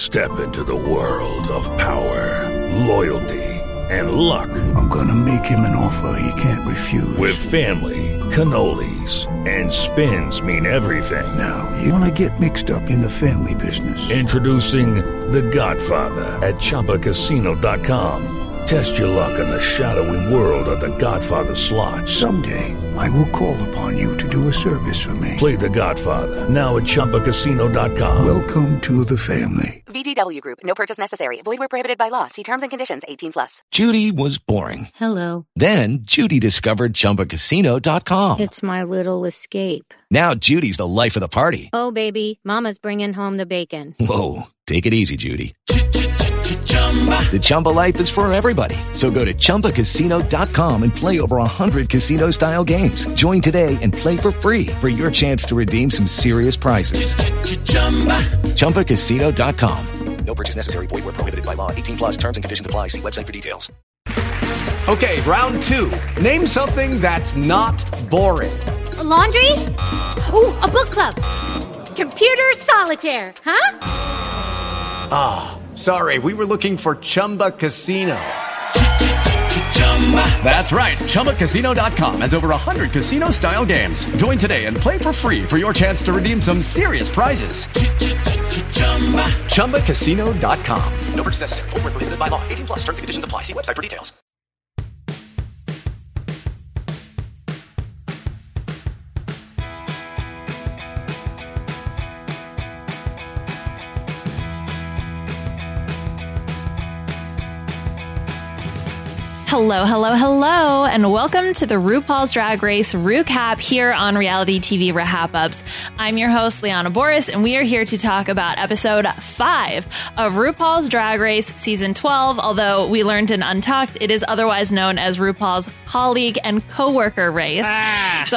Step into the world of power, loyalty, and luck. I'm gonna make him an offer he can't refuse. With family, cannolis, and spins mean everything. Now, you wanna get mixed up in the family business. Introducing The Godfather at ChumbaCasino.com. Test your luck in the shadowy world of The Godfather slot. Someday, I will call upon you to do a service for me. Play The Godfather now at ChumbaCasino.com. Welcome to the family. VGW Group. No purchase necessary. Void where prohibited by law. See terms and conditions. 18+. Judy was boring. Hello. Then Judy discovered ChumbaCasino.com. It's my little escape. Now Judy's the life of the party. Oh, baby, mama's bringing home the bacon. Whoa, take it easy, Judy. The Chumba life is for everybody. So go to ChumbaCasino.com and play over 100 casino-style games. Join today and play for free for your chance to redeem some serious prizes. ChumbaCasino.com. No purchase necessary. Void where prohibited by law. 18+ terms and conditions apply. See website for details. Okay, round two. Name something that's not boring. A laundry? Ooh, a book club. Computer solitaire, huh? Ah. Sorry, we were looking for Chumba Casino. That's right. ChumbaCasino.com has over 100 casino-style games. Join today and play for free for your chance to redeem some serious prizes. ChumbaCasino.com. No purchase necessary. Void where prohibited by law. 18+ terms and conditions apply. See website for details. Hello, hello, hello, and welcome to the RuPaul's Drag Race Recap here on Reality TV Rehap-Ups. I'm your host, Liana Boris, and we are here to talk about episode 5 of RuPaul's Drag Race Season 12, although we learned in Untucked, it is otherwise known as RuPaul's Colleague and Coworker Race. So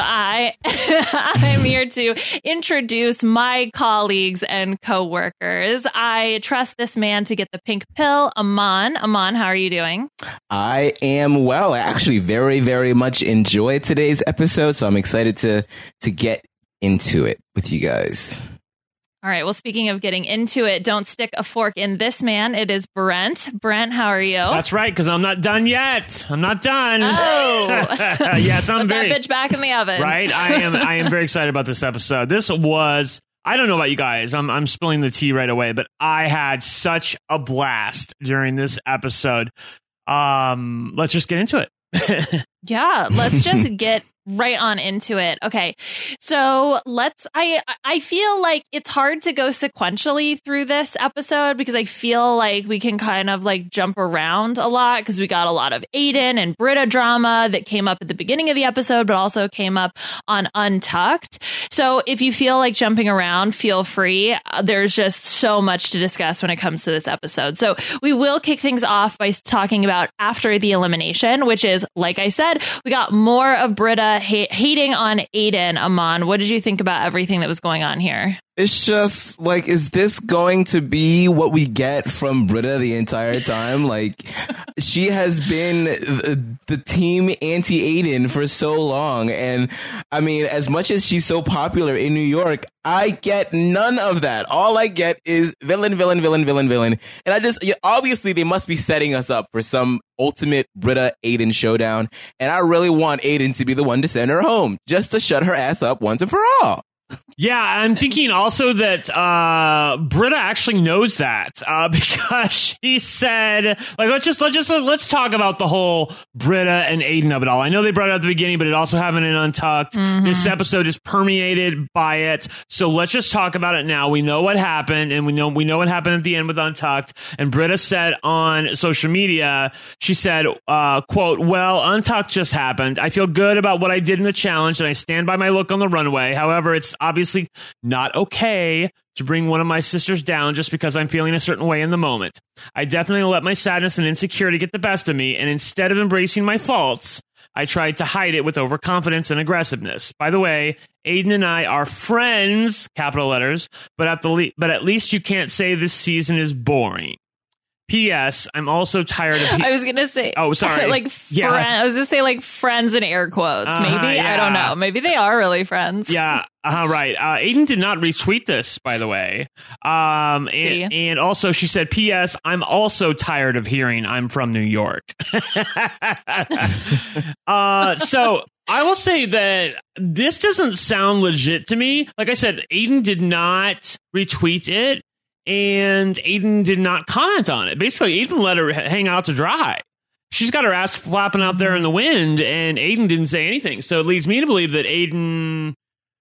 I'm here to introduce my colleagues and coworkers. I trust this man to get the pink pill, Aman. Aman, how are you doing? I am well. I actually very, very much enjoyed today's episode, so I'm excited to get into it with you guys. All right. Well, speaking of getting into it, don't stick a fork in this man. It is Brent. Brent, how are you? That's right, because I'm not done yet. I'm not done. Oh. Yes, I'm Put very... that bitch back in the oven. Right? I am very excited about this episode. This was... I don't know about you guys. I'm spilling the tea right away, but I had such a blast during this episode. Let's just get into it. Yeah, let's just get right on into it. Okay. So I feel like it's hard to go sequentially through this episode because I feel like we can kind of like jump around a lot because we got a lot of Aiden and Britta drama that came up at the beginning of the episode, but also came up on Untucked. So if you feel like jumping around, feel free. There's just so much to discuss when it comes to this episode. So we will kick things off by talking about after the elimination, which is, like I said, we got more of Britta hating on Aiden. Aman, what did you think about everything that was going on here? It's just like, is this going to be what we get from Britta the entire time? Like, she has been the team anti-Aiden for so long. And I mean, as much as she's so popular in New York, I get none of that. All I get is villain, villain, villain, villain, villain. And obviously they must be setting us up for some ultimate Britta Aiden showdown. And I really want Aiden to be the one to send her home, just to shut her ass up once and for all. Yeah, I'm thinking also that Britta actually knows that because she said, like, let's talk about the whole Britta and Aiden of it all. I know they brought it up at the beginning, but it also happened in Untucked. Mm-hmm. This episode is permeated by it, so let's just talk about it now. We know what happened, and we know what happened at the end with Untucked. And Britta said on social media, she said, "quote Well, Untucked just happened. I feel good about what I did in the challenge, and I stand by my look on the runway. However, it's obviously not okay to bring one of my sisters down just because I'm feeling a certain way in the moment. I definitely let my sadness and insecurity get the best of me, and instead of embracing my faults, I tried to hide it with overconfidence and aggressiveness. By the way, Aiden and I are friends, capital letters, but at least you can't say this season is boring." P.S. I'm also tired of... I was going to say... Oh, sorry. I was going to say friends in air quotes. Maybe? Yeah. I don't know. Maybe they are really friends. Yeah. Right. Aiden did not retweet this, by the way. And also she said, P.S. I'm also tired of hearing I'm from New York. So I will say that this doesn't sound legit to me. Like I said, Aiden did not retweet it. And Aiden did not comment on it. Basically, Aiden let her hang out to dry. She's got her ass flapping out there in the wind, and Aiden didn't say anything. So it leads me to believe that Aiden...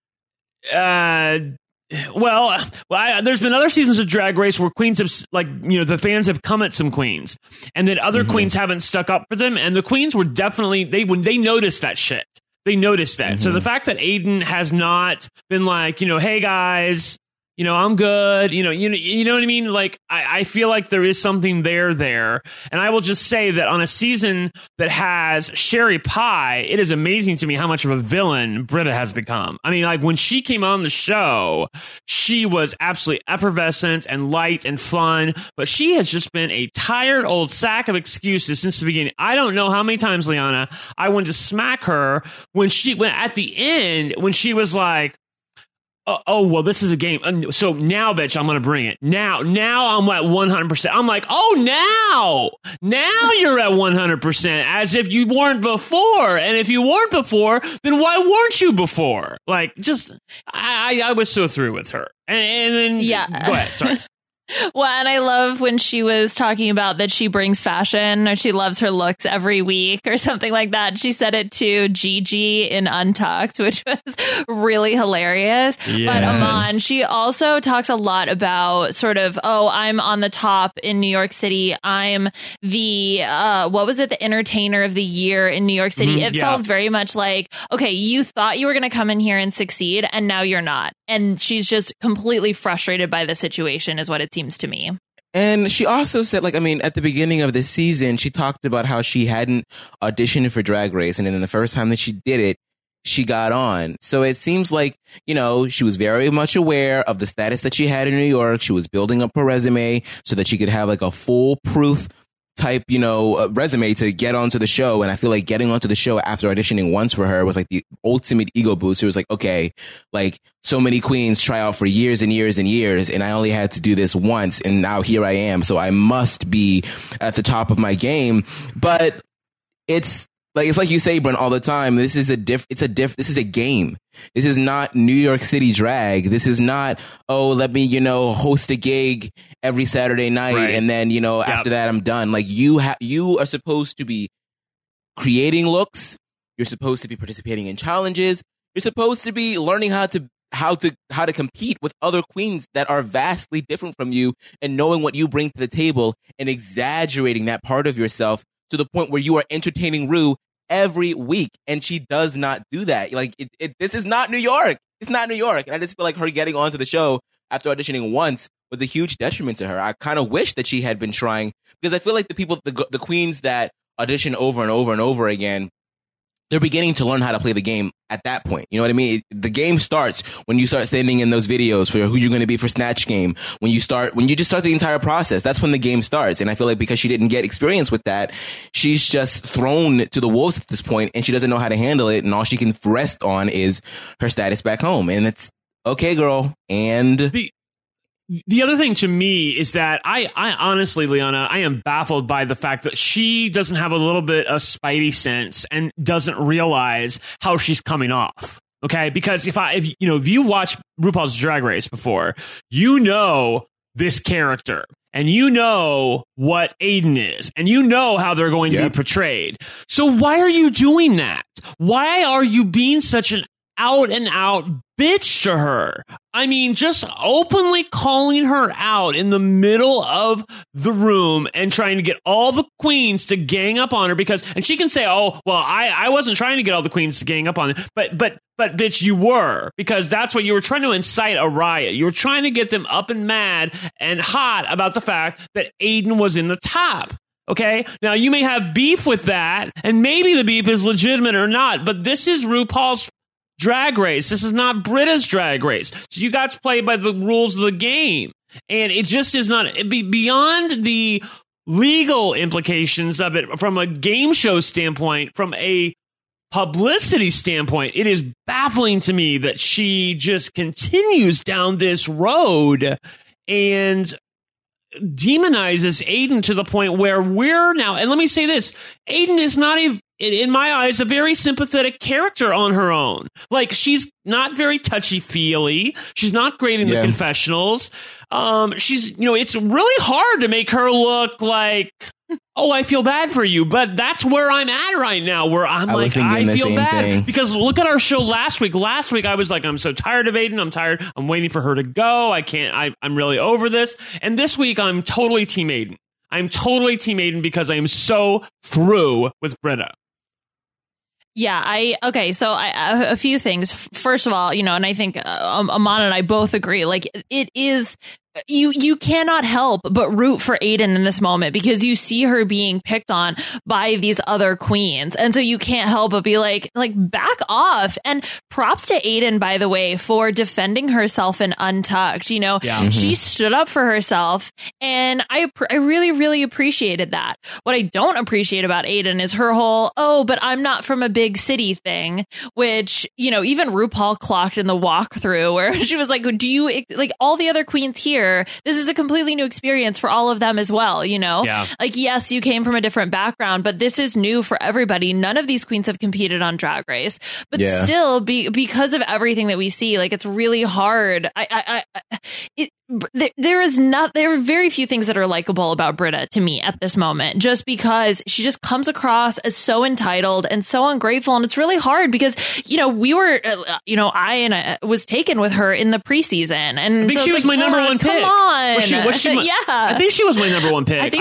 there's been other seasons of Drag Race where queens have, the fans have come at some queens, and then other queens haven't stuck up for them, and the queens were definitely... When they noticed that shit. They noticed that. So the fact that Aiden has not been like, hey, guys... I'm good. You know what I mean? Like, I feel like there is something there. And I will just say that on a season that has Sherry Pie, it is amazing to me how much of a villain Britta has become. I mean, like, when she came on the show, she was absolutely effervescent and light and fun, but she has just been a tired old sack of excuses since the beginning. I don't know how many times, Liana, I wanted to smack her when at the end, when she was like, oh, well, this is a game. So now, bitch, I'm going to bring it. Now I'm at 100%. I'm like, oh, now you're at 100%, as if you weren't before. And if you weren't before, then why weren't you before? Like, just, I was so through with her. And then, yeah. Go ahead, sorry. Well, and I love when she was talking about that she brings fashion or she loves her looks every week or something like that. She said it to Gigi in Untucked, which was really hilarious. Yes. But Aman, she also talks a lot about sort of, I'm on the top in New York City. I'm the, the entertainer of the year in New York City. It felt very much like, okay, you thought you were going to come in here and succeed and now you're not. And she's just completely frustrated by the situation is what it seems to me. And she also said, at the beginning of the season, she talked about how she hadn't auditioned for Drag Race. And then the first time that she did it, she got on. So it seems like, she was very much aware of the status that she had in New York. She was building up her resume so that she could have a foolproof type, resume to get onto the show. And I feel like getting onto the show after auditioning once for her was like the ultimate ego boost. It was like, okay, so many queens try out for years and years and years, and I only had to do this once, and now here I am. So I must be at the top of my game. But it's like you say, Brent, all the time. This is a game. This is not New York City drag. This is not, let me, host a gig every Saturday night. Right. And then, after that, I'm done. Like you are supposed to be creating looks. You're supposed to be participating in challenges. You're supposed to be learning how to compete with other queens that are vastly different from you and knowing what you bring to the table and exaggerating that part of yourself to the point where you are entertaining Rue every week, and she does not do that. This is not New York. It's not New York. And I just feel like her getting onto the show after auditioning once was a huge detriment to her. I kind of wish that she had been trying, because I feel like the queens that audition over and over and over again, they're beginning to learn how to play the game at that point. You know what I mean? The game starts when you start sending in those videos for who you're going to be for Snatch Game. When you just start the entire process, that's when the game starts. And I feel like because she didn't get experience with that, she's just thrown to the wolves at this point, and she doesn't know how to handle it. And all she can rest on is her status back home. And it's okay, girl. And the other thing to me is that I honestly, Liana, I am baffled by the fact that she doesn't have a little bit of spidey sense and doesn't realize how she's coming off. Okay, because if you watched RuPaul's Drag Race before, you know this character and you know what Aiden is and you know how they're going to be portrayed. So why are you doing that? Why are you being such an out and out bitch to her? I mean, just openly calling her out in the middle of the room and trying to get all the queens to gang up on her and she can say, I wasn't trying to get all the queens to gang up on her, but bitch, you were, because that's what you were trying to incite a riot. You were trying to get them up and mad and hot about the fact that Aiden was in the top. Okay, now you may have beef with that, and maybe the beef is legitimate or not, but this is RuPaul's Drag Race. This is not Britta's Drag Race. So you got to play by the rules of the game. And it just is not beyond the legal implications of it from a game show standpoint, from a publicity standpoint, it is baffling to me that she just continues down this road and demonizes Aiden to the point where we're now, and let me say this, Aiden is not even, in my eyes, a very sympathetic character on her own. Like, she's not very touchy-feely. She's not great in the confessionals. She's, it's really hard to make her look like, oh, I feel bad for you. But that's where I'm at right now, where I feel bad. Because look at our show last week. Last week, I was like, I'm so tired of Aiden. I'm tired. I'm waiting for her to go. I'm really over this. And this week, I'm totally Team Aiden. I'm totally Team Aiden because I am so through with Britta. Yeah, so a few things. First of all, and I think Aman and I both agree, like, it is, you cannot help but root for Aiden in this moment because you see her being picked on by these other queens. And so you can't help but be like back off. And props to Aiden, by the way, for defending herself in Untucked. She stood up for herself, and I really, really appreciated that. What I don't appreciate about Aiden is her whole, but I'm not from a big city thing, which, even RuPaul clocked in the walkthrough where she was like, do you, like, all the other queens here, this is a completely new experience for all of them as well, Yeah. Like, yes, you came from a different background, but this is new for everybody. None of these queens have competed on Drag Race, but still, because of everything that we see, like, it's really hard. There are very few things that are likable about Britta to me at this moment, just because she just comes across as so entitled and so ungrateful. And it's really hard because, we were, I was taken with her in the preseason. And I think she was my number one pick. Come on. Was she yeah. I think she was my number one pick.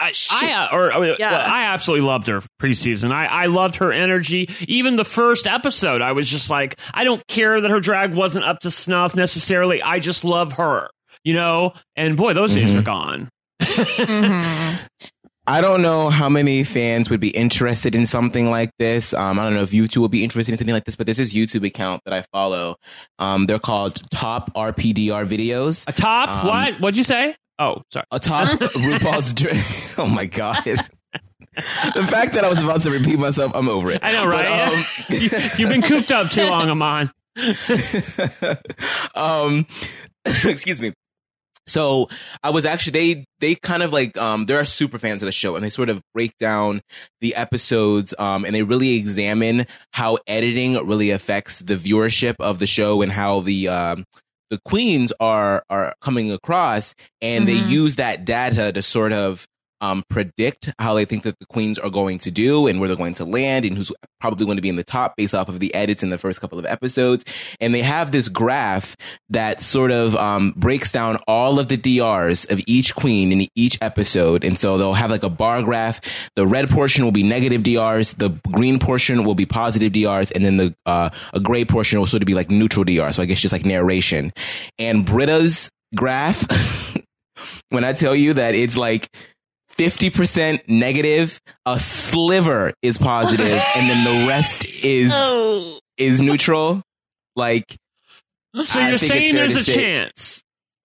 I I absolutely loved her preseason. I loved her energy. Even the first episode, I was just like, I don't care that her drag wasn't up to snuff necessarily. I just love her. And boy, those days are gone. I don't know how many fans would be interested in something like this. I don't know if you two will be interested in something like this, but there's this YouTube account that I follow. They're called Top RPDR Videos. A top? What? What'd you say? Oh, sorry. A top RuPaul's... Oh, my God. The fact that I was about to repeat myself, I'm over it. I know, right? But, you've been cooped up too long, Aman. Excuse me. So I was actually, they kind of like, they're super fans of the show, and they sort of break down the episodes, and they really examine how editing really affects the viewership of the show and how the queens are coming across, and they use that data to sort of predict how they think that the queens are going to do and where they're going to land and who's probably going to be in the top based off of the edits in the first couple of episodes. And they have this graph that sort of breaks down all of the DRs of each queen in each episode. And so they'll have like a bar graph. The red portion will be negative DRs. The green portion will be positive DRs. And then the a gray portion will sort of be like neutral DRs. So I guess just like narration. And Britta's graph, when I tell you that it's like 50% negative, a sliver is positive, and then the rest is neutral. Like, so you're saying there's a chance?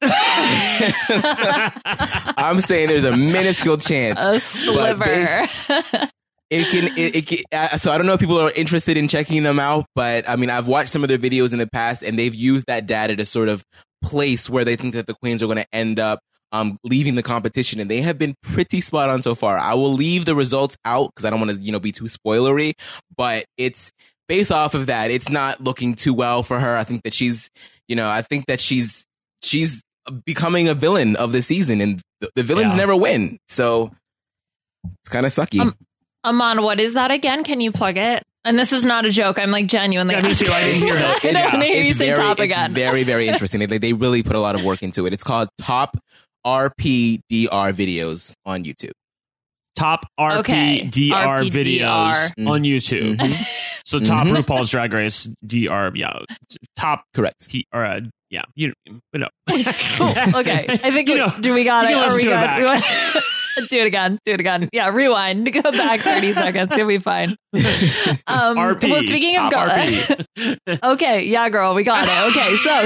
I'm saying there's a minuscule chance. A sliver. It can. So I don't know if people are interested in checking them out, but I mean, I've watched some of their videos in the past, and they've used that data to sort of place where they think that the queens are going to end up leaving the competition, and they have been pretty spot on so far. I will leave the results out because I don't want to, be too spoilery, but it's based off of that. It's not looking too well for her. I think that she's becoming a villain of the season, and the villains never win. So it's kind of sucky. Aman, what is that again? Can you plug it? And this is not a joke. I'm like genuinely. Yeah, me too. I didn't hear that. It's very, very interesting. They really put a lot of work into it. It's called Top RPDR Videos on YouTube. Top RPDR videos on YouTube. So Top RuPaul's Drag Race DR, top correct. You know. Cool. Okay, I think do we got it? Are we good? Do it again. Yeah, rewind. Go back 30 seconds. You'll be fine. RP. Well, speaking of RP. Okay, yeah, girl, we got it. Okay, so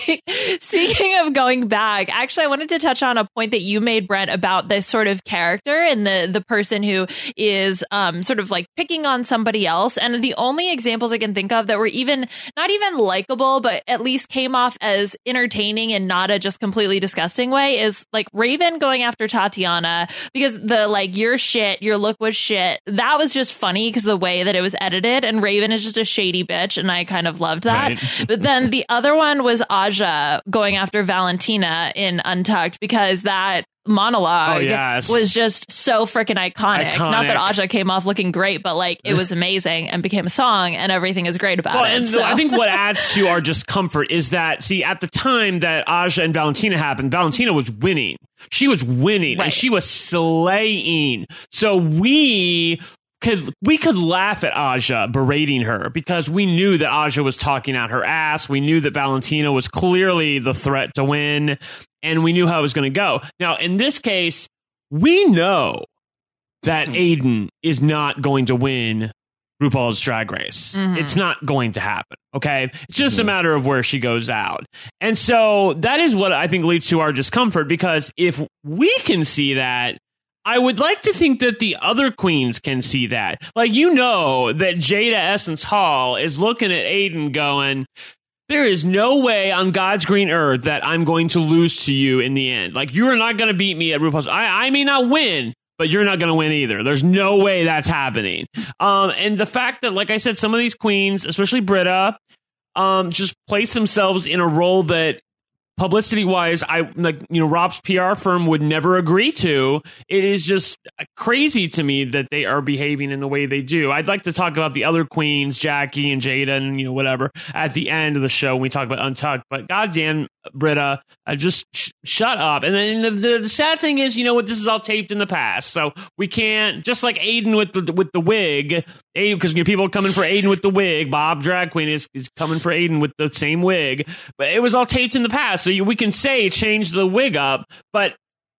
speaking of going back, actually, I wanted to touch on a point that you made, Brent, about this sort of character and the person who is sort of like picking on somebody else. And the only examples I can think of that were not even likable, but at least came off as entertaining and not a just completely disgusting way is like Raven going after Tatiana, because the like, your shit, your look was shit. That was just funny because the way that it was edited, and Raven is just a shady bitch, and I kind of loved that. Right. But then the other one was Aja going after Valentina in Untucked, because that monologue was just so freaking iconic. Not that Aja came off looking great, but like it was amazing and became a song, and everything is great about it. And I think what adds to our discomfort is that, see, at the time that Aja and Valentina happened, Valentina was winning. She was winning, and she was slaying. So we could laugh at Aja berating her because we knew that Aja was talking out her ass. We knew that Valentina was clearly the threat to win, and we knew how it was going to go. Now, in this case, we know that Aiden is not going to win RuPaul's Drag Race. It's not going to happen, okay? It's just a matter of where she goes out. And so that is what I think leads to our discomfort, because if we can see that, I would like to think that the other queens can see that. Like, you know that Jada Essence Hall is looking at Aiden going, there is no way on God's green earth that I'm going to lose to you in the end. Like, you're not going to beat me at RuPaul's. I may not win, but you're not going to win either. There's no way that's happening. And the fact that, like I said, some of these queens, especially Britta, just place themselves in a role that, publicity-wise, Rob's PR firm would never agree to. It is just crazy to me that they are behaving in the way they do. I'd like to talk about the other queens, Jackie and Jada and, whatever, at the end of the show when we talk about Untucked. But goddamn, Britta, just shut up. And then the sad thing is, this is all taped in the past. So we can't, just like Aiden with the wig, because people are coming for Aiden with the wig. Bob Drag Queen is coming for Aiden with the same wig. But it was all taped in the past. So we can say change the wig up, but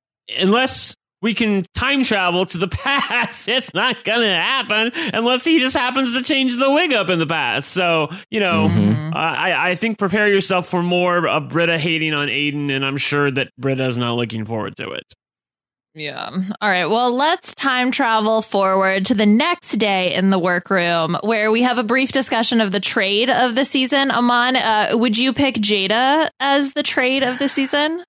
unless we can time travel to the past, it's not going to happen unless he just happens to change the wig up in the past. So, I think prepare yourself for more of Britta hating on Aiden, and I'm sure that Britta's not looking forward to it. Yeah. All right. Well, let's time travel forward to the next day in the workroom, where we have a brief discussion of the trade of the season. Aman, would you pick Jada as the trade of the season?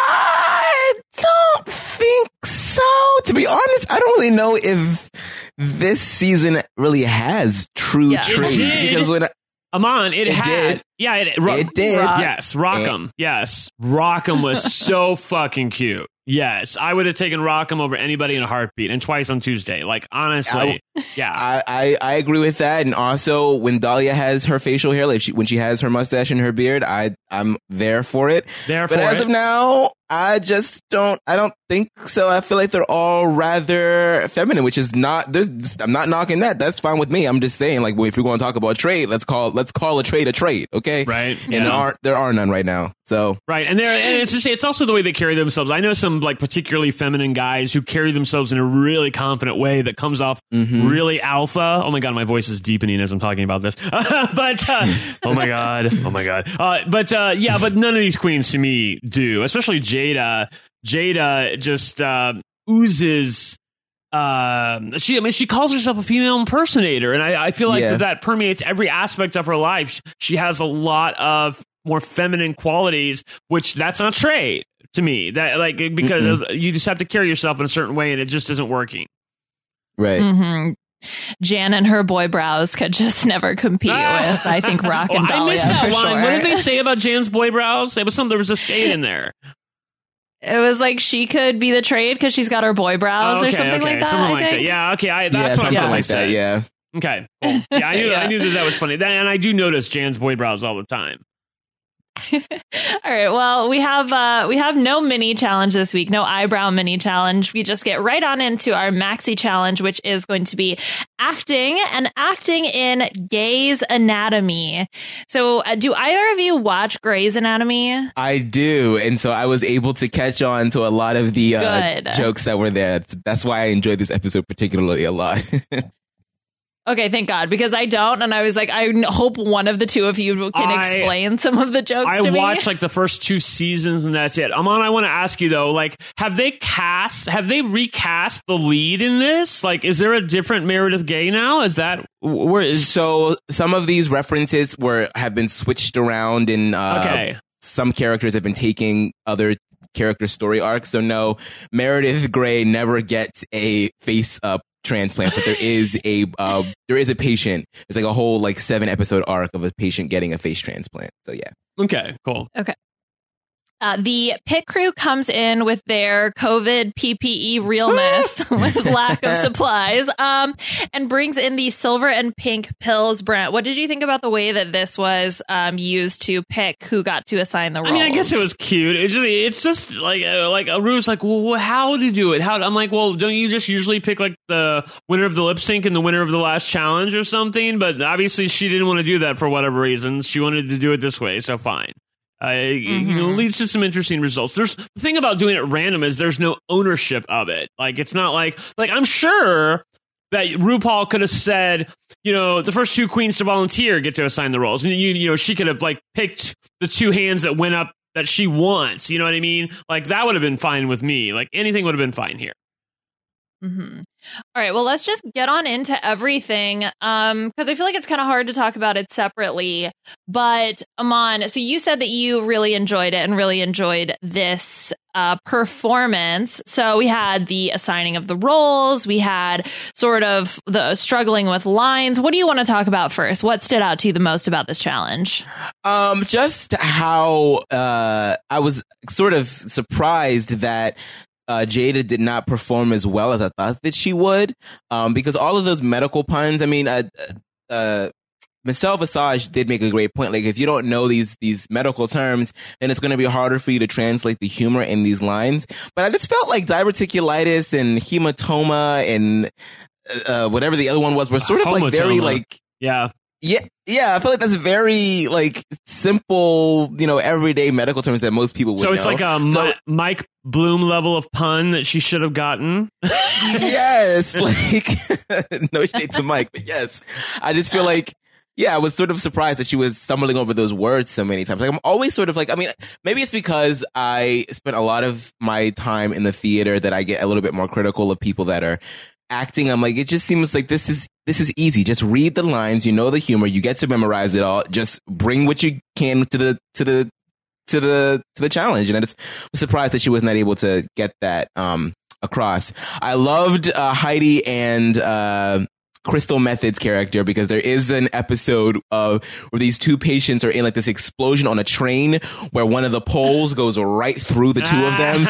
I don't think so. To be honest, I don't really know if this season really has true trades. Because when Aman, it had. Did. Yeah, it did. Yes, Rockham. Yes, Rockham was so fucking cute. Yes, I would have taken Rockham over anybody in a heartbeat, and twice on Tuesday. Like, honestly, I agree with that. And also, when Dahlia has her facial hair, like when she has her mustache and her beard, I'm there for it. But as of now, I don't think so. I feel like they're all rather feminine, which is not. I'm not knocking that. That's fine with me. I'm just saying, like, if we're going to talk about trade, let's call a trade a trade, okay? Right. And there are none right now. So right, and it's also the way they carry themselves. I know some like particularly feminine guys who carry themselves in a really confident way that comes off really alpha. Oh my god, my voice is deepening as I'm talking about this. But oh my god. But none of these queens to me do, especially Jada. Jada just oozes. She calls herself a female impersonator, and I feel like that permeates every aspect of her life. She has a lot of more feminine qualities, which that's not trade to me. That because you just have to carry yourself in a certain way, and it just isn't working. Right. Jan and her boy brows could just never compete with, I think, Rock and Dahlia. I missed that line. Sure. What did they say about Jan's boy brows? There was a shade in there. It was like she could be the trade because she's got her boy brows or something like that. Something like that. Yeah. Okay. That's what I'm trying to say. Yeah. Okay. Cool. Yeah. I knew that was funny. And I do notice Jan's boy brows all the time. All right. Well, we have no mini challenge this week, no eyebrow mini challenge. We just get right on into our maxi challenge, which is going to be acting in Grey's Anatomy. So do either of you watch Grey's Anatomy? I do. And so I was able to catch on to a lot of the jokes that were there. That's why I enjoyed this episode particularly a lot. Okay, thank God, because I don't, and I was like, I hope one of the two of you can explain some of the jokes to me. I watched like the first 2 seasons, and that's it. Amon, I want to ask you though, like, have they recast the lead in this? Like, is there a different Meredith Gay now? Is that where is? So some of these references have been switched around, and some characters have been taking other character story arcs. So no, Meredith Grey never gets a face up transplant, but there is a patient. It's like a whole 7-episode arc of a patient getting a face transplant. So yeah. Okay, cool. Okay. The pit crew comes in with their COVID PPE realness with lack of supplies, and brings in the silver and pink pills. Brent, what did you think about the way that this was used to pick who got to assign the roles? I mean, I guess it was cute. It's just like Rue's like, well, how to do it? I'm like, well, don't you just usually pick like the winner of the lip sync and the winner of the last challenge or something? But obviously, she didn't want to do that for whatever reasons. She wanted to do it this way, so fine. Leads to some interesting results. The thing about doing it random is there's no ownership of it. Like, it's not like I'm sure that RuPaul could have said, the first 2 queens to volunteer get to assign the roles, and she could have picked the 2 hands that went up that she wants. You know what I mean? Like, that would have been fine with me. Like, anything would have been fine here. Mm-hmm. All right, well, let's just get on into everything, because I feel like it's kind of hard to talk about it separately. But Amon, so you said that you really enjoyed it and really enjoyed this performance. So we had the assigning of the roles, we had sort of the struggling with lines. What do you want to talk about first? What stood out to you the most about this challenge? Just how I was sort of surprised that Jada did not perform as well as I thought that she would, because all of those medical puns. I mean, Michelle Visage did make a great point. Like, if you don't know these medical terms, then it's going to be harder for you to translate the humor in these lines. But I just felt like diverticulitis and hematoma and whatever the other one was were sort of like very yeah. Yeah, I feel like that's very simple, everyday medical terms that most people would know. So it's like a Mike Bloom level of pun that she should have gotten. Yes, no shade to Mike, but yes, I just feel like, I was sort of surprised that she was stumbling over those words so many times. Like, I'm always sort of maybe it's because I spent a lot of my time in the theater that I get a little bit more critical of people that are acting. I'm like, it just seems like this is easy. Just read the lines, the humor, you get to memorize it all. Just bring what you can to the challenge. And I just was surprised that she was not able to get that across. I loved Heidi and Crystal Method's character, because there is an episode where these 2 patients are in this explosion on a train where one of the poles goes right through the 2 of them,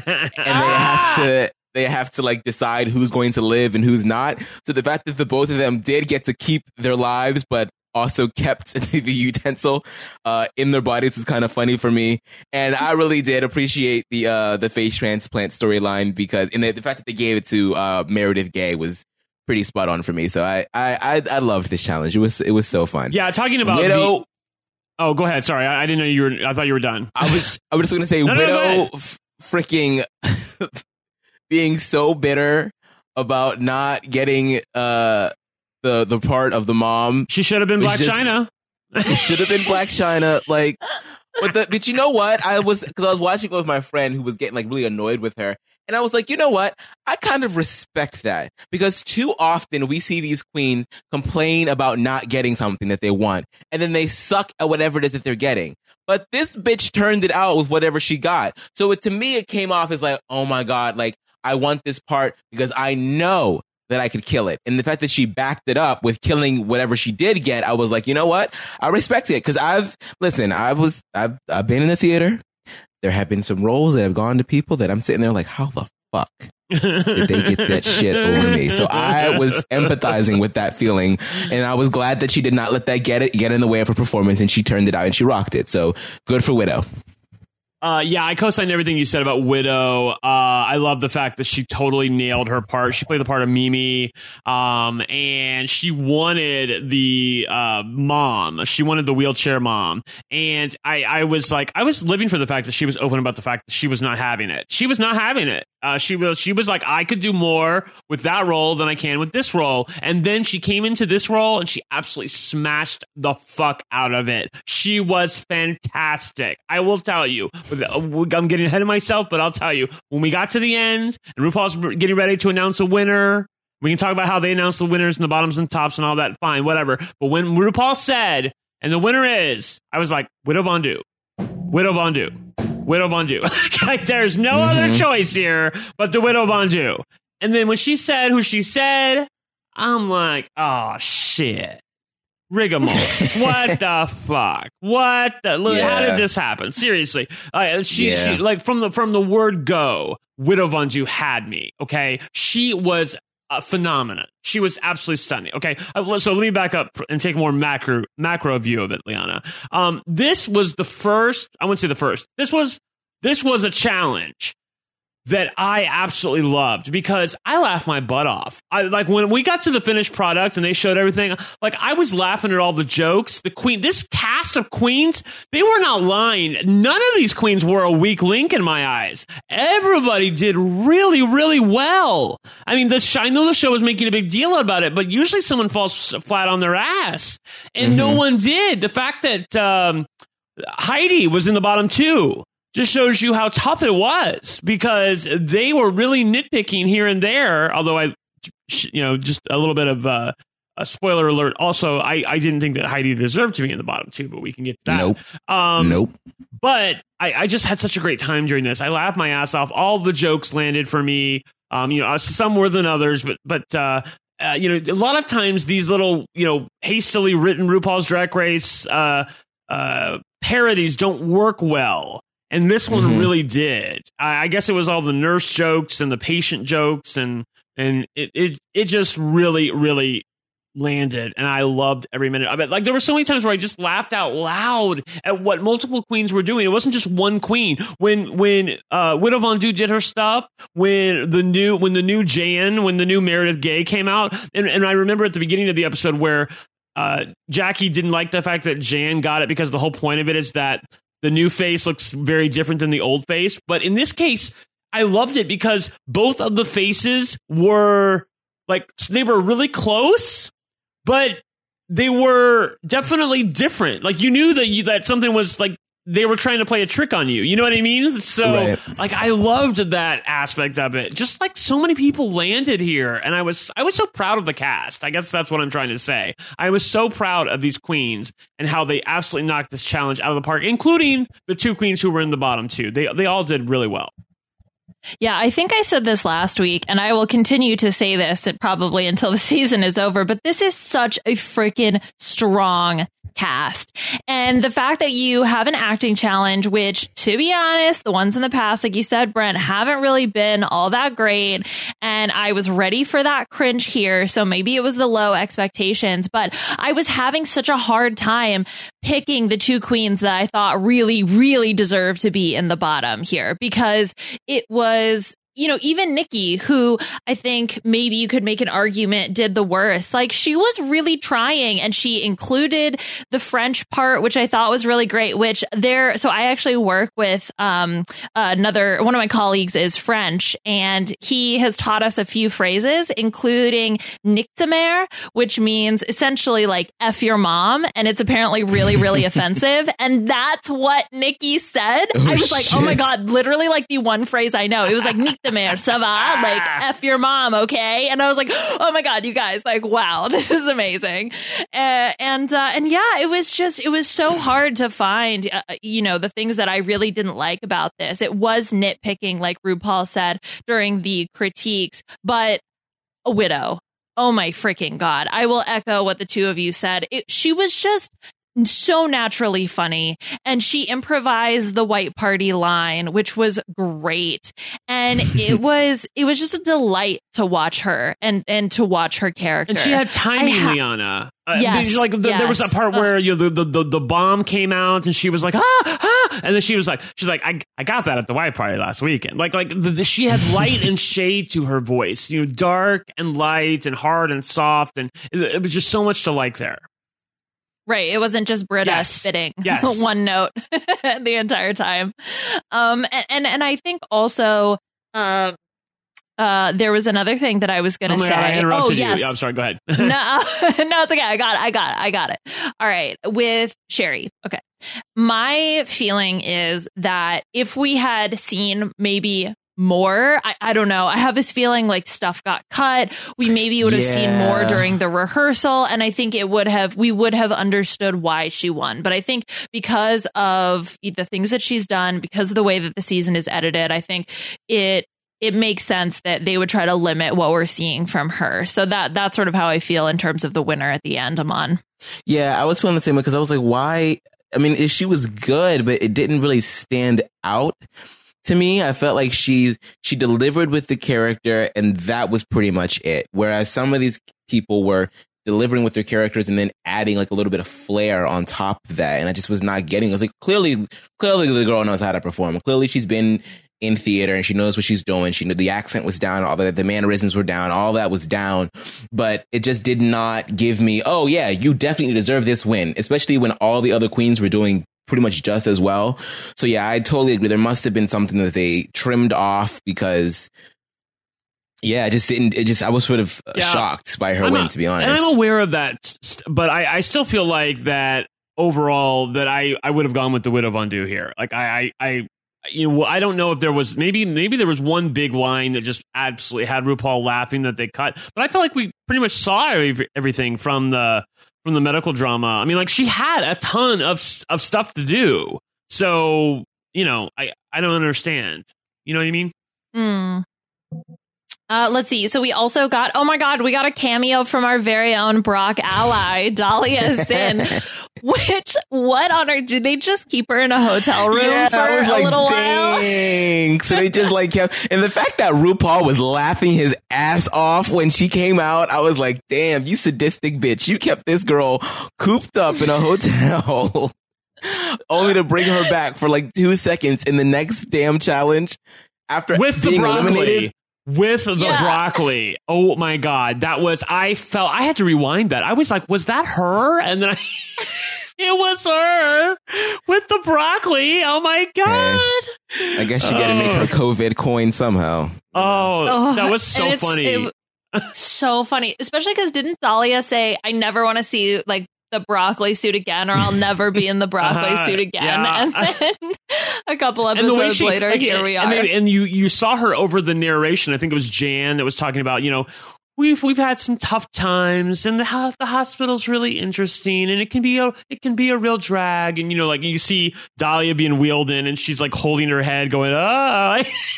and they have to decide who's going to live and who's not. So the fact that the both of them did get to keep their lives, but also kept the utensil in their bodies is kind of funny for me. And I really did appreciate the face transplant storyline, because the fact that they gave it to Meredith Gay was pretty spot on for me. So I loved this challenge. It was so fun. Yeah, talking about Widow. Oh, go ahead. Sorry, I didn't know you were. I thought you were done. I was just going to say Widow freaking being so bitter about not getting the part of the mom. She should have been Black China. It should have been Black China. But you know what? Because I was watching it with my friend who was getting really annoyed with her. And I was like, you know what? I kind of respect that, because too often we see these queens complain about not getting something that they want, and then they suck at whatever it is that they're getting. But this bitch turned it out with whatever she got. So to me, it came off as oh my God, I want this part because I know that I could kill it. And the fact that she backed it up with killing whatever she did get, I was like, you know what? I respect it, because I've been in the theater. There have been some roles that have gone to people that I'm sitting there like, how the fuck did they get that shit over me? So I was empathizing with that feeling, and I was glad that she did not let that get in the way of her performance, and she turned it out and she rocked it. So good for Widow. Yeah, I co-signed everything you said about Widow. I love the fact that she totally nailed her part. She played the part of Mimi, and she wanted the mom. She wanted the wheelchair mom. And I was living for the fact that she was open about the fact that she was not having it. She was not having it. She was like, I could do more with that role than I can with this role. And then she came into this role and she absolutely smashed the fuck out of it. She was fantastic. I will tell you. I'm getting ahead of myself, but I'll tell you. When we got to the end and RuPaul's getting ready to announce a winner, we can talk about how they announced the winners and the bottoms and tops and all that. Fine, whatever. But when RuPaul said, and the winner is, I was like, Widow Von Du. Widow Von Du. Widow Von Du. Like, there's no other choice here but the Widow Von Du. And then when she said who she said, I'm like, oh, shit. Rigmarole. What the fuck? What the? How did this happen? Seriously. She like from the word go, Widow Von Du had me. Okay. She was a phenomenon. She was absolutely stunning. Okay. So let me back up and take a more macro view of it, Liana. This was the first, I wouldn't say the first. This was a challenge that I absolutely loved because I laughed my butt off. Like when we got to the finished product and they showed everything, like I was laughing at all the jokes. This cast of queens, they were not lying. None of these queens were a weak link in my eyes. Everybody did really, really well. I mean, I know the show was making a big deal about it, but usually someone falls flat on their ass and no one did. The fact that Heidi was in the bottom two just shows you how tough it was because they were really nitpicking here and there. Although just a little bit of a spoiler alert. Also, I didn't think that Heidi deserved to be in the bottom two, but we can get to that. Nope. But I just had such a great time during this. I laughed my ass off. All the jokes landed for me. Some more than others, but a lot of times these little, hastily written RuPaul's Drag Race parodies don't work well. And this one really did. I guess it was all the nurse jokes and the patient jokes, and it just really, really landed. And I loved every minute of it. Like there were so many times where I just laughed out loud at what multiple queens were doing. It wasn't just one queen. When Widow Von Du did her stuff, when the new Meredith Gay came out, and I remember at the beginning of the episode where Jackie didn't like the fact that Jan got it because the whole point of it is that the new face looks very different than the old face. But in this case, I loved it because both of the faces were they were really close, but they were definitely different. Like you knew that something was like they were trying to play a trick on you. You know what I mean? So I loved that aspect of it. Just like so many people landed here. And I was so proud of the cast. I guess that's what I'm trying to say. I was so proud of these queens and how they absolutely knocked this challenge out of the park, including the two queens who were in the bottom two. They all did really well. Yeah, I think I said this last week, and I will continue to say this probably until the season is over, but this is such a freaking strong cast. And the fact that you have an acting challenge, which, to be honest, the ones in the past, like you said, Brent, haven't really been all that great. And I was ready for that cringe here. So maybe it was the low expectations, but I was having such a hard time picking the two queens that I thought really, really deserved to be in the bottom here because it was, even Nikki, who I think maybe you could make an argument did the worst. Like she was really trying and she included the French part, which I thought was really great, so I actually work with one of my colleagues is French and he has taught us a few phrases, including Nictemer, which means essentially like F your mom. And it's apparently really, really offensive. And that's what Nikki said. I was like, oh my God, literally like the one phrase I know. It was like Nictemer, ça va? Like F your mom, okay? And I was like, oh my God, you guys, like, wow, this is amazing. And yeah, it was so hard to find, the things that I really didn't like about this. It was nitpicking, like RuPaul said during the critiques, but a Widow. Oh my freaking God. I will echo what the two of you said. She was just so naturally funny, and she improvised the white party line, which was great, and it was just a delight to watch her and to watch her character. And she had timing, Liana. Yes, there was a part where the bomb came out, and she was like and then she's like I got that at the white party last weekend. She had light and shade to her voice, dark and light and hard and soft, and it was just so much to like there. Right. It wasn't just Britta spitting one note the entire time. And I think also, there was another thing that I was going to say. God, I interrupted you. Yes. Yeah, I'm sorry. Go ahead. No, it's okay. I got it. All right. With Sherry. Okay. My feeling is that if we had seen maybe more, I don't know. I have this feeling like stuff got cut. We maybe would have seen more during the rehearsal. And I think we would have understood why she won. But I think because of the things that she's done, because of the way that the season is edited, I think it makes sense that they would try to limit what we're seeing from her. So that's sort of how I feel in terms of the winner at the end, Aman. Yeah, I was feeling the same way because I was like, why? I mean, she was good, but it didn't really stand out to me. I felt like she delivered with the character, and that was pretty much it. Whereas some of these people were delivering with their characters and then adding like a little bit of flair on top of that, and I just was not getting it. I was like, clearly the girl knows how to perform. Clearly she's been in theater and she knows what she's doing. She knew the accent was down, all the mannerisms were down, all that was down, but it just did not give me, oh yeah, you definitely deserve this win, especially when all the other queens were doing pretty much just as well. So yeah, I totally agree. There must have been something that they trimmed off because I was sort of shocked by her win, to be honest. And I'm aware of that, but I still feel like that overall that I would have gone with the Widow Von Du here. Like I don't know if there was maybe there was one big line that just absolutely had RuPaul laughing that they cut, but I felt like we pretty much saw everything from the medical drama. I mean, like she had a ton of stuff to do, so I don't understand. You know what I mean? Let's see. So we also got, oh my God, we got a cameo from our very own Brock ally, Dahlia Sin. What on earth? Did they just keep her in a hotel room for a little while? So they just like kept, and the fact that RuPaul was laughing his ass off when she came out, I was like, damn, you sadistic bitch. You kept this girl cooped up in a hotel only to bring her back for like 2 seconds in the next damn challenge after with being the broccoli. eliminated. With the broccoli. Oh my God. I had to rewind that. I was like, was that her? And then it was her with the broccoli. Oh my God. I guess you got to make her COVID coin somehow. Oh, that was so funny. So funny, especially because didn't Dahlia say, I never want to see like the broccoli suit again, or I'll never be in the broccoli suit again. Yeah. And then a couple episodes later, here we are. And you saw her over the narration. I think it was Jan that was talking about, we've had some tough times, and the hospital's really interesting, and it can be a real drag. And like you see Dahlia being wheeled in, and she's like holding her head, going, "Oh,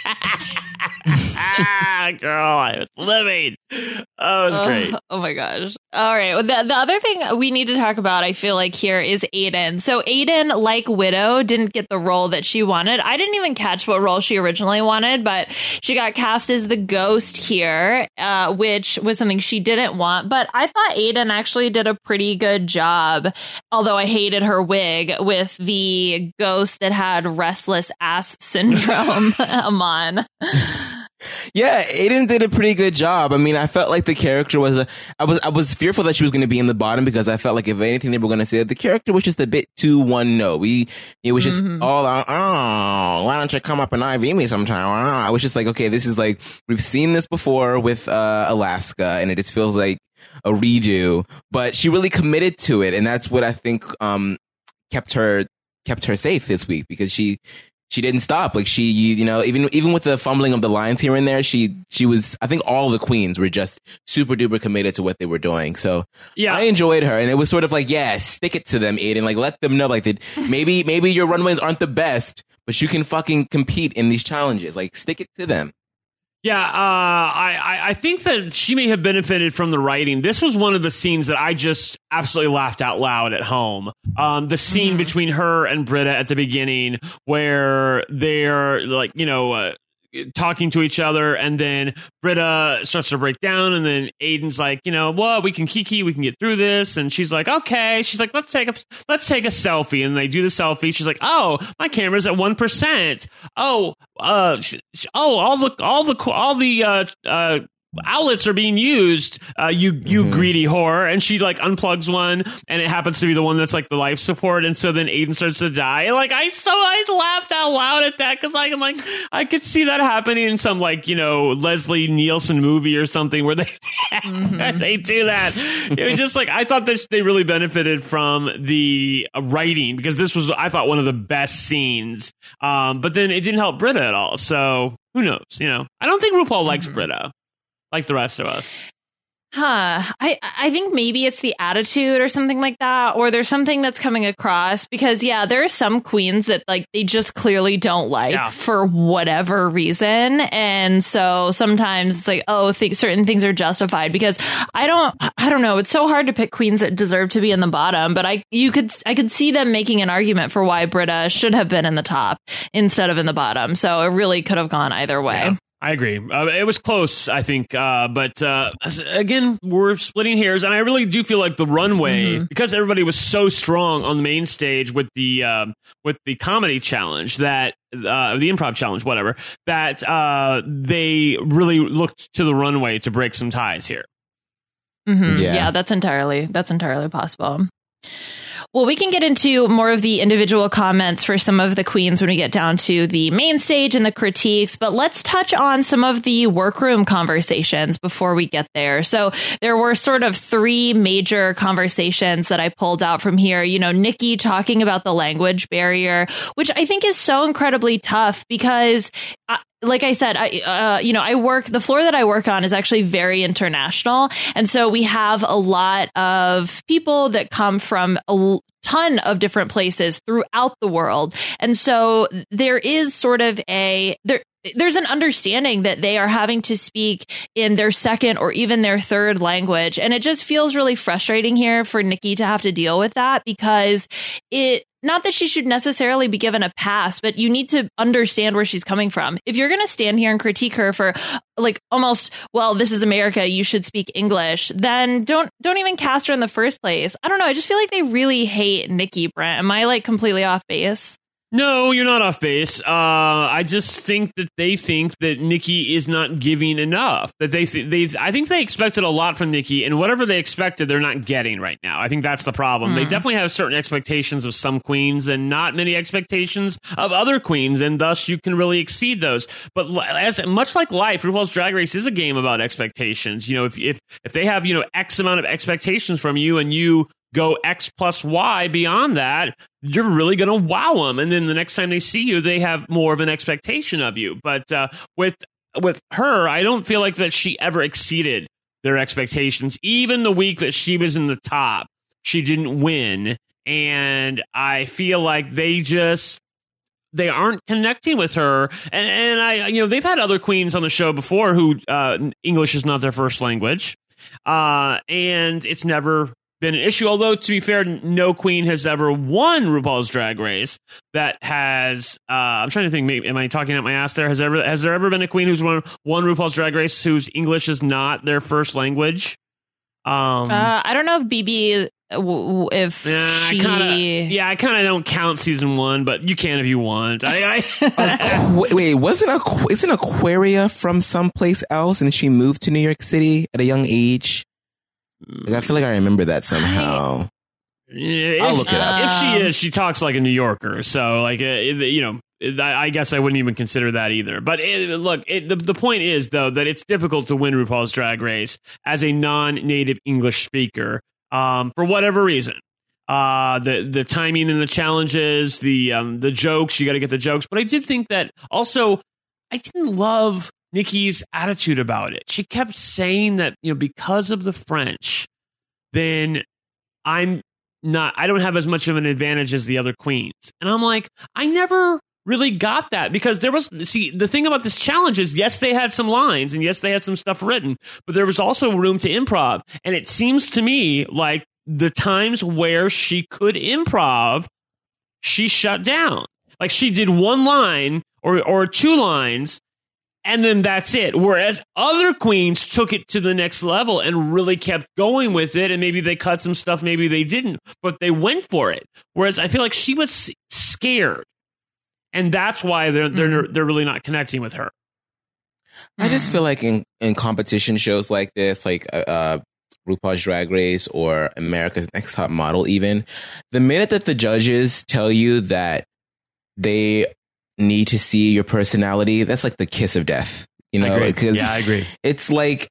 girl, I was living." Oh, it was great. Oh my gosh. All right. Well, the other thing we need to talk about, I feel like here, is Aiden. So Aiden, like Widow, didn't get the role that she wanted. I didn't even catch what role she originally wanted, but she got cast as the ghost here, which was something she didn't want. But I thought Aiden actually did a pretty good job, although I hated her wig with the ghost that had restless ass syndrome. Aman. Yeah, Aiden did a pretty good job. I mean, I felt like the character was I was fearful that she was going to be in the bottom, because I felt like if anything they were going to say that the character was just a bit too one note. It was just all out, oh, why don't you come up and IV me sometime? I was just like, okay, this is like, we've seen this before with Alaska, and it just feels like a redo. But she really committed to it, and that's what I think kept her safe this week, because she didn't stop. Like she, even with the fumbling of the lines here and there, she was, I think all the queens were just super duper committed to what they were doing. So yeah, I enjoyed her. And it was sort of like, yeah, stick it to them, Aiden. Like, let them know, like, that maybe your runways aren't the best, but you can fucking compete in these challenges. Like, stick it to them. Yeah, I think that she may have benefited from the writing. This was one of the scenes that I just absolutely laughed out loud at home. The scene between her and Britta at the beginning, where they're like, talking to each other, and then Britta starts to break down, and then Aiden's like, well, we can kiki, we can get through this, and she's like, okay, she's like, let's take a selfie, and they do the selfie. She's like, oh, my camera's at 1%. All the outlets are being used, you greedy whore. And she like unplugs one, and it happens to be the one that's like the life support. And so then Aiden starts to die. And like I laughed out loud at that because I'm like, I could see that happening in some like, Leslie Nielsen movie or something where they they do that. It was just like, I thought that they really benefited from the writing, because this was, I thought, one of the best scenes. But then it didn't help Britta at all. So who knows? I don't think RuPaul likes Britta like the rest of us. I think maybe it's the attitude or something like that, or there's something that's coming across, because there are some queens that like they just clearly don't like for whatever reason, and so sometimes it's like, certain things are justified, because I don't know, it's so hard to pick queens that deserve to be in the bottom, but I could see them making an argument for why Britta should have been in the top instead of in the bottom, so it really could have gone either way. Yeah. I agree. It was close, I think. But again, we're splitting hairs. And I really do feel like the runway, because everybody was so strong on the main stage with the comedy challenge, that the improv challenge, whatever, that they really looked to the runway to break some ties here. Yeah, that's entirely possible. Well, we can get into more of the individual comments for some of the queens when we get down to the main stage and the critiques, but let's touch on some of the workroom conversations before we get there. So there were sort of three major conversations that I pulled out from here. Nikki talking about the language barrier, which I think is so incredibly tough because like I said, the floor that I work on is actually very international. And so we have a lot of people that come from a ton of different places throughout the world. And so there is sort of there's an understanding that they are having to speak in their second or even their third language. And it just feels really frustrating here for Nikki to have to deal with that, because not that she should necessarily be given a pass, but you need to understand where she's coming from. If you're going to stand here and critique her for like almost, well, this is America, you should speak English, then don't even cast her in the first place. I don't know. I just feel like they really hate Nikki, Brent. Am I like completely off base? No, you're not off base. I just think that they think that Nikki is not giving enough. That I think they expected a lot from Nikki, and whatever they expected, they're not getting right now. I think that's the problem. They definitely have certain expectations of some queens, and not many expectations of other queens, and thus you can really exceed those. But as much like life, RuPaul's Drag Race is a game about expectations. If they have X amount of expectations from you, and you go X plus Y beyond that, you're really going to wow them. And then the next time they see you, they have more of an expectation of you. But with her, I don't feel like that she ever exceeded their expectations. Even the week that she was in the top, she didn't win. And I feel like they aren't connecting with her. And they've had other queens on the show before who English is not their first language. And it's never been an issue, although to be fair, no queen has ever won RuPaul's Drag Race that has I'm trying to think, am I talking out my ass there? Has there ever been a queen who's won RuPaul's Drag Race whose English is not their first language? I don't know if BB I kind of don't count season 1, but you can if you want. Wait, isn't Aquaria from someplace else and she moved to New York City at a young age? I feel like I remember that somehow. I'll look it up. If she is, she talks like a New Yorker. So, like, I guess I wouldn't even consider that either. But the point is, though, that it's difficult to win RuPaul's Drag Race as a non-native English speaker for whatever reason. The timing and the challenges, the jokes, you got to get the jokes. But I did think that also, I didn't love Nikki's attitude about it. She kept saying that, because of the French, then I don't have as much of an advantage as the other queens. And I'm like, I never really got that, because the thing about this challenge is, yes, they had some lines and yes, they had some stuff written, but there was also room to improv. And it seems to me like the times where she could improv, she shut down. Like she did one line or two lines, and then that's it. Whereas other queens took it to the next level and really kept going with it. And maybe they cut some stuff, maybe they didn't, but they went for it. Whereas I feel like she was scared. And that's why they're really not connecting with her. I just feel like in competition shows like this, like RuPaul's Drag Race or America's Next Top Model, even, the minute that the judges tell you that they need to see your personality, that's like the kiss of death. You know, because I agree. It's like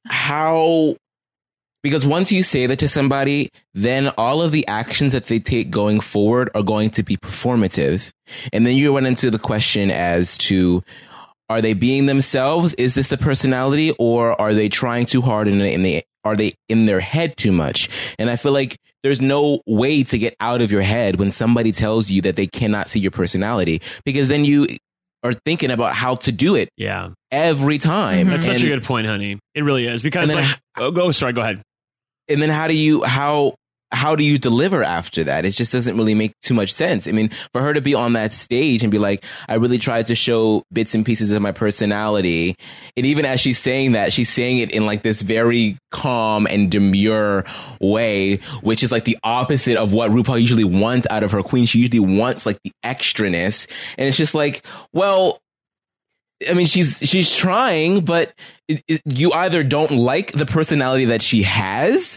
because once you say that to somebody, then all of the actions that they take going forward are going to be performative. And then you run into the question as to, are they being themselves? Is this the personality, or are they trying too hard and are they in their head too much? And I feel like there's no way to get out of your head when somebody tells you that they cannot see your personality, because then you are thinking about how to do it. Yeah. Every time. That's such a good point, honey. It really is, because go ahead. And then how do you deliver after that? It just doesn't really make too much sense. I mean, for her to be on that stage and be like, I really tried to show bits and pieces of my personality. And even as she's saying that, she's saying it in like this very calm and demure way, which is like the opposite of what RuPaul usually wants out of her queen. She usually wants like the extraness. And it's just like, well, I mean, she's trying, but you either don't like the personality that she has,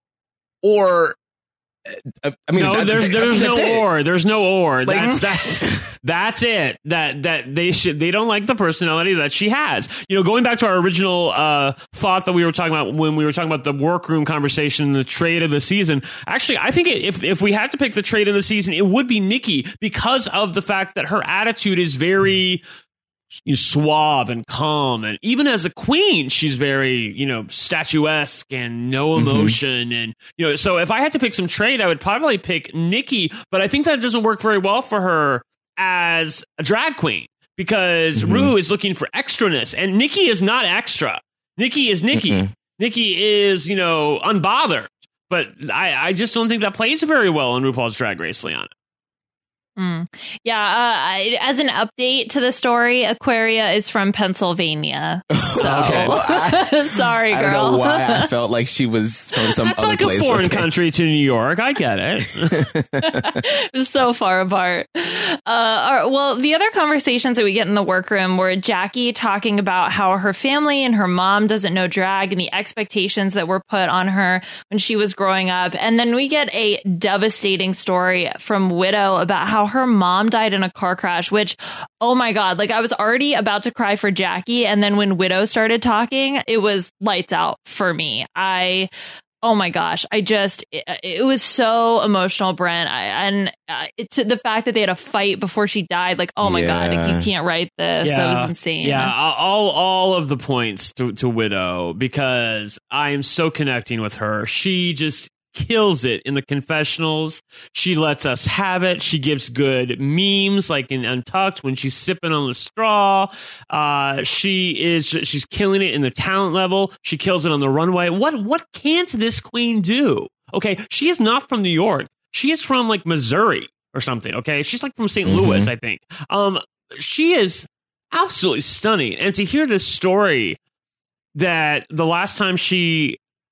or I mean, no, there's no or. There's no or. Like, that's it. That they don't like the personality that she has. You know, going back to our original thought that we were talking about when we were talking about the workroom conversation, the trade of the season. Actually, I think if we had to pick the trade of the season, it would be Nikki, because of the fact that her attitude is very suave and calm, and even as a queen, she's very, statuesque and no emotion. And so if I had to pick some trait, I would probably pick Nikki, but I think that doesn't work very well for her as a drag queen, because Ru is looking for extraness, and Nikki is not extra. Nikki is Nikki. Nikki is unbothered, but I just don't think that plays very well in RuPaul's Drag Race, Liana. Yeah, as an update to the story, Aquaria is from Pennsylvania. So sorry, girl. I don't know why I felt like she was from some That's other like place. A foreign country to New York. I get it. It's so far apart. Well, the other conversations that we get in the workroom were Jackie talking about how her family and her mom doesn't know drag and the expectations that were put on her when she was growing up. And then we get a devastating story from Widow about how her mom died in a car crash, which, oh my God, like I was already about to cry for Jackie. And then when Widow started talking, it was lights out for me. Oh my gosh, it was so emotional, Brent. It's the fact that they had a fight before she died. Like, oh my God, like, you can't write this. That was insane. Yeah, all of the points to Widow, because I am so connecting with her. She just kills it in the confessionals. She lets us have it. She gives good memes, like in Untucked when she's sipping on the straw. She's killing it in the talent level. She kills it on the runway. What can't this queen do? Okay, she is not from New York. She is from like Missouri or something. Okay, she's like from St. Louis, I think. She is absolutely stunning. And to hear this story that the last time she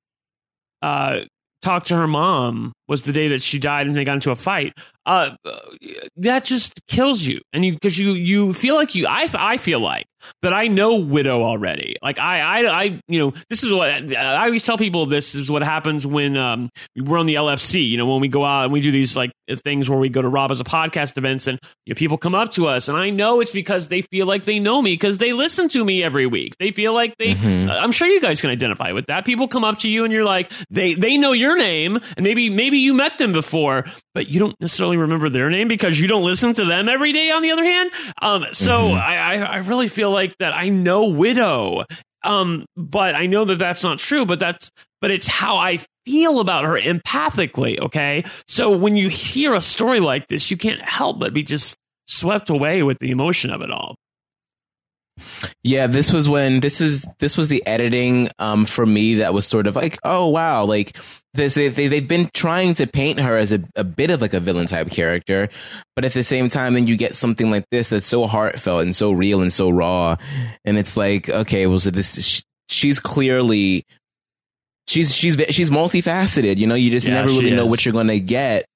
talked to her mom was the day that she died and they got into a fight. That just kills you. And because you feel like I feel like that I know Widow already. Like I this is what I always tell people. This is what happens when we're on the LFC. When we go out and we do these like things where we go to Rob as a podcast events, and people come up to us, and I know it's because they feel like they know me because they listen to me every week. They feel like they. I'm sure you guys can identify with that. People come up to you and you're like, they know your name, and maybe you met them before, but you don't necessarily remember their name because you don't listen to them every day, on the other hand. So I really feel like that I know Widow, but I know that that's not true, but it's how I feel about her empathically. Okay. So when you hear a story like this, you can't help but be just swept away with the emotion of it all. Yeah, this was the editing for me that was sort of like, oh wow, like they've been trying to paint her as a bit of like a villain type character, but at the same time then you get something like this that's so heartfelt and so real and so raw, and it's like, okay, well, so she's clearly she's multifaceted, you just never really know what you're gonna get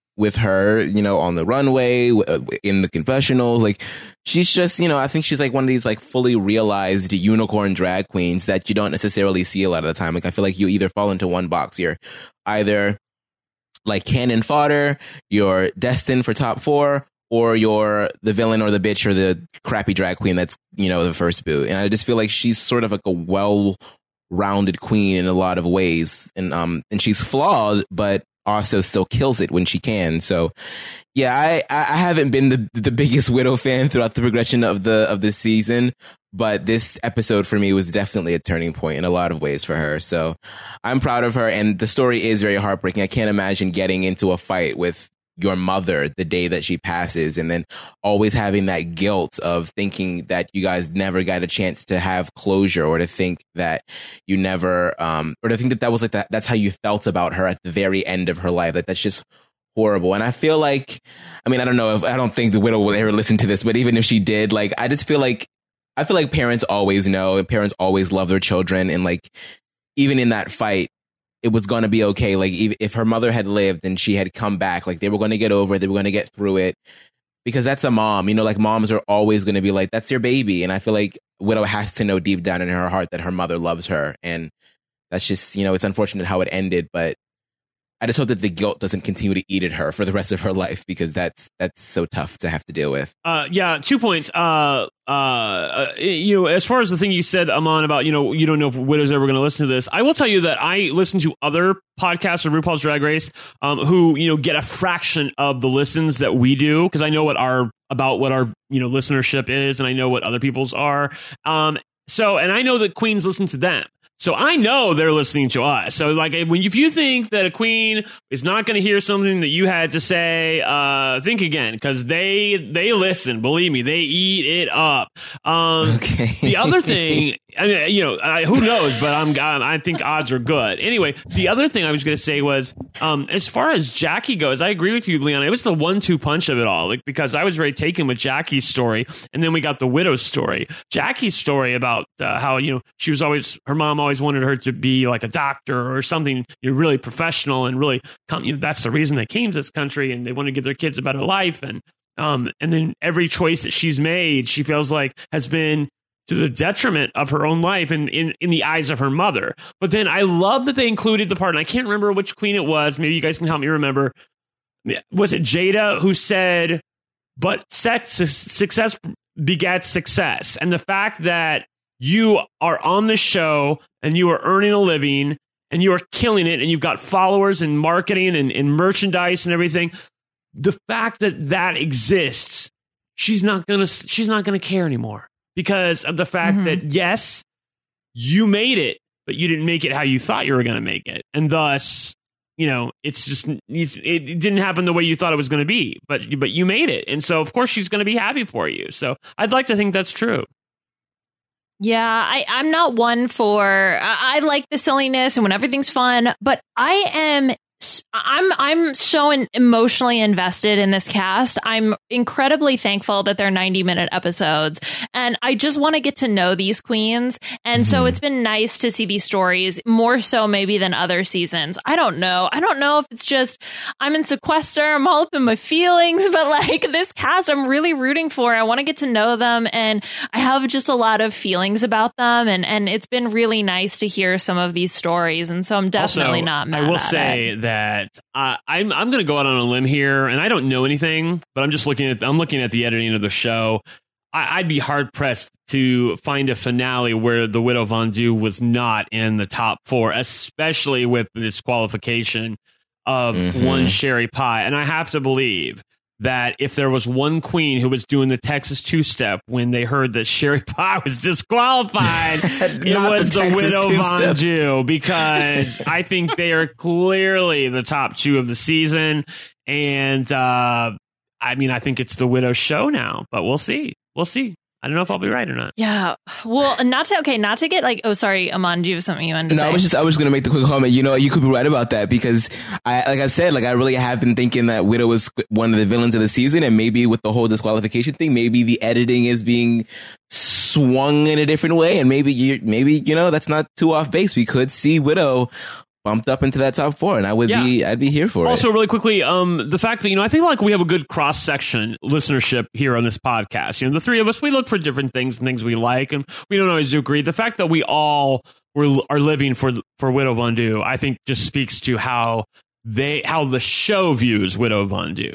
with her, you know, on the runway, in the confessionals. Like, she's just, you know, I think she's like one of these like fully realized unicorn drag queens that you don't necessarily see a lot of the time. Like, I feel like you either fall into one box. You're either like cannon fodder, you're destined for top 4, or you're the villain or the bitch or the crappy drag queen that's, you know, the first boot. And I just feel like she's sort of like a well-rounded queen in a lot of ways. And she's flawed, but also still kills it when she can. So yeah, I haven't been the biggest Widow fan throughout the progression of this season, but this episode for me was definitely a turning point in a lot of ways for her. So I'm proud of her, and the story is very heartbreaking. I can't imagine getting into a fight with your mother the day that she passes, and then always having that guilt of thinking that you guys never got a chance to have closure, or to think that you never or to think that was like that's how you felt about her at the very end of her life. Like, that's just horrible. And I feel like, I mean, I don't think the Widow will ever listen to this, but even if she did, like, I feel like parents always know, and parents always love their children, and like, even in that fight, it was going to be okay. Like, if her mother had lived and she had come back, like, they were going to get over it. They were going to get through it, because that's a mom, you know, like, moms are always going to be like, that's your baby. And I feel like Widow has to know deep down in her heart that her mother loves her. And that's just, you know, it's unfortunate how it ended, but I just hope that the guilt doesn't continue to eat at her for the rest of her life, because that's so tough to have to deal with. Yeah, 2 points. You know, as far as the thing you said, Aman, about, you know, you don't know if Widow's ever going to listen to this. I will tell you that I listen to other podcasts of RuPaul's Drag Race, who, you know, get a fraction of the listens that we do, because I know what our you know, listenership is, and I know what other people's are. So, and I know that queens listen to them. So I know they're listening to us. So, like, if you think that a queen is not going to hear something that you had to say, think again, because they listen. Believe me, they eat it up. Okay. The other thing, I mean, you know, who knows? But I think odds are good. Anyway, the other thing I was going to say was, as far as Jackie goes, I agree with you, Leon. It was the 1-2 punch of it all, like, because I was very taken with Jackie's story, and then we got the Widow's story. Jackie's story about how, you know, her mom always wanted her to be like a doctor or something, you know, really professional, and really, you know, that's the reason they came to this country, and they want to give their kids a better life. And then every choice that she's made, she feels like has been to the detriment of her own life and in the eyes of her mother. But then I love that they included the part, and I can't remember which queen it was. Maybe you guys can help me remember. Was it Jada who said, but success begets success? And the fact that you are on the show and you are earning a living and you are killing it, and you've got followers and marketing and merchandise and everything. The fact that exists, she's not gonna care anymore, because of the fact that, yes, you made it, but you didn't make it how you thought you were going to make it, and thus, you know, it's just, it didn't happen the way you thought it was going to be, but you made it, and so of course she's going to be happy for you. So I'd like to think that's true. Yeah, I'm not one for, I like the silliness and when everything's fun, but I'm so emotionally invested in this cast. I'm incredibly thankful that they're 90-minute episodes, and I just want to get to know these queens. And so it's been nice to see these stories more so maybe than other seasons. I don't know if it's just I'm in sequester, I'm all up in my feelings, but like this cast I'm really rooting for. I want to get to know them, and I have just a lot of feelings about them, and it's been really nice to hear some of these stories, and so I'm definitely not mad at it. I will say that I'm going to go out on a limb here, and I don't know anything, but I'm looking at the editing of the show. I'd be hard pressed to find a finale where the Widow Von Du was not in the top 4, especially with the disqualification of one Sherry Pie. And I have to believe that if there was one queen who was doing the Texas two-step when they heard that Sherry Pie was disqualified, it was the Widow Von Du, because I think they are clearly the top 2 of the season. And I mean, I think it's the Widow show now, but we'll see. I don't know if I'll be right or not. Yeah. Well, not to get like, oh, sorry, Aman, do you have something you wanted to say? I was going to make the quick comment. You know, you could be right about that, because I really have been thinking that Widow was one of the villains of the season, and maybe with the whole disqualification thing, maybe the editing is being swung in a different way, and maybe you know, that's not too off base. We could see Widow bumped up into that top 4, and I'd be here for it. Also, really quickly, the fact that, I think like we have a good cross-section listenership here on this podcast. The three of us, we look for different things and things we like, and we don't always agree. The fact that we all are living for Widow Von Du, I think just speaks to how the show views Widow Von Du.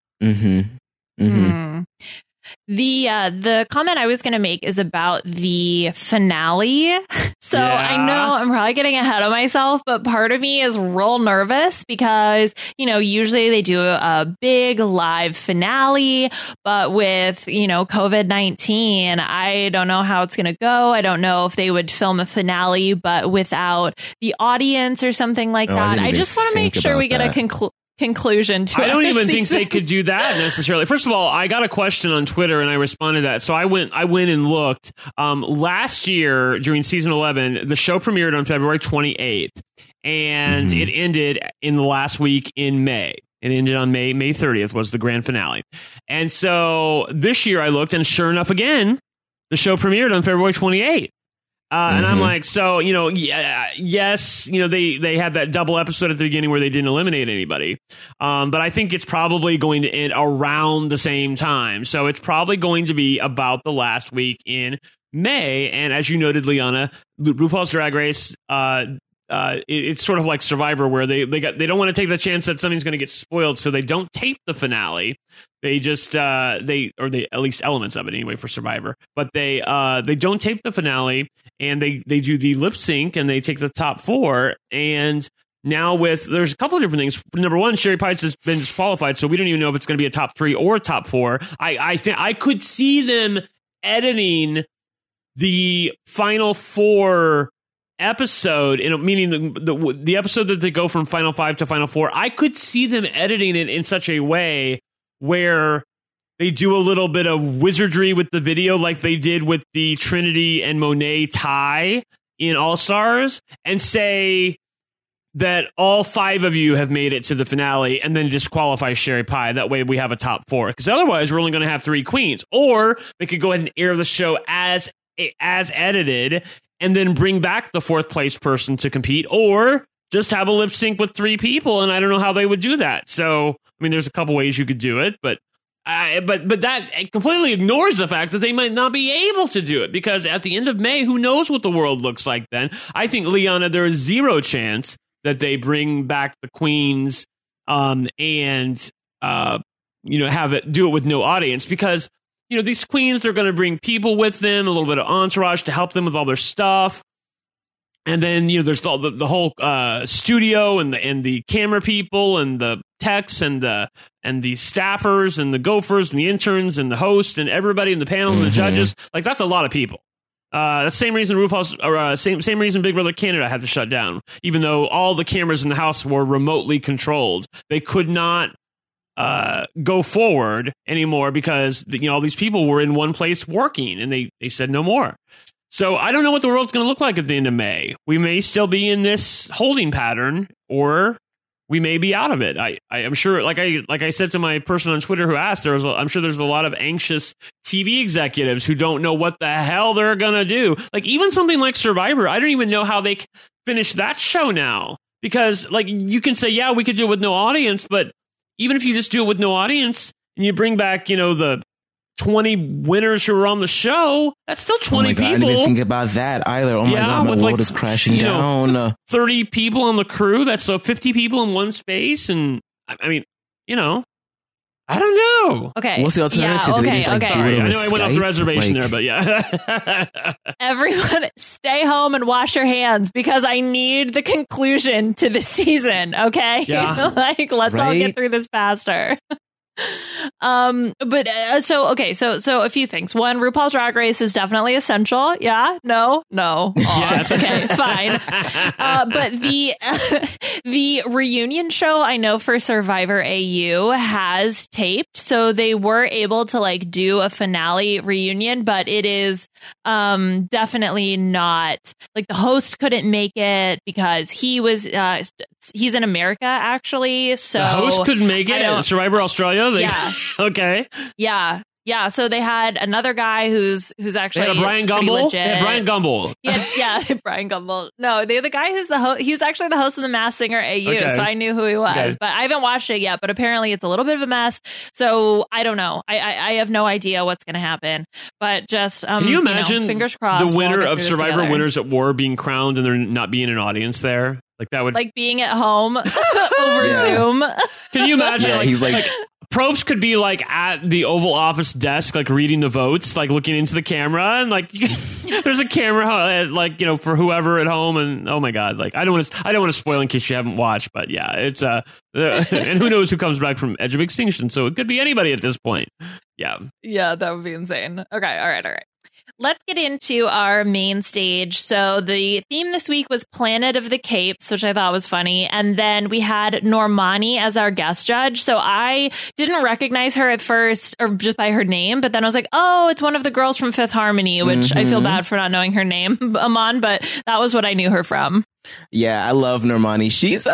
The comment I was going to make is about the finale. So I know I'm probably getting ahead of myself, but part of me is real nervous because, usually they do a big live finale, but with, COVID-19, I don't know how it's going to go. I don't know if they would film a finale, but without the audience or something like that. I just want to make sure we get a conclusion to it. I don't even think they could do that necessarily. First of all, I got a question on Twitter and I responded to that. So I went and looked. Last year during season 11, the show premiered on February 28th and it ended in the last week in May. It ended on May 30th was the grand finale. And so this year I looked, and sure enough, again, the show premiered on February 28th. And I'm like, so, yes, they had that double episode at the beginning where they didn't eliminate anybody. But I think it's probably going to end around the same time. So it's probably going to be about the last week in May. And as you noted, Liana, RuPaul's Drag Race, it's sort of like Survivor, where they don't want to take the chance that something's going to get spoiled, so they don't tape the finale. They just at least elements of it anyway for Survivor, but they don't tape the finale, and they do the lip sync, and they take the top 4. And now there's a couple of different things. Number one, Sherry Pie's has been disqualified, so we don't even know if it's going to be a top 3 or top 4. I think I could see them editing the final 4 episode, meaning the episode that they go from Final 5 to Final 4. I could see them editing it in such a way where they do a little bit of wizardry with the video, like they did with the Trinity and Monet tie in All Stars, and say that all 5 of you have made it to the finale, and then disqualify Sherry Pie. That way we have a top 4, because otherwise we're only going to have 3 queens. Or they could go ahead and air the show as edited, and then bring back the 4th place person to compete, or just have a lip sync with 3 people. And I don't know how they would do that. So, there's a couple ways you could do it, but that completely ignores the fact that they might not be able to do it, because at the end of May, who knows what the world looks like then. I think, Liana, there is 0 chance that they bring back the queens and have it do it with no audience, because these queens, they're going to bring people with them, a little bit of entourage to help them with all their stuff. And then, there's the whole studio and the camera people and the techs and the staffers and the gophers and the interns and the host and everybody in the panel and the judges. Like, that's a lot of people. That's the same reason same reason Big Brother Canada had to shut down, even though all the cameras in the house were remotely controlled. They could not go forward anymore because all these people were in one place working, and they said no more. So I don't know what the world's going to look like at the end of May. We may still be in this holding pattern, or we may be out of it. I'm sure, like I said to my person on Twitter who asked, I'm sure there's a lot of anxious TV executives who don't know what the hell they're going to do. Like, even something like Survivor, I don't even know how they finish that show now, because you can say, yeah, we could do it with no audience, but even if you just do it with no audience and you bring back, the 20 winners who were on the show, that's still 20 people. I didn't even think about that either. Oh my God, my world is crashing down. 30 people on the crew, that's 50 people in one space. And I don't know. Okay. What's the alternative? Yeah, okay. Sorry, I know I went off the reservation there, but yeah. Everyone stay home and wash your hands, because I need the conclusion to the season, okay? Yeah. Let's all get through this faster. So a few things. One, RuPaul's Drag Race is definitely essential. Yeah, no. Yes. Okay, fine. But the reunion show, I know for Survivor AU has taped, so they were able to do a finale reunion, but it is definitely not, the host couldn't make it because he was he's in America, actually. So the host couldn't make it. Survivor Australia. Yeah. Okay. Yeah. Yeah, so they had another guy who's actually They had a Brian pretty Gumbel. legit. They had Brian Gumbel. Yeah, Brian Gumbel. No, the guy who's the host. He was actually the host of the Masked Singer AU, Okay. so I knew who he was. Okay. But I haven't watched it yet. But apparently, it's a little bit of a mess. So I don't know. I have no idea what's going to happen. But just Can you imagine fingers crossed. the we'll winner get of through this Survivor together. Winners at War being crowned and there not being an audience there? Like that would Like being at home over Zoom. Can you imagine? Yeah, he's like- Probst could be like at the Oval Office desk, like reading the votes, like looking into the camera, and like there's a camera, like for whoever at home, and oh my god, like I don't want to spoil in case you haven't watched, but yeah, it's and who knows who comes back from Edge of Extinction, so it could be anybody at this point. Yeah, that would be insane. Okay, all right. Let's get into our main stage. So the theme this week was Planet of the Capes, which I thought was funny. And then we had Normani as our guest judge. So I didn't recognize her at first or just by her name, but then I was like, oh, it's one of the girls from Fifth Harmony, which I feel bad for not knowing her name, Aman, but that was what I knew her from. Yeah, I love Normani.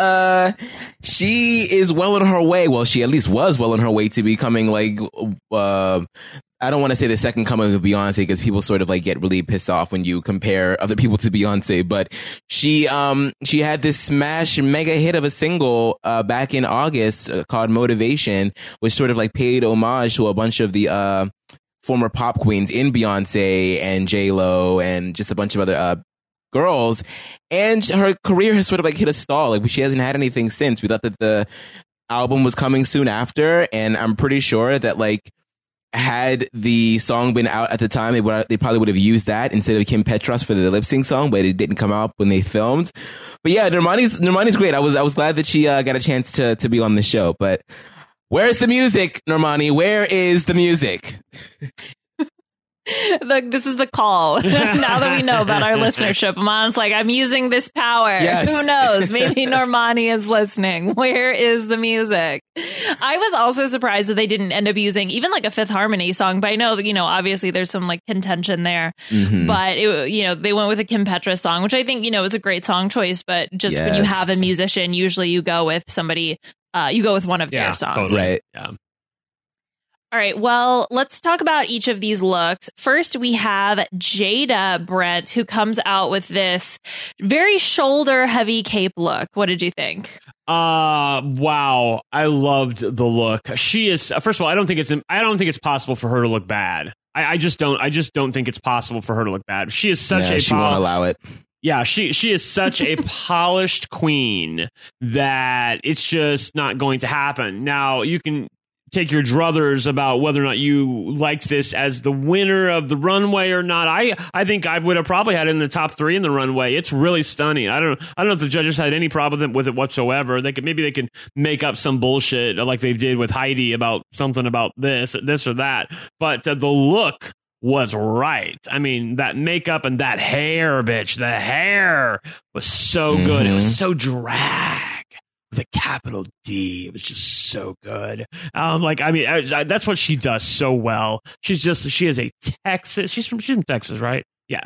She is well on her way. Well, she at least was well on her way to becoming like I don't want to say the second coming of Beyonce because people sort of like get really pissed off when you compare other people to Beyonce. But she had this smash mega hit of a single back in August called Motivation, which sort of like paid homage to a bunch of the former pop queens in Beyonce and J-Lo and just a bunch of other girls. And her career has sort of like hit a stall. Like she hasn't had anything since. We thought that the album was coming soon after, and I'm pretty sure that like had the song been out at the time, they probably would have used that instead of Kim Petras for the lip sync song, but it didn't come out when they filmed. But yeah, Normani's great. I was glad that she got a chance to be on the show. But where's the music, Normani? Where is the music? This is the call. Now that we know about our listenership, Aman's like, I'm using this power. Yes. Who knows? Maybe Normani is listening. Where is the music? I was also surprised that they didn't end up using even like a Fifth Harmony song, but I know that, obviously there's some like contention there, but they went with a Kim Petras song, which I think, is a great song choice, but just when you have a musician, usually you go with somebody, you go with one of their songs. Totally. Right. Yeah. All right, well, let's talk about each of these looks. First, we have Jada Brent, who comes out with this very shoulder-heavy cape look. What did you think? Wow, I loved the look. She is. First of all, I don't think it's possible for her to look bad. I just don't think it's possible for her to look bad. She is such she won't allow it. Yeah, she is such a polished queen that it's just not going to happen. Now, you can take your druthers about whether or not you liked this as the winner of the runway or not. I think I would have probably had it in the top 3 in the runway. It's really stunning. I don't know if the judges had any problem with it whatsoever. Maybe they could make up some bullshit like they did with Heidi about something about this or that. But the look was right. I mean, that makeup and that hair, bitch. The hair was so good. It was so drag. With a capital D. It was just so good. That's what she does so well. She is a Texas. She's from Texas, right? Yeah.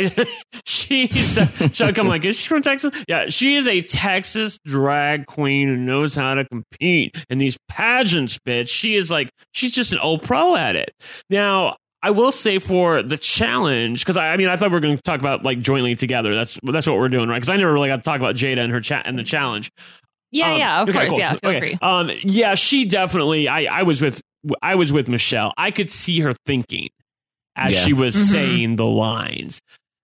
I'm like, is she from Texas? Yeah. She is a Texas drag queen who knows how to compete in these pageants, bitch. She's just an old pro at it. Now, I will say for the challenge, because I thought we were going to talk about like jointly together. That's what we're doing, right? Because I never really got to talk about Jada and her and the challenge. Yeah, of course. Cool. Yeah, feel free. Yeah, she definitely. I was with Michelle. I could see her thinking as she was saying the lines.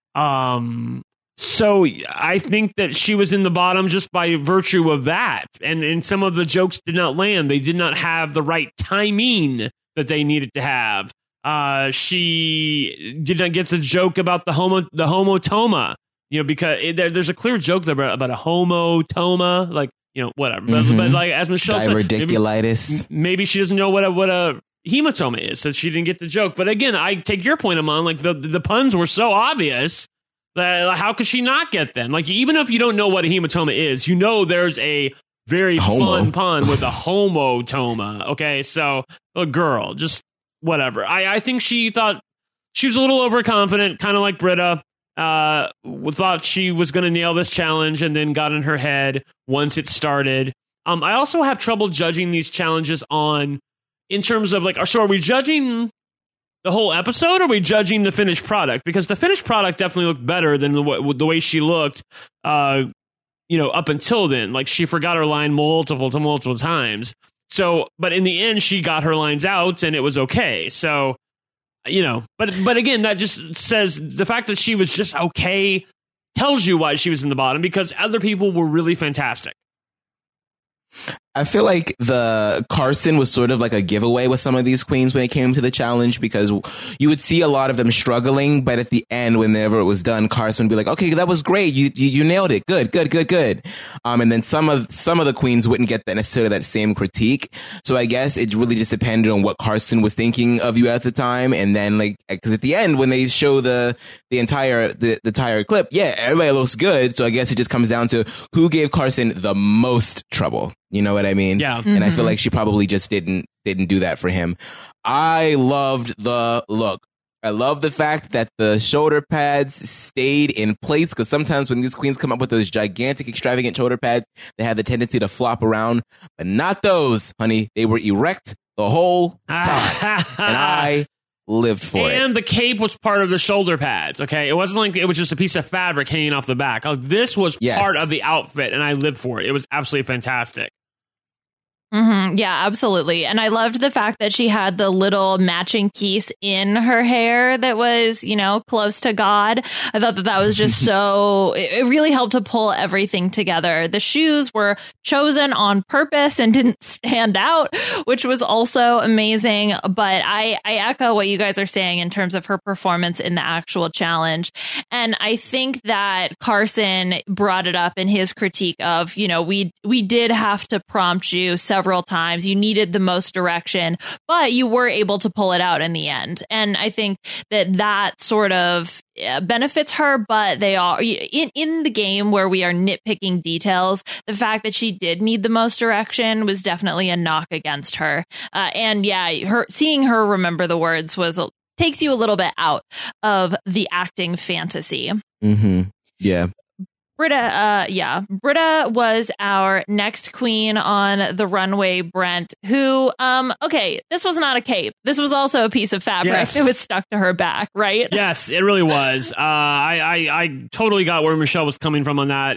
So I think that she was in the bottom just by virtue of that, and some of the jokes did not land. They did not have the right timing that they needed to have. She did not get the joke about the homotoma. Because there's a clear joke there about a homotoma, like. Whatever. But like as Michelle said, diverticulitis. Maybe she doesn't know what a hematoma is, so she didn't get the joke. But again, I take your point, Aman. Like the puns were so obvious that how could she not get them? Like even if you don't know what a hematoma is, there's a very fun pun with a homotoma. Okay, so a girl, just whatever. I think she thought she was a little overconfident, kind of like Britta. Thought she was going to nail this challenge and then got in her head once it started. I also have trouble judging these challenges in terms of like, so are we judging the whole episode, or are we judging the finished product? Because the finished product definitely looked better than the way she looked, up until then. Like, she forgot her line multiple times. So, but in the end, she got her lines out, and it was okay. So, but again, that just says the fact that she was just okay tells you why she was in the bottom, because other people were really fantastic. I feel like the Carson was sort of like a giveaway with some of these queens when it came to the challenge, because you would see a lot of them struggling, but at the end, whenever it was done, Carson would be like, okay, that was great. You nailed it. Good. And then some of the queens wouldn't get necessarily that same critique. So I guess it really just depended on what Carson was thinking of you at the time. And then, like, because at the end, when they show the entire clip, yeah, everybody looks good. So I guess it just comes down to who gave Carson the most trouble. You know what I mean? Yeah. And I feel like she probably just didn't do that for him. I loved the look. I love the fact that the shoulder pads stayed in place, because sometimes when these queens come up with those gigantic, extravagant shoulder pads, they have the tendency to flop around, but not those, honey. They were erect the whole time. And I lived for it. And the cape was part of the shoulder pads, okay? It wasn't like it was just a piece of fabric hanging off the back. This was part of the outfit, and I lived for it. It was absolutely fantastic. Mm-hmm. Yeah, absolutely. And I loved the fact that she had the little matching piece in her hair that was, close to God. I thought that was just so, it really helped to pull everything together. The shoes were chosen on purpose and didn't stand out, which was also amazing. But I echo what you guys are saying in terms of her performance in the actual challenge. And I think that Carson brought it up in his critique of, we did have to prompt you several times. You needed the most direction, but you were able to pull it out in the end. And I think that sort of benefits her, but they are in the game where we are nitpicking details. The fact that she did need the most direction was definitely a knock against her. And yeah, seeing her remember the words takes you a little bit out of the acting fantasy. Mm-hmm. Yeah. Britta was our next queen on the runway, Brent, who, this was not a cape. This was also a piece of fabric that was stuck to her back, right? Yes, it really was. I totally got where Michelle was coming from on that.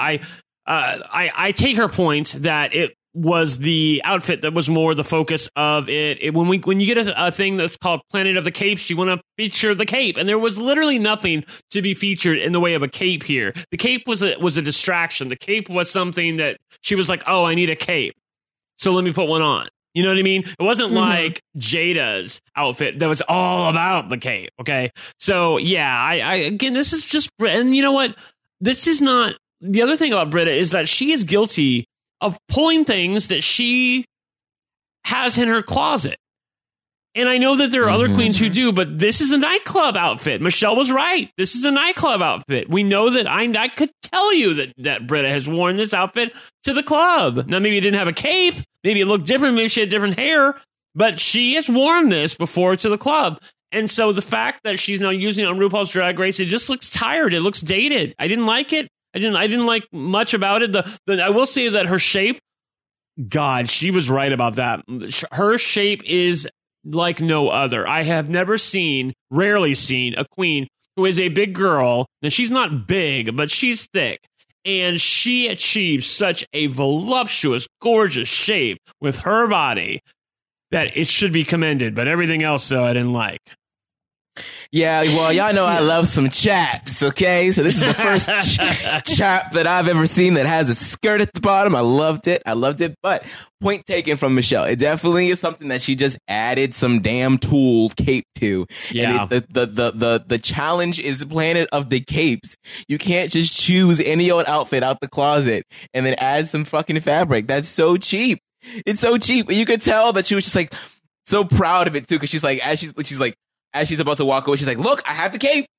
I take her point that it was the outfit that was more the focus of it. When you get a thing that's called Planet of the Capes, you want to feature the cape, and there was literally nothing to be featured in the way of a cape here. The cape was a distraction. The cape was something that she was like, oh, I need a cape, so let me put one on. You know what I mean? It wasn't like Jada's outfit that was all about the cape. Okay, so yeah, I again, this is just, and you know what? This is not. The other thing about Britta is that she is guilty of pulling things that she has in her closet. And I know that there are other queens who do, but this is a nightclub outfit. Michelle was right. This is a nightclub outfit. We know that I could tell you that Britta has worn this outfit to the club. Now, maybe it didn't have a cape. Maybe it looked different. Maybe she had different hair. But she has worn this before to the club. And so the fact that she's now using it on RuPaul's Drag Race, it just looks tired. It looks dated. I didn't like it. I didn't like much about it. I will say that her shape, God, she was right about that. Her shape is like no other. I have rarely seen a queen who is a big girl. And she's not big, but she's thick. And she achieves such a voluptuous, gorgeous shape with her body that it should be commended. But everything else, though, I didn't like. Yeah, well, y'all know I love some chaps, okay? So this is the first chap that I've ever seen that has a skirt at the bottom. I loved it. But point taken from Michelle. It definitely is something that she just added some damn tool cape to. Yeah. And the challenge is Planet of the Capes. You can't just choose any old outfit out the closet and then add some fucking fabric. That's so cheap. It's so cheap. You could tell that she was just like so proud of it too, because she's like, as she's about to walk away, she's like, look, I have the cape.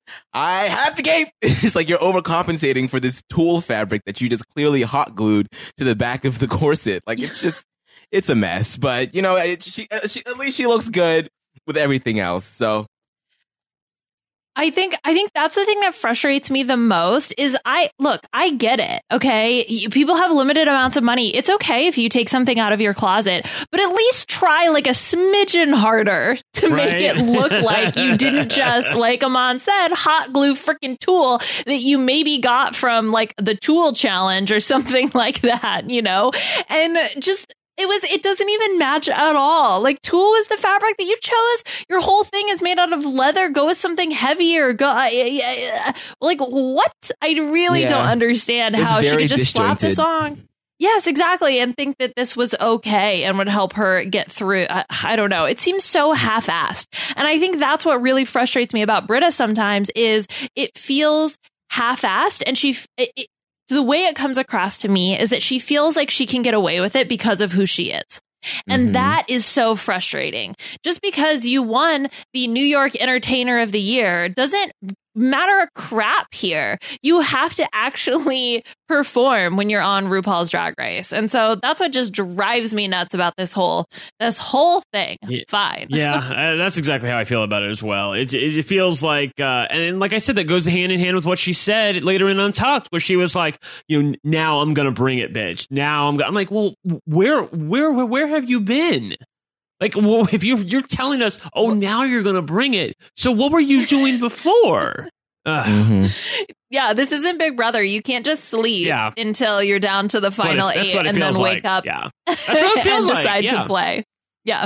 It's like you're overcompensating for this tulle fabric that you just clearly hot glued to the back of the corset. Like, it's a mess. But, at least she looks good with everything else. So I think that's the thing that frustrates me the most is I get it. Okay. People have limited amounts of money. It's okay if you take something out of your closet, but at least try like a smidgen harder to make it look like you didn't just, like Aman said, hot glue freaking Tool that you maybe got from like the Tool challenge or something like that, you know, and just, it doesn't even match at all. Like Tool was the fabric that you chose. Your whole thing is made out of leather. Go with something heavier. Go like what? I really don't understand how she could just slap this on. Yes, exactly. And think that this was okay and would help her get through. I don't know. It seems so half-assed. And I think that's what really frustrates me about Britta sometimes is it feels half-assed and the way it comes across to me is that she feels like she can get away with it because of who she is. And that is so frustrating. Just because you won the New York Entertainer of the Year doesn't matter a crap here. You have to actually perform when you're on RuPaul's Drag Race. And so that's what just drives me nuts about this whole thing. Yeah. Fine. Yeah, that's exactly how I feel about it as well. It feels like, and like I said, that goes hand in hand with what she said later in Untucked, where she was like, you know, now I'm going to bring it, bitch. Now I'm like, well, where have you been? Like, well, if you're telling us, oh, now you're going to bring it. So what were you doing before? Yeah, this isn't Big Brother. You can't just sleep until you're down to the final 8 and then wake up that's what it feels and decide to play. Yeah.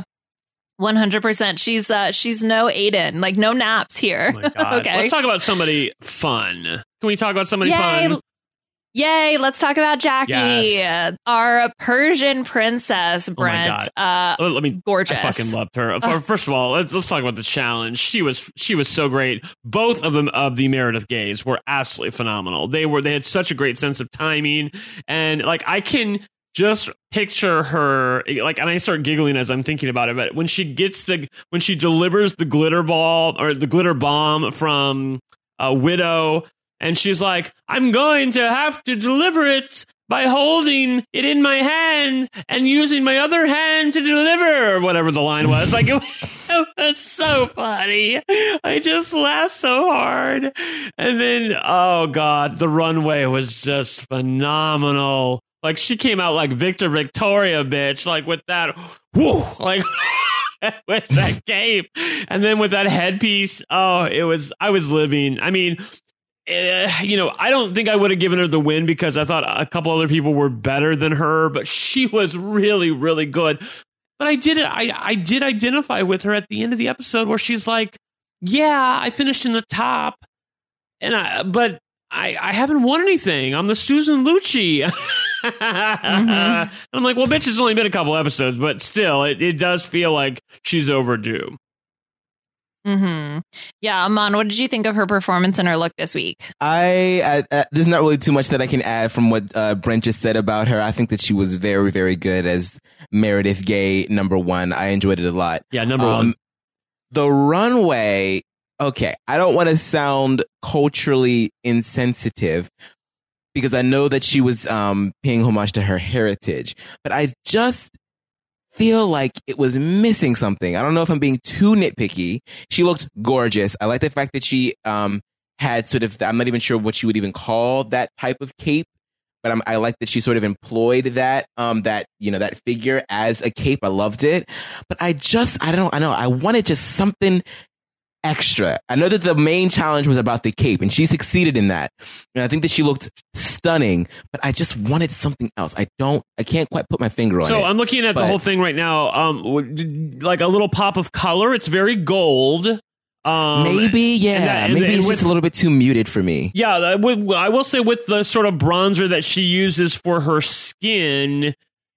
100%. She's no Aiden, like no naps here. Oh my God. Okay. Let's talk about somebody fun. Can we talk about somebody fun? Yay, let's talk about Jackie, our Persian princess, Brent. Oh my God. Gorgeous. I fucking loved her. First of all, let's talk about the challenge. She was so great. Both of them of the Meredith gays were absolutely phenomenal. They had such a great sense of timing, and like I can just picture her like, and I start giggling as I'm thinking about it. But when she delivers the glitter ball or the glitter bomb from Widow. And she's like, I'm going to have to deliver it by holding it in my hand and using my other hand to deliver, or whatever the line was. Like, it was so funny. I just laughed so hard. And then, oh God, the runway was just phenomenal. Like, she came out like Victoria, bitch, like with that, whoo, like... with that cape. And then with that headpiece, I was living. I mean... you know, I don't think I would have given her the win because I thought a couple other people were better than her, but she was really, really good. But I did identify with her at the end of the episode where she's like, yeah, I finished in the top, but I haven't won anything. I'm the Susan Lucci. I'm like, well, bitch, it's only been a couple episodes, but still, it does feel like she's overdue. Yeah, Aman, what did you think of her performance and her look this week? There's not really too much that I can add from what Brent just said about her. I think that she was very, very good as Meredith Gay #1. I enjoyed it a lot. Yeah, #1. The runway, okay, I don't want to sound culturally insensitive because I know that she was paying homage to her heritage, but I just feel like it was missing something. I don't know if I'm being too nitpicky. She looked gorgeous. I like the fact that she had sort of, I'm not even sure what you would even call that type of cape, but I like that she sort of employed that that figure as a cape. I loved it. But I don't know. I wanted just something extra. I know that the main challenge was about the cape, and she succeeded in that. And I think that she looked stunning, but I just wanted something else. I can't quite put my finger on it. So I'm looking at the whole thing right now, like a little pop of color. It's very gold. Maybe it's just a little bit too muted for me. Yeah, I will say with the sort of bronzer that she uses for her skin,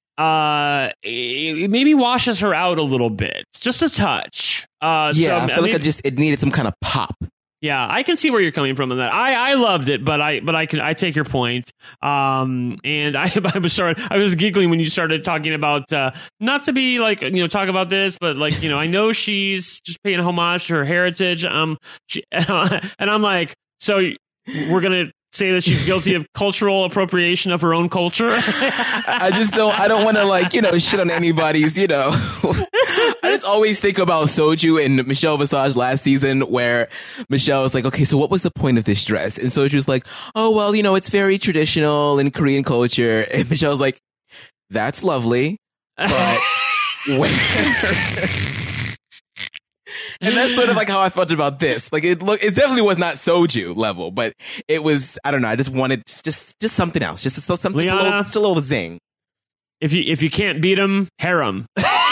it maybe washes her out a little bit, just a touch. I feel like it needed some kind of pop. Yeah, I can see where you're coming from on that. I loved it, but I take your point. And I was giggling when you started talking about not to be like, you know, talk about this, but like, you know, I know she's just paying homage to her heritage. And I'm like, so we're gonna say that she's guilty of cultural appropriation of her own culture. I don't want to, like, you know, shit on anybody's, you know. I just always think about Soju and Michelle Visage last season, where Michelle was like, okay, so what was the point of this dress? And Soju's like, oh, well, it's very traditional in Korean culture. And Michelle's like, that's lovely, but where? And that's sort of like how I felt about this. Like it definitely was not Soju level, but it was, I don't know. I just wanted just something else, just something, Liana, just a little zing. If you can't beat him, harem.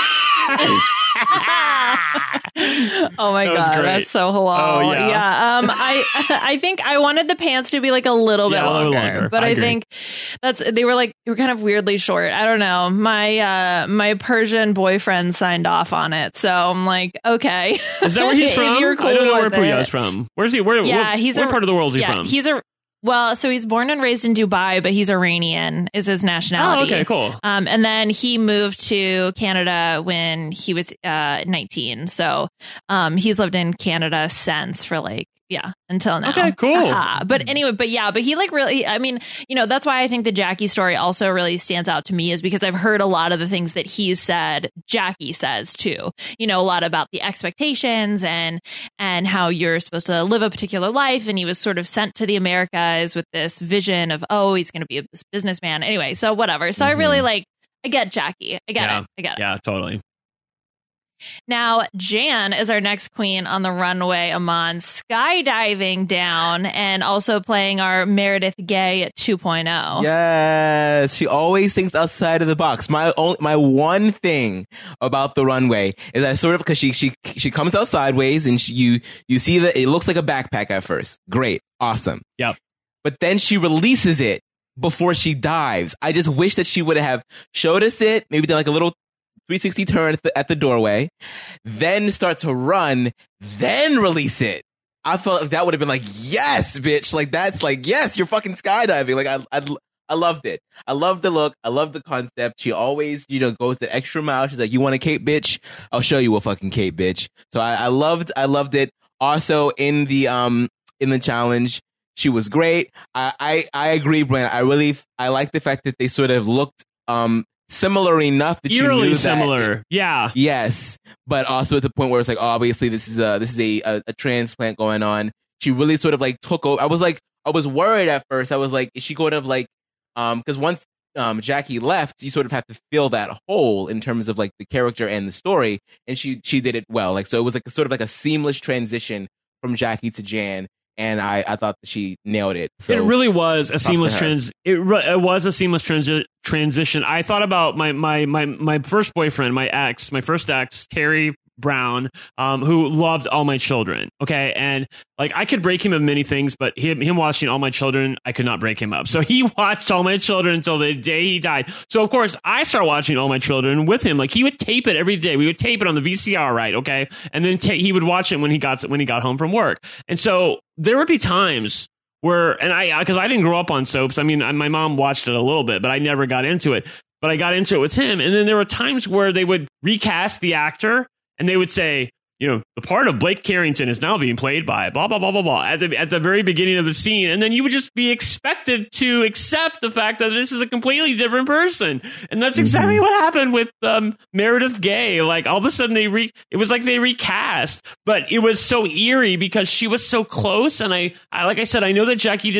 Oh my god, that's so hilarious. Oh, yeah. I think I wanted the pants to be like a little bit longer, but I think they were kind of weirdly short. I don't know. My Persian boyfriend signed off on it, so I'm like, okay. Is that where he's from? If you're cool I don't know where with Puya's it. from. Where's he? What part of the world is he from? So he's born and raised in Dubai, but he's Iranian is his nationality. Oh, okay, cool. And then he moved to Canada when he was 19. So he's lived in Canada since for until now. Okay, cool. But anyway, but he really, I mean, that's why I think the Jackie story also really stands out to me, is because I've heard a lot of the things that he's said, Jackie says too, a lot about the expectations and how you're supposed to live a particular life. And he was sort of sent to the Americas with this vision of, oh, he's going to be this businessman. Anyway, so whatever. So I really I get Jackie. I get it. Yeah, totally. Now, Jan is our next queen on the runway, Amon, skydiving down and also playing our Meredith Gay 2.0. Yes, she always thinks outside of the box. My one thing about the runway is that sort of, because she comes out sideways and you see that it looks like a backpack at first. Great, awesome. Yep. But then she releases it before she dives. I just wish that she would have showed us it, maybe done like a little 360 turn at the doorway, then start to run, then release it. I felt like that would have been like, yes, bitch. Like, that's like, yes, you're fucking skydiving. Like, I loved it. I love the look. I love the concept. She always, goes the extra mile. She's like, you want a cape, bitch? I'll show you a fucking cape, bitch. So I loved it. Also in the challenge, she was great. I agree, Brent. I like the fact that they sort of looked, similar enough that you knew that, similar. Yeah. Yes. But also at the point where it's like, obviously this is a transplant going on. She really sort of like took over. I was worried at first. I was like, is she going to because once Jackie left, you sort of have to fill that hole in terms of like the character and the story. And she did it well. Like, so it was like sort of like a seamless transition from Jackie to Jan. And I thought that she nailed it. So it really was a seamless it was a seamless transition. I thought about my first boyfriend, my first ex, Terry Brown, who loved All My Children. Okay, and I could break him of many things, but him watching All My Children, I could not break him up. So he watched All My Children until the day he died. So of course I started watching All My Children with him. Like, he would tape it every day. We would tape it on the VCR, right? Okay, and then he would watch it when he got home from work. And so there would be times where, because I didn't grow up on soaps. I mean, my mom watched it a little bit, but I never got into it. But I got into it with him. And then there were times where they would recast the actor, and they would say, the part of Blake Carrington is now being played by blah, blah, blah, blah, blah, at the very beginning of the scene. And then you would just be expected to accept the fact that this is a completely different person. And that's exactly what happened with Meredith Gay. Like, all of a sudden it was like they recast, but it was so eerie because she was so close. And I like I said, I know that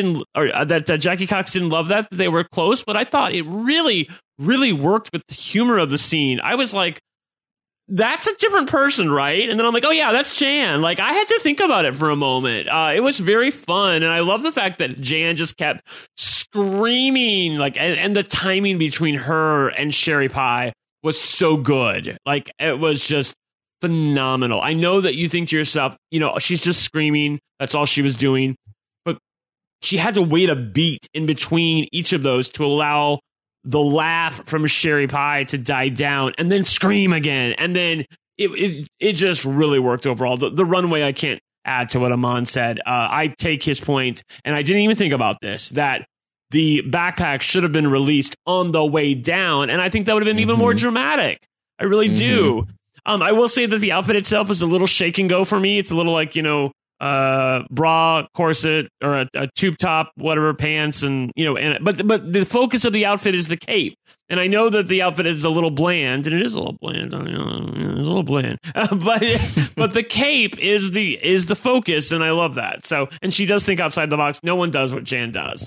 Jackie Cox didn't love that they were close, but I thought it really, really worked with the humor of the scene. I was like, that's a different person, right? And then I'm like, oh yeah, that's Jan. Like, I had to think about it for a moment. It was very fun, and I love the fact that Jan just kept screaming, and the timing between her and Sherry Pie was so good. Like, it was just phenomenal. I know that you think to yourself, she's just screaming. That's all she was doing. But she had to wait a beat in between each of those to allow the laugh from Sherry Pie to die down and then scream again. And then it just really worked overall. The runway, I can't add to what Amon said. I take his point, and I didn't even think about this, that the backpack should have been released on the way down. And I think that would have been even more dramatic. I really do. I will say that the outfit itself is a little shake and go for me. It's a little bra, corset, or a tube top, whatever, pants, and but the focus of the outfit is the cape. And I know that the outfit is a little bland, and it is a little bland. It's a little bland, but the cape is the focus, and I love that. So, and she does think outside the box. No one does what Jan does.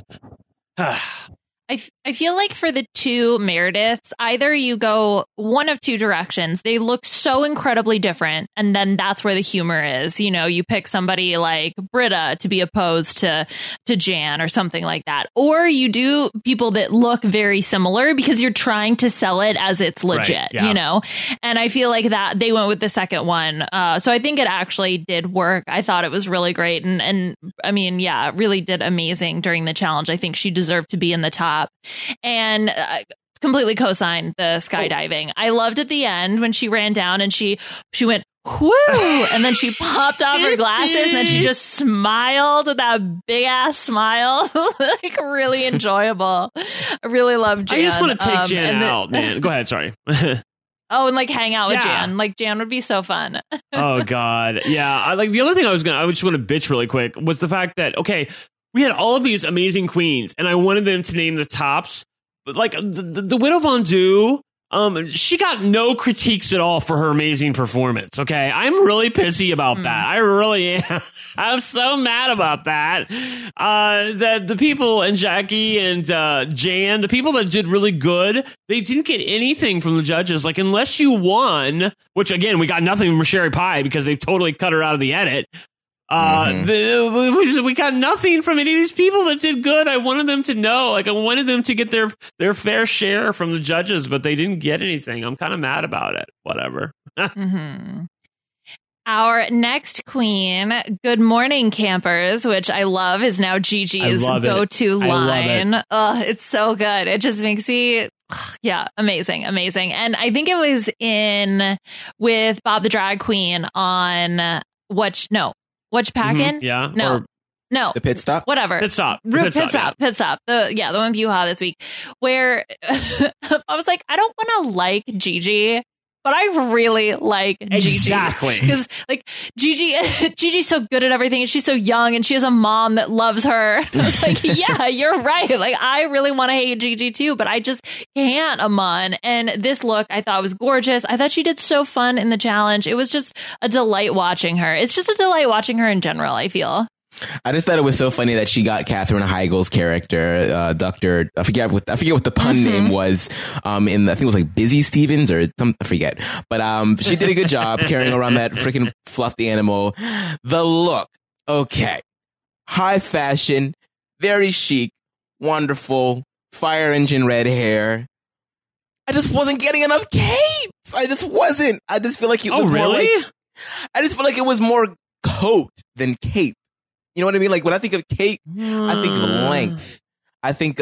I feel like for the two Merediths, either you go one of two directions. They look so incredibly different, and then that's where the humor is. You pick somebody like Britta to be opposed to Jan or something like that. Or you do people that look very similar because you're trying to sell it as it's legit, right, yeah. And I feel like that they went with the second one. So I think it actually did work. I thought it was really great. And I mean, yeah, it really did amazing during the challenge. I think she deserved to be in the top. And completely co-signed the skydiving. I loved at the end when she ran down and she went, whoo, and then she popped off her glasses and then she just smiled with that big ass smile. Like really enjoyable. I really love Jan. I just want to take Jan out, man. Go ahead, sorry. Oh, and like hang out with Jan. Like Jan would be so fun. Oh God. Yeah. The other thing I just want to bitch really quick was the fact that, okay, we had all of these amazing queens, and I wanted them to name the tops. But like the Widow Von Du, she got no critiques at all for her amazing performance. Okay, I'm really pissy about that. I really am. I'm so mad about that. That the people and Jackie and Jan, the people that did really good, they didn't get anything from the judges. Like unless you won, which again we got nothing from Sherry Pie because they totally cut her out of the edit. We got nothing from any of these people that did good. I wanted them to know, I wanted them to get their fair share from the judges, but they didn't get anything. I'm kind of mad about it. Whatever. Mm-hmm. Our next queen, Good Morning Campers, which I love, is now Gigi's go-to line. Oh, it's so good. It just makes me... Yeah, amazing. And I think it was with Bob the Drag Queen on What's Packin'? Mm-hmm, yeah. No. The Pit Stop? Whatever. Pit Stop. Pit Stop. The one with Yuha this week, where I was like, I don't want to like Gigi, but I really like Gigi. Exactly. Because like Gigi's so good at everything, and she's so young, and she has a mom that loves her. I was like, yeah, you're right. Like I really want to hate Gigi too, but I just can't, Aman. And this look I thought was gorgeous. I thought she did so fun in the challenge. It was just a delight watching her. It's just a delight watching her in general, I feel. I just thought it was so funny that she got Katherine Heigl's character, Dr. I forget what the pun name was. I think it was like Busy Stevens or something. I forget. But she did a good job carrying around that freaking fluffed animal. The look, okay, high fashion, very chic, wonderful, fire engine red hair. I just wasn't getting enough cape. I just wasn't. I just feel like it was more like. I just feel like it was more coat than cape. You know what I mean? Like when I think of cape, I think of length. I think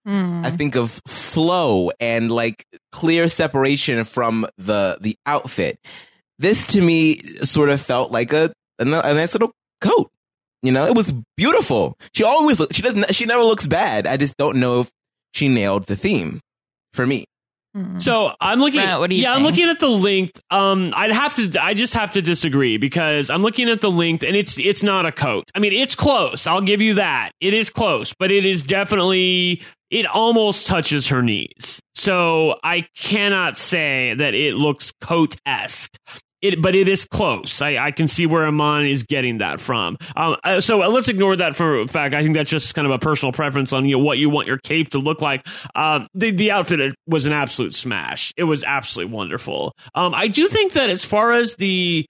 of flow and like clear separation from the outfit. This to me sort of felt like a nice little coat. You know, it was beautiful. She never looks bad. I just don't know if she nailed the theme for me. So I'm looking. Matt, what do you think? I'm looking at the length. I just have to disagree because I'm looking at the length and it's not a coat. I mean, it's close. I'll give you that. It is close, but it is definitely. It almost touches her knees. So I cannot say that it looks coat-esque. But it is close. I can see where Aman is getting that from. So let's ignore that for a fact. I think that's just kind of a personal preference on what you want your cape to look like. The outfit was an absolute smash. It was absolutely wonderful. I do think that as far as the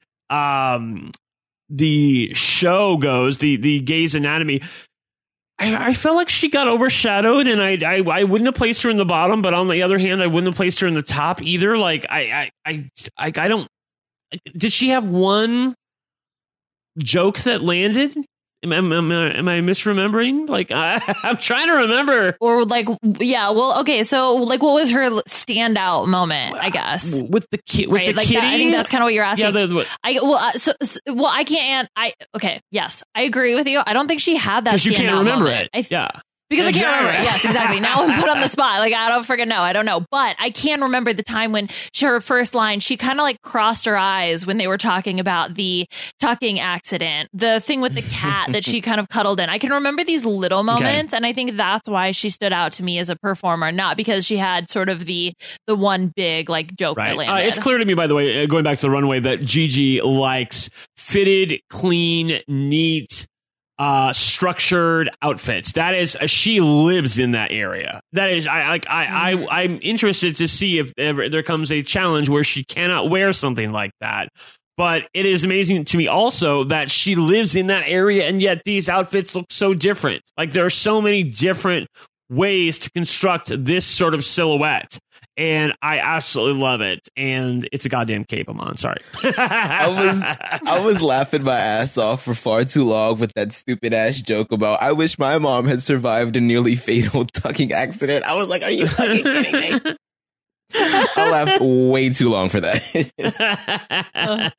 show goes, the Gay's Anatomy, I felt like she got overshadowed, and I wouldn't have placed her in the bottom, but on the other hand, I wouldn't have placed her in the top either. Like I don't. Did she have one joke that landed? Am I misremembering? Like I'm trying to remember. Or like, yeah. Well, okay. So like, what was her standout moment? I guess with the kid, right? The like kitty? I think that's kind of what you're asking. Yeah. I can't. Okay. Yes, I agree with you. I don't think she had that. Because you can't remember moment. it. Yeah. Because I can't remember. Yes, exactly. Now I'm put on the spot. Like, I don't freaking know. I don't know. But I can remember the time when her first line, she kind of like crossed her eyes when they were talking about the tucking accident, the thing with the cat that she kind of cuddled in. I can remember these little moments. And I think that's why she stood out to me as a performer, not because she had sort of the one big like joke that landed. It's clear to me, by the way, going back to the runway, that Gigi likes fitted, clean, neat, structured outfits. That is, she lives in that area. That is, I'm interested to see if ever there comes a challenge where she cannot wear something like that. But it is amazing to me also that she lives in that area, and yet these outfits look so different. Like, there are so many different ways to construct this sort of silhouette. And I absolutely love it. And it's a goddamn cape I'm on. Sorry. I was laughing my ass off for far too long with that stupid ass joke about, I wish my mom had survived a nearly fatal tucking accident. I was like, are you fucking kidding me? I laughed way too long for that.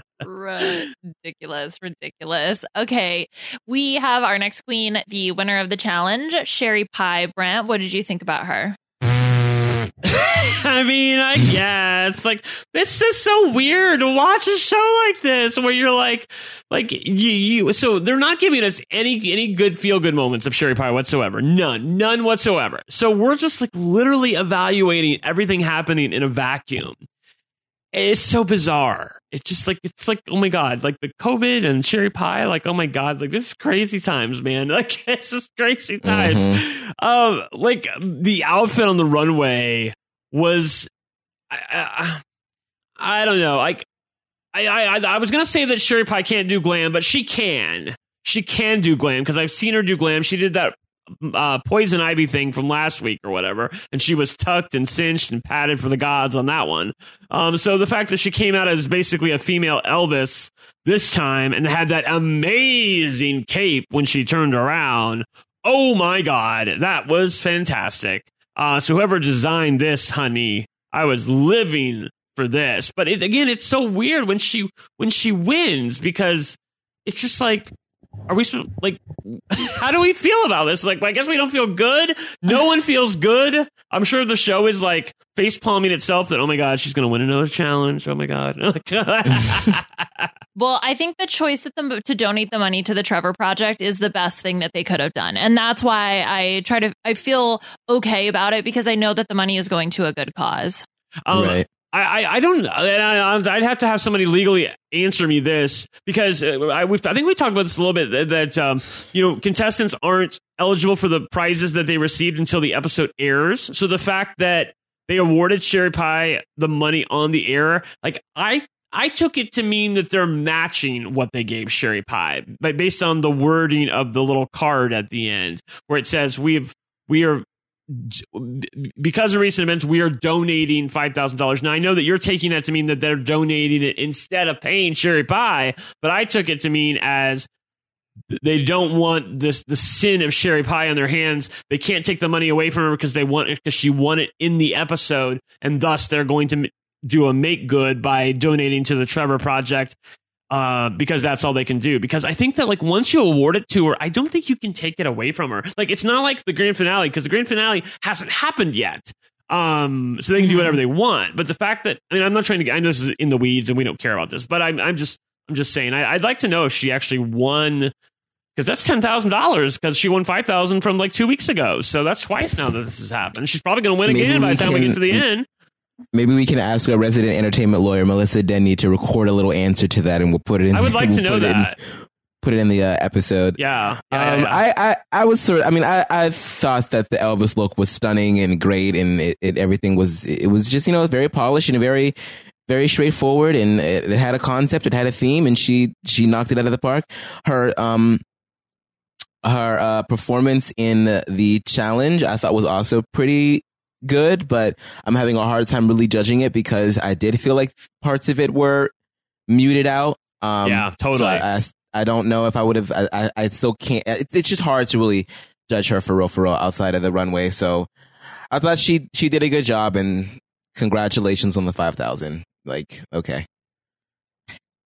Ridiculous. Okay. We have our next queen, the winner of the challenge, Sherry Pie. Brent, what did you think about her? I mean, I guess like it's just so weird to watch a show like this where you're like you. So they're not giving us any good feel good moments of Sherry Pie whatsoever. None whatsoever. So we're just like literally evaluating everything happening in a vacuum. It's so bizarre. It's like, oh my God, like the COVID and Sherry Pie, like, oh my God, like this is crazy times, man. Like, it's just crazy times. Like the outfit on the runway was, I don't know. Like, I was going to say that Sherry Pie can't do glam, but she can do glam because I've seen her do glam. She did that Poison Ivy thing from last week or whatever, and she was tucked and cinched and padded for the gods on that one. So the fact that she came out as basically a female Elvis this time and had that amazing cape when she turned around, oh my God, that was fantastic. So whoever designed this, honey, I was living for this. But it's so weird when she wins, because it's just like, are we like, how do we feel about this? Like, I guess we don't feel good. No one feels good. I'm sure the show is like face palming itself that, oh my God, she's going to win another challenge. Oh my God. Well, I think the choice to donate the money to the Trevor Project is the best thing that they could have done. And that's why I feel okay about it, because I know that the money is going to a good cause. Right. I don't. I'd have to have somebody legally answer me this, because I think we talked about this a little bit, that contestants aren't eligible for the prizes that they received until the episode airs. So the fact that they awarded Sherry Pie the money on the air, like I took it to mean that they're matching what they gave Sherry Pie, but based on the wording of the little card at the end where it says we are. Because of recent events, we are donating $5,000. Now, I know that you're taking that to mean that they're donating it instead of paying Sherry Pie, but I took it to mean as they don't want the sin of Sherry Pie on their hands. They can't take the money away from her because she won it in the episode, and thus they're going to do a make good by donating to the Trevor Project. Because that's all they can do. Because I think that like once you award it to her, I don't think you can take it away from her. Like, it's not like the grand finale, because the grand finale hasn't happened yet. So they can do whatever they want. But the fact that, I mean, I'm not trying to, I know this is in the weeds and we don't care about this, but I'm just saying, I'd like to know if she actually won, because that's $10,000, because she won $5,000 from like 2 weeks ago. So that's twice now that this has happened. She's probably going to win again by the time we get to the end. Maybe we can ask our resident entertainment lawyer, Melissa Denny, to record a little answer to that, and we'll put it in. I would like to know that. Put it in the episode. Yeah. I was sort of, I mean, I thought that the Elvis look was stunning and great, and everything was, it was just, very polished and very, very straightforward, and it had a concept, it had a theme, and she knocked it out of the park. Her performance in the challenge, I thought, was also pretty good, but I'm having a hard time really judging it, because I did feel like parts of it were muted out. Yeah, totally. So I don't know if I would have. I still can't. It's just hard to really judge her for real outside of the runway. So I thought she did a good job, and congratulations on the 5,000. Like, okay.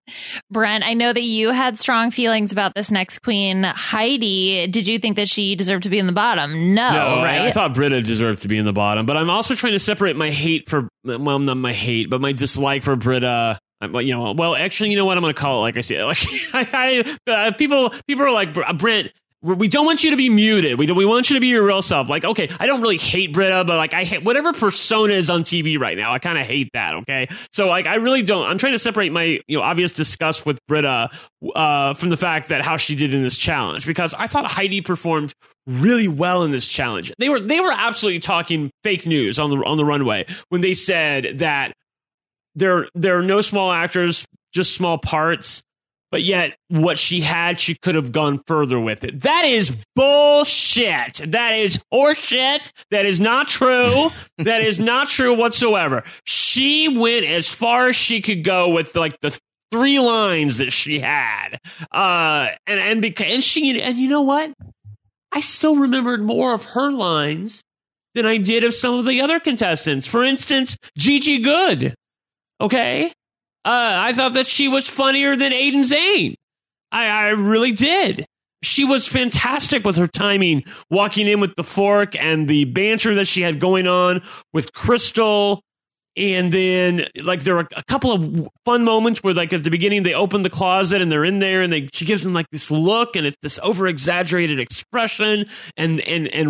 Brent, I know that you had strong feelings about this next queen, Heidi. Did you think that she deserved to be in the bottom? No, right? I thought Britta deserved to be in the bottom, but I'm also trying to separate my hate for, well, not my hate, but my dislike for Britta. Well, actually, you know what? I'm going to call it like I said. Like, people are like, Brent, we don't want you to be muted. We want you to be your real self. Like, okay, I don't really hate Britta, but like I hate whatever persona is on TV right now. I kind of hate that. Okay, so like I really don't. I'm trying to separate my obvious disgust with Britta from the fact that how she did in this challenge, because I thought Heidi performed really well in this challenge. They were absolutely talking fake news on the runway when they said that there are no small actors, just small parts. But yet, what she had, she could have gone further with it. That is bullshit. That is horseshit. That is not true. That is not true whatsoever. She went as far as she could go with like the 3 lines that she had. And you know what? I still remembered more of her lines than I did of some of the other contestants. For instance, Gigi Good. Okay. I thought that she was funnier than Aiden Zane. I really did. She was fantastic with her timing, walking in with the fork and the banter that she had going on with Crystal. And then, like, there were a couple of fun moments where, like, at the beginning, they open the closet and they're in there and she gives them, like, this look and it's this over-exaggerated expression. And I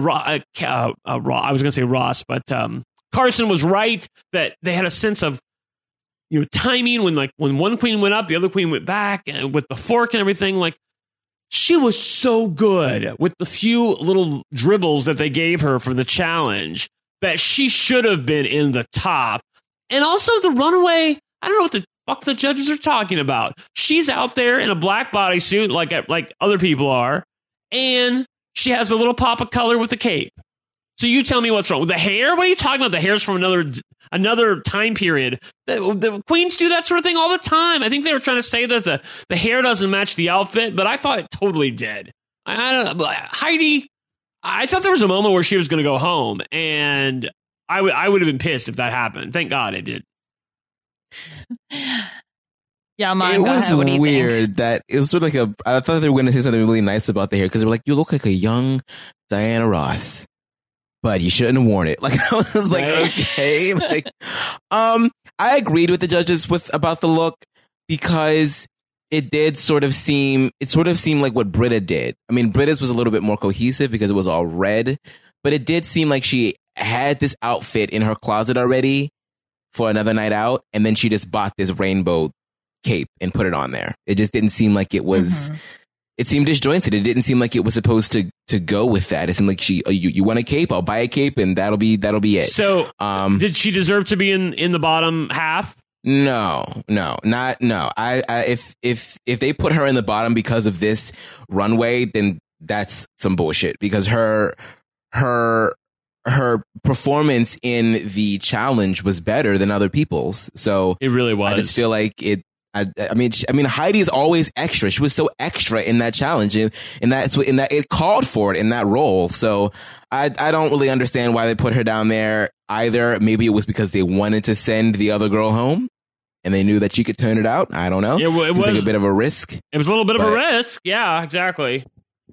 was going to say Ross, but Carson was right that they had a sense of timing when one queen went up, the other queen went back, and with the fork and everything. Like, she was so good with the few little dribbles that they gave her for the challenge that she should have been in the top. And also the runway, I don't know what the fuck the judges are talking about. She's out there in a black bodysuit like other people are, and she has a little pop of color with the cape. So you tell me what's wrong with the hair? What are you talking about? The hair's from another time period. The queens do that sort of thing all the time. I think they were trying to say that the hair doesn't match the outfit, but I thought it totally did. I don't know. Heidi, I thought there was a moment where she was going to go home, and I would have been pissed if that happened. Thank God it did. Yeah, it was weird that it was sort of like I thought they were going to say something really nice about the hair, because they were like, you look like a young Diana Ross. But you shouldn't have worn it. Like, I was like, okay. Like, I agreed with the judges about the look, because it sort of seemed like what Britta did. I mean, Britta's was a little bit more cohesive because it was all red, but it did seem like she had this outfit in her closet already for another night out, and then she just bought this rainbow cape and put it on there. It just didn't seem like it was... Mm-hmm. It seemed disjointed. It didn't seem like it was supposed to go with that. It seemed like you want a cape? I'll buy a cape, and that'll be it. So, did she deserve to be in the bottom half? No. If they put her in the bottom because of this runway, then that's some bullshit. Because her performance in the challenge was better than other people's. So it really was. I just feel like it. I mean, Heidi is always extra. She was so extra in that challenge, and that it called for it in that role. So I don't really understand why they put her down there either. Maybe it was because they wanted to send the other girl home, and they knew that she could turn it out. I don't know. It was like a bit of a risk. It was a little bit of a risk. Yeah, exactly.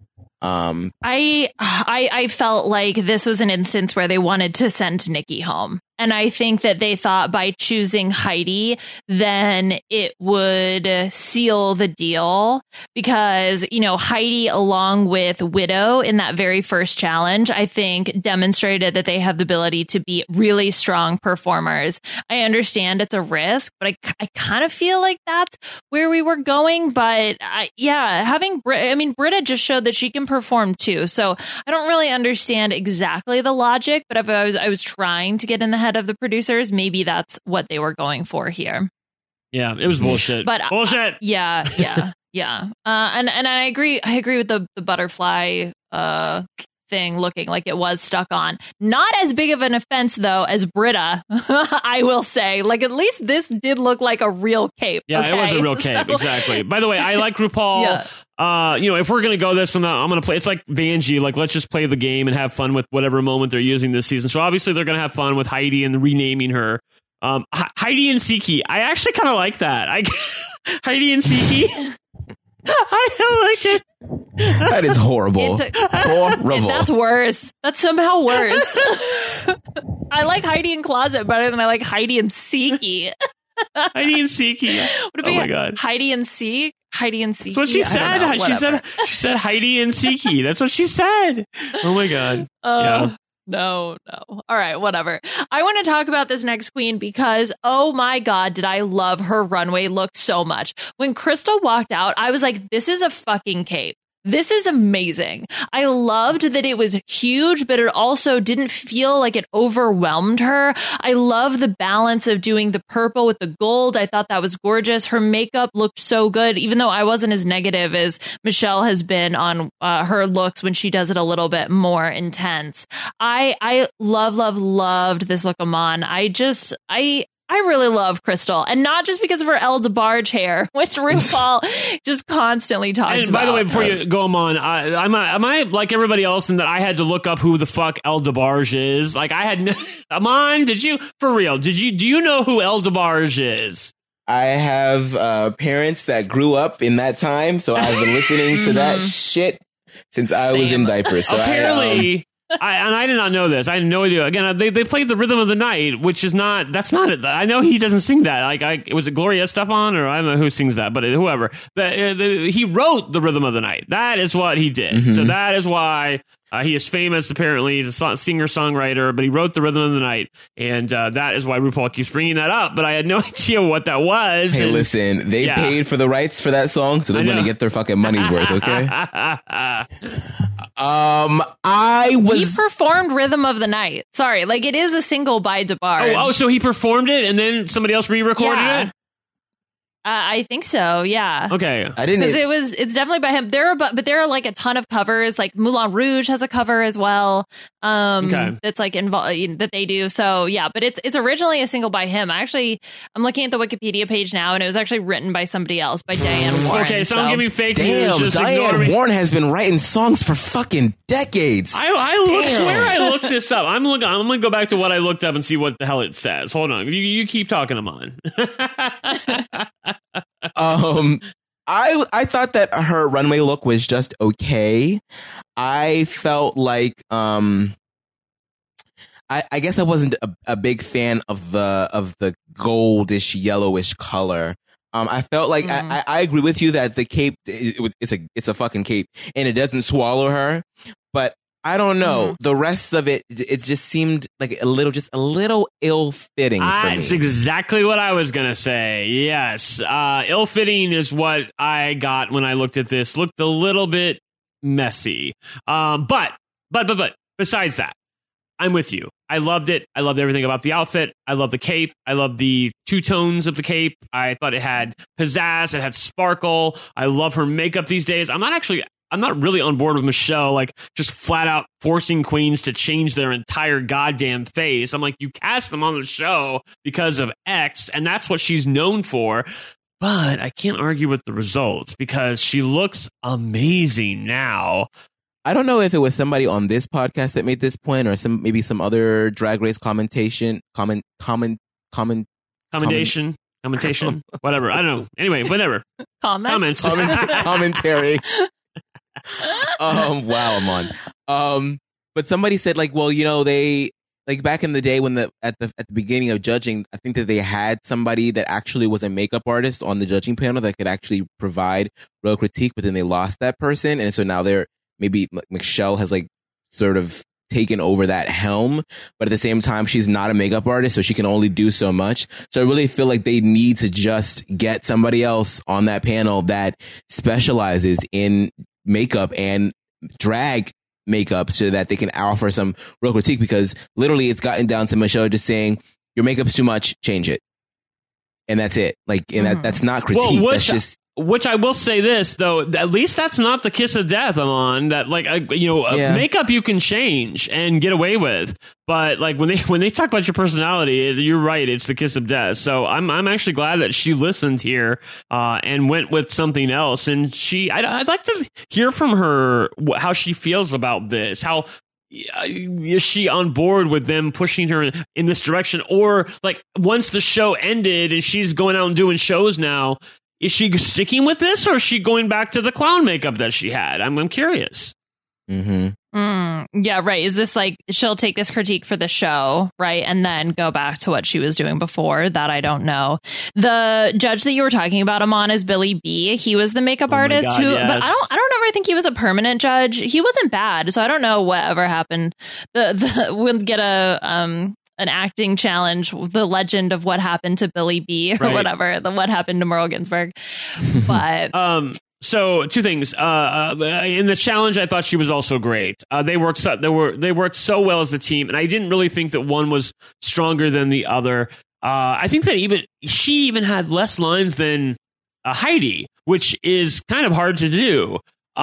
I felt like this was an instance where they wanted to send Nikki home. And I think that they thought by choosing Heidi, then it would seal the deal, because, Heidi, along with Widow in that very first challenge, I think demonstrated that they have the ability to be really strong performers. I understand it's a risk, but I kind of feel like that's where we were going. But Britta just showed that she can perform too. So I don't really understand exactly the logic, but if I was trying to get in the head of the producers, maybe that's what they were going for here. Yeah, it was bullshit. But bullshit. Yeah. And I agree with the butterfly thing looking like it was stuck on. Not as big of an offense though as Britta, I will say. Like, at least this did look like a real cape. Yeah, okay? It was a real cape, exactly. By the way, I like RuPaul. Yeah. If we're gonna go this one, I'm gonna play. It's like Vanjie. Like, let's just play the game and have fun with whatever moment they're using this season. So obviously they're gonna have fun with Heidi and renaming her Heidi and Siki. I actually kind of like that. Heidi and Siki. I like it. That is horrible. Horrible. That's worse. That's somehow worse. I like Heidi in Closet better than I like Heidi and Siki. Heidi and Siki. Oh my god. Heidi and Seek. Heidi and Siki. That's what she said. She said Heidi and Siki. That's what she said. Oh my god. Yeah. No. All right, whatever. I want to talk about this next queen because, oh my God, did I love her runway look so much. When Crystal walked out, I was like, this is a fucking cape. This is amazing. I loved that it was huge, but it also didn't feel like it overwhelmed her. I love the balance of doing the purple with the gold. I thought that was gorgeous. Her makeup looked so good, even though I wasn't as negative as Michelle has been on her looks when she does it a little bit more intense. I loved this look, Amon. I really love Crystal, and not just because of her El DeBarge hair, which RuPaul just constantly talks about. By the way, before you go on, am I like everybody else in that I had to look up who the fuck El DeBarge is? Like I had, Amon, do you know who El DeBarge is? I have parents that grew up in that time, so I've been listening to that shit since I was in diapers. So apparently. I did not know this. I had no idea. Again, they played the Rhythm of the Night, which is that's not it. I know he doesn't sing that. Like, was it Gloria Estefan or I don't know who sings that, but whoever. He wrote the Rhythm of the Night. That is what he did. Mm-hmm. So that is why he is famous. Apparently, he's a singer-songwriter, but he wrote the Rhythm of the Night, and that is why RuPaul keeps bringing that up. But I had no idea what that was. Hey, listen, they paid for the rights for that song, so they're going to get their fucking money's worth. Okay. He performed Rhythm of the Night. Sorry, like it is a single by DeBarge. Oh, so he performed it and then somebody else re-recorded it? I think so. Yeah. Okay. I didn't. Because it's definitely by him. But there are like a ton of covers. Like Moulin Rouge has a cover as well. That's like involved that they do. So yeah, but it's originally a single by him. I'm looking at the Wikipedia page now, and it was actually written by somebody else, by Diane Warren. Okay, so I'm giving fake news. Damn, Diane Warren has been writing songs for fucking decades. I swear I looked this up. I'm gonna go back to what I looked up and see what the hell it says. Hold on, you keep talking, Amon. I thought that her runway look was just okay. I felt like I guess I wasn't a big fan of the goldish yellowish color. I felt like I agree with you that the cape it's a fucking cape and it doesn't swallow her, but I don't know. Mm-hmm. The rest of it just seemed like a little ill-fitting for me. That's exactly what I was going to say. Yes. Ill-fitting is what I got when I looked at this. Looked a little bit messy. But besides that, I'm with you. I loved it. I loved everything about the outfit. I love the cape. I love the two tones of the cape. I thought it had pizzazz. It had sparkle. I love her makeup these days. I'm not really on board with Michelle, like, just flat out forcing queens to change their entire goddamn face. I'm like, you cast them on the show because of X, and that's what she's known for. But I can't argue with the results because she looks amazing now. I don't know if it was somebody on this podcast that made this point or maybe some other Drag Race commentation, whatever. I don't know. Anyway, whatever. Comments. Commentary. Wow, Amon. But somebody said, like, well, you know, they, like, back in the day when at the beginning of judging, I think that they had somebody that actually was a makeup artist on the judging panel that could actually provide real critique, but then they lost that person, and so now maybe Michelle has, like, sort of taken over that helm, but at the same time, she's not a makeup artist, so she can only do so much. So I really feel like they need to just get somebody else on that panel that specializes in makeup and drag makeup so that they can offer some real critique, because literally it's gotten down to Michelle just saying, your makeup's too much, change it. And that's it. Like, and that's not critique. That's just... Which I will say this, though, at least that's not the kiss of death, Amon. That, like, makeup you can change and get away with, but, like, when they talk about your personality, you're right, it's the kiss of death. So I'm actually glad that she listened here and went with something else. And I'd like to hear from her how she feels about this. How is she on board with them pushing her in this direction? Or like once the show ended and she's going out and doing shows now, is she sticking with this or is she going back to the clown makeup that she had? I'm curious. Yeah, right. Is this like she'll take this critique for the show, right, and then go back to what she was doing before? That I don't know. The judge that you were talking about, Amon, is Billy B. He was the makeup artist God, yes. but I don't ever think he was a permanent judge. He wasn't bad, so I don't know what ever happened. We'll get an acting challenge, the legend of what happened to Billy B. or whatever, what happened to Merle Ginsburg, but. So 2 things. In the challenge, I thought she was also great. They worked so well as a team, and I didn't really think that one was stronger than the other. I think that she even had less lines than Heidi, which is kind of hard to do.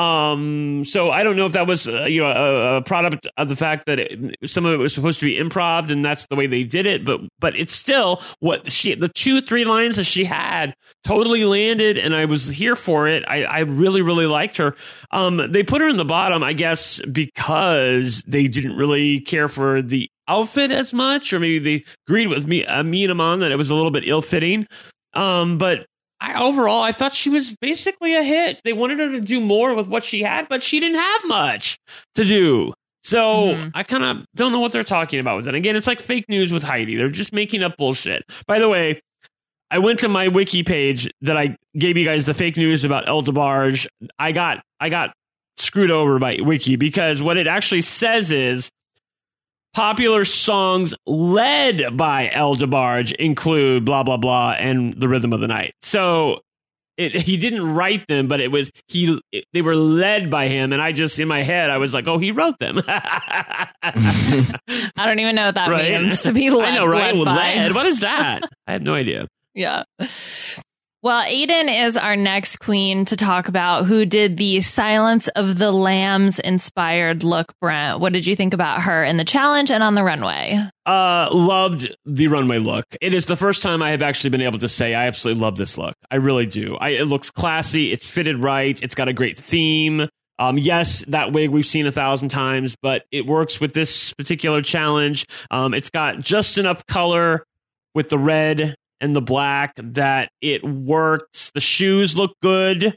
So I don't know if that was a product of the fact that some of it was supposed to be improv, and that's the way they did it. But it's still the 2-3 lines that she had totally landed, and I was here for it. I really, really liked her. They put her in the bottom, I guess, because they didn't really care for the outfit as much, or maybe they agreed with me and Amon that it was a little bit ill-fitting. But overall, I thought she was basically a hit. They wanted her to do more with what she had, but she didn't have much to do. So I kind of don't know what they're talking about with it. Again, it's like fake news with Heidi. They're just making up bullshit. By the way, I went to my wiki page that I gave you guys the fake news about El DeBarge. I got screwed over by wiki because what it actually says is popular songs led by El DeBarge include blah, blah, blah, and The Rhythm of the Night. So he didn't write them, but they were led by him. And I just, in my head, I was like, oh, he wrote them. I don't even know what that means to be led. I know, right? Led by. Led. What is that? I have no idea. Yeah. Well, Aiden is our next queen to talk about, who did the Silence of the Lambs inspired look. Brent, what did you think about her in the challenge and on the runway? Loved the runway look. It is the first time I have actually been able to say I absolutely love this look. I really do. It looks classy. It's fitted right. It's got a great theme. Yes, that wig we've seen 1,000 times, but it works with this particular challenge. It's got just enough color with the red and the black that it works. The shoes look good.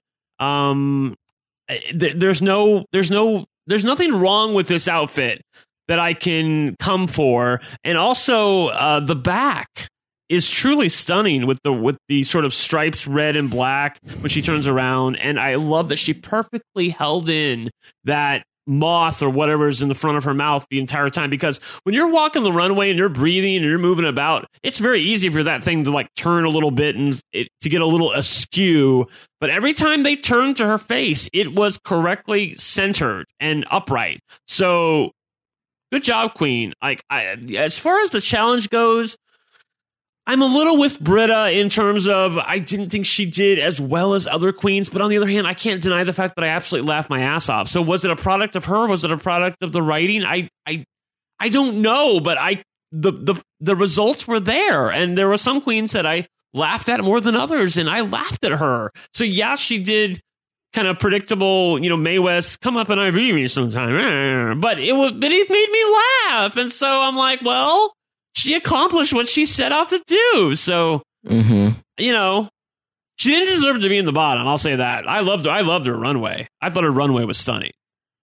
There's nothing wrong with this outfit that I can come for. And also the back is truly stunning with the sort of stripes, red and black, when she turns around. And I love that she perfectly held in that moth or whatever is in the front of her mouth the entire time, because when you're walking the runway and you're breathing and you're moving about, it's very easy for that thing to like turn a little bit and to get a little askew. But every time they turned to her face, it was correctly centered and upright. So good job, Queen. As far as the challenge goes, I'm a little with Britta in terms of I didn't think she did as well as other queens, but on the other hand, I can't deny the fact that I absolutely laughed my ass off. So was it a product of her? Was it a product of the writing? I don't know, but the results were there, and there were some queens that I laughed at more than others, and I laughed at her. So yeah, she did kind of predictable, Mae West, come up and I beat me sometime, but it made me laugh, and so I'm like, well, she accomplished what she set out to do. So, she didn't deserve to be in the bottom. I'll say that. I loved her runway. I thought her runway was stunning.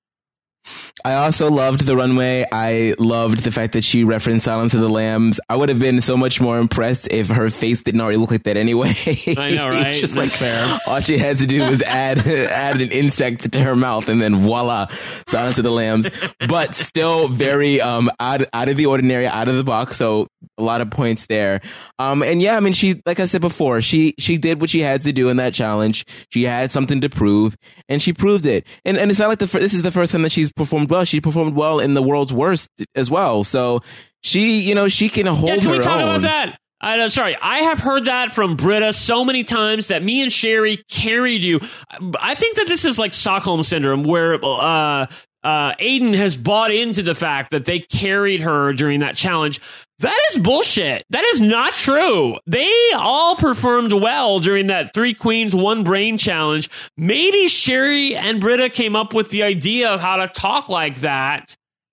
I also loved the runway. I loved the fact that she referenced Silence of the Lambs. I would have been so much more impressed if her face didn't already look like that anyway. I know, right? It's just That's fair. All she had to do was add an insect to her mouth, and then voila, Silence of the Lambs. But still very out of the ordinary, out of the box. So a lot of points there. And yeah, I mean, she, like I said before, she did what she had to do in that challenge. She had something to prove, and she proved it. And it's not like this is the first time that she's performed well. She performed well in The World's Worst as well. So she can hold her own. Can we talk about that? Sorry, I have heard that from Britta so many times that me and Sherry carried you. I think that this is like Stockholm Syndrome, where Aiden has bought into the fact that they carried her during that challenge. That is bullshit. That is not true. They all performed well during that 3 Queens, 1 Brain challenge. Maybe Sherry and Britta came up with the idea of how to talk like that,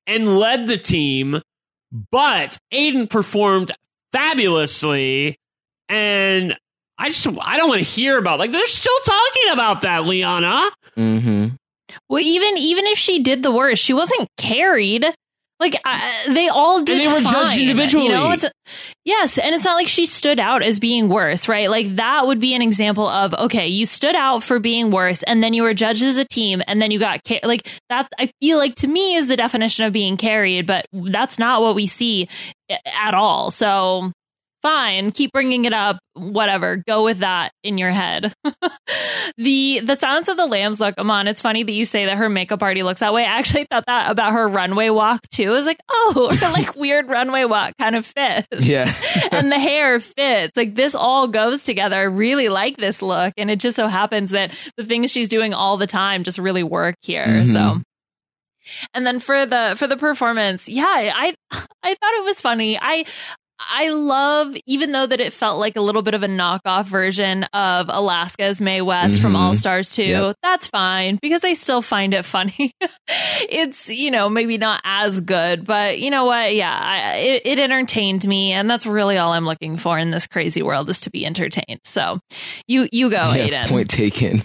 and led the team, but Aiden performed fabulously, and I don't want to hear about, like, they're still talking about that, Liana. Mm-hmm. Well, even if she did the worst, she wasn't carried. Like, they all did. And they were fine, judged individually. You know, yes, and it's not like she stood out as being worse, right? Like, that would be an example of, okay, you stood out for being worse, and then you were judged as a team, and then you got like that. I feel like, to me, is the definition of being carried, but that's not what we see at all. So, fine, keep bringing it up, whatever, go with that in your head. The Silence of the Lambs look, Aman, it's funny that you say that her makeup already looks that way. I actually thought that about her runway walk too. I was like, oh, her like weird runway walk kind of fits. Yeah. And the hair fits. Like, this all goes together. I really like this look, and it just so happens that the things she's doing all the time just really work here. Mm-hmm. So, and then for the performance, yeah, I thought it was funny. I love, even though that it felt like a little bit of a knockoff version of Alaska's Mae West from All Stars 2, Yep. that's fine, because I still find it funny. It's, maybe not as good, but you know what? Yeah, it entertained me, and that's really all I'm looking for in this crazy world, is to be entertained. So you go, Aiden. Point taken.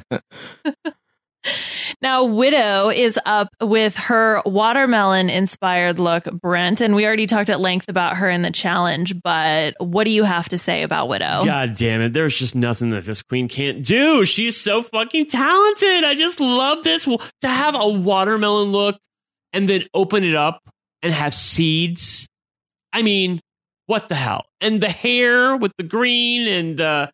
Now, Widow is up with her watermelon-inspired look, Brent, and we already talked at length about her in the challenge, but what do you have to say about Widow? God damn it. There's just nothing that this queen can't do. She's so fucking talented. I just love this. To have a watermelon look and then open it up and have seeds. I mean, what the hell? And the hair with the green and the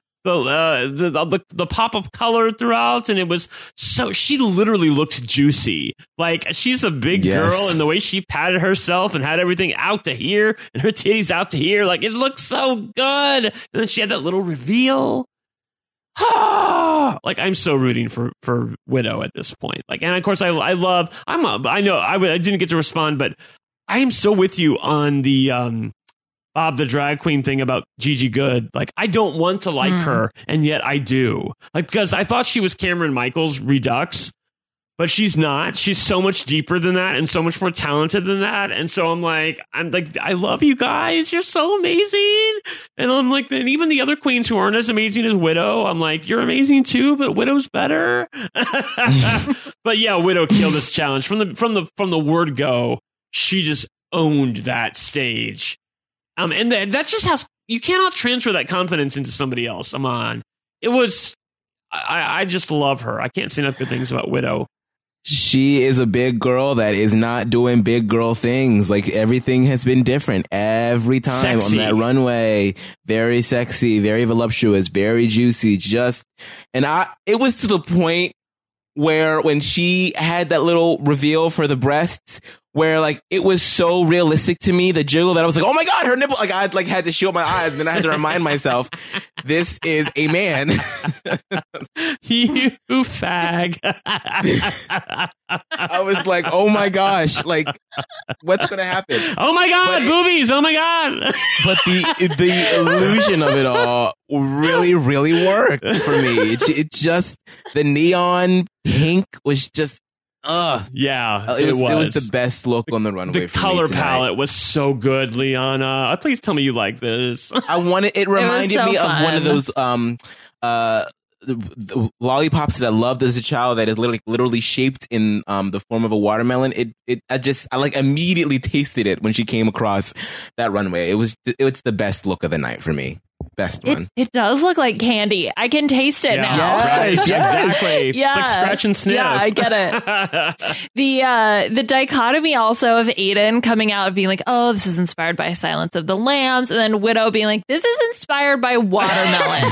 pop of color throughout, and it was so, she literally looked juicy. Like, she's a big girl, and the way she patted herself and had everything out to here and her titties out to here, like, it looked so good. And then she had that little reveal. Like, I'm so rooting for Widow at this point. Like, and of course I know I didn't get to respond, but I am so with you on the Bob the drag queen thing about Gigi Good. Like, I don't want to like her, and yet I do. Like, because I thought she was Cameron Michaels Redux, but she's not. She's so much deeper than that and so much more talented than that. And so I'm like, I love you guys. You're so amazing. And I'm like, and even the other queens who aren't as amazing as Widow, I'm like, you're amazing too, but Widow's better. But yeah, Widow killed this challenge from the word go. She just owned that stage. And that's just how you cannot transfer that confidence into somebody else. Aman. It was, I just love her. I can't say enough good things about Widow. She is a big girl that is not doing big girl things. Like, everything has been different every time on that runway. Very sexy, very voluptuous, very juicy. It was to the point where when she had that little reveal for the breasts, where like it was so realistic to me, the jiggle, that I was like, oh my God, her nipple. Like, I had to shield my eyes, and then I had to remind myself, this is a man. You fag. I was like, oh my gosh, like, what's going to happen? Oh my God, boobies. Oh my God. But the illusion of it all really, really worked for me. It just, the neon pink was just, yeah, it was the best look on the runway. The color palette was so good, Liana. Please tell me you like this. It reminded me of one of those the lollipops that I loved as a child that is literally shaped in the form of a watermelon. I like immediately tasted it when she came across that runway. It was the best look of the night for me. Best one. It does look like candy. I can taste it now. Yes, exactly. Yeah. It's like scratch and sniff. Yeah, I get it. The dichotomy also of Aiden coming out and being like, oh, this is inspired by Silence of the Lambs, and then Widow being like, this is inspired by watermelon.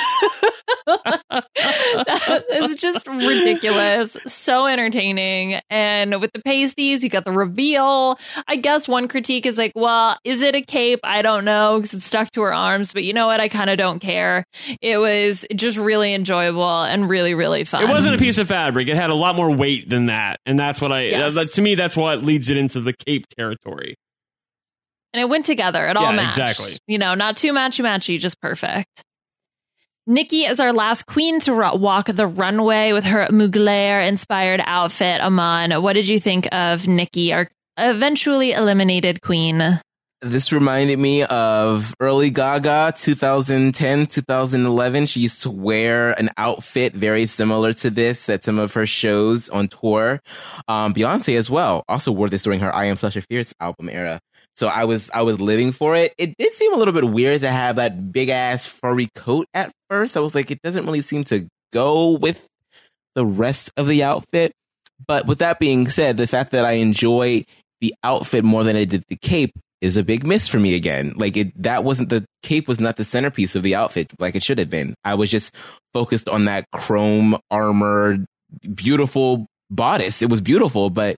It's just ridiculous. So entertaining. And with the pasties, you got the reveal. I guess one critique is like, well, is it a cape? I don't know, because it's stuck to her arms, but you know what? I kind of don't care. It was just really enjoyable and really, really fun. It wasn't a piece of fabric. It had a lot more weight than that. And that's what to me, that's what leads it into the cape territory. And it went together. It all matched. Exactly. Not too matchy, just perfect. Nikki is our last queen to walk the runway with her Mugler-inspired outfit. Aman, what did you think of Nikki, our eventually eliminated queen. This reminded me of early Gaga, 2010, 2011. She used to wear an outfit very similar to this at some of her shows on tour. Beyonce as well also wore this during her I Am Sasha Fierce album era. So I was living for it. It did seem a little bit weird to have that big ass furry coat at first. I was like, it doesn't really seem to go with the rest of the outfit. But with that being said, the fact that I enjoy the outfit more than I did the cape is a big miss for me again. Like the cape was not the centerpiece of the outfit like it should have been. I was just focused on that chrome armored, beautiful bodice. It was beautiful, but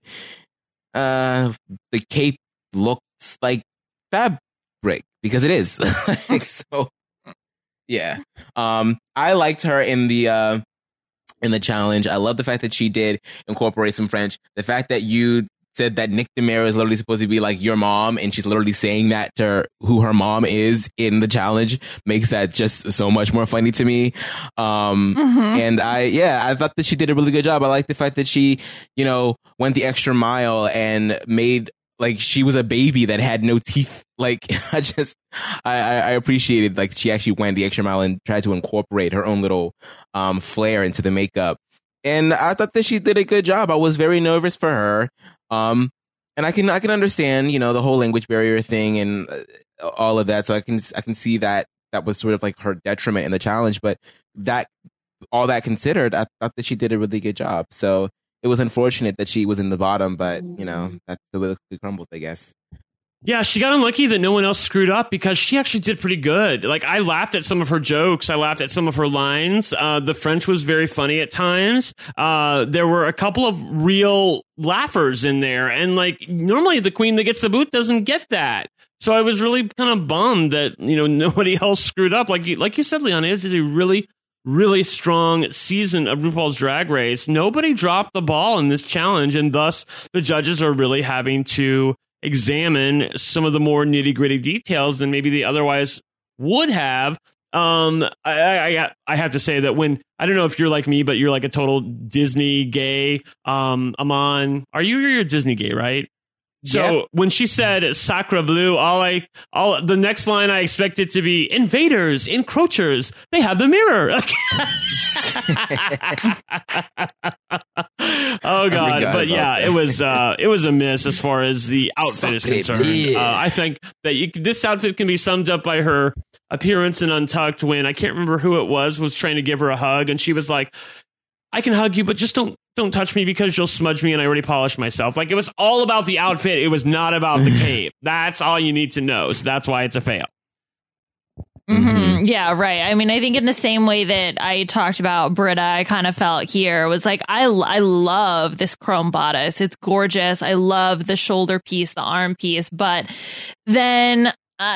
the cape looks like fabric because it is. So yeah. I liked her in the challenge. I love the fact that she did incorporate some French. The fact that you said that Nick DeMero is literally supposed to be like your mom, and she's literally saying that to her, who her mom is in the challenge, makes that just so much more funny to me. And I thought that she did a really good job. I like the fact that she, went the extra mile and made like she was a baby that had no teeth. Like I appreciated like she actually went the extra mile and tried to incorporate her own little flair into the makeup. And I thought that she did a good job. I was very nervous for her. And I can understand, the whole language barrier thing and all of that. So I can see that was sort of like her detriment in the challenge. But all that considered, I thought that she did a really good job. So it was unfortunate that she was in the bottom, but that's the way it crumbles, I guess. Yeah, she got unlucky that no one else screwed up because she actually did pretty good. Like, I laughed at some of her jokes. I laughed at some of her lines. The French was very funny at times. There were a couple of real laughers in there. And, like, normally the queen that gets the boot doesn't get that. So I was really kind of bummed that, nobody else screwed up. Like you said, Leon, it is a really, really strong season of RuPaul's Drag Race. Nobody dropped the ball in this challenge, and thus the judges are really having to examine some of the more nitty-gritty details than maybe they otherwise would have. I have to say that when, I don't know if you're like me, but you're like a total Disney gay. Amon, you're Disney gay, right? So when she said "Sacre Bleu," the next line I expected to be "Invaders, encroachers, they have the mirror." Oh God! But yeah, it was a miss as far as the outfit is concerned. I think that this outfit can be summed up by her appearance in Untucked when I can't remember who it was trying to give her a hug, and she was like, "I can hug you, but just don't touch me because you'll smudge me and I already polished myself." Like, it was all about the outfit. It was not about the cape. That's all you need to know. So that's why it's a fail. Mm-hmm. Yeah, right. I mean, I think in the same way that I talked about Britta, I kind of felt here was like, I love this chrome bodice. It's gorgeous. I love the shoulder piece, the arm piece. But then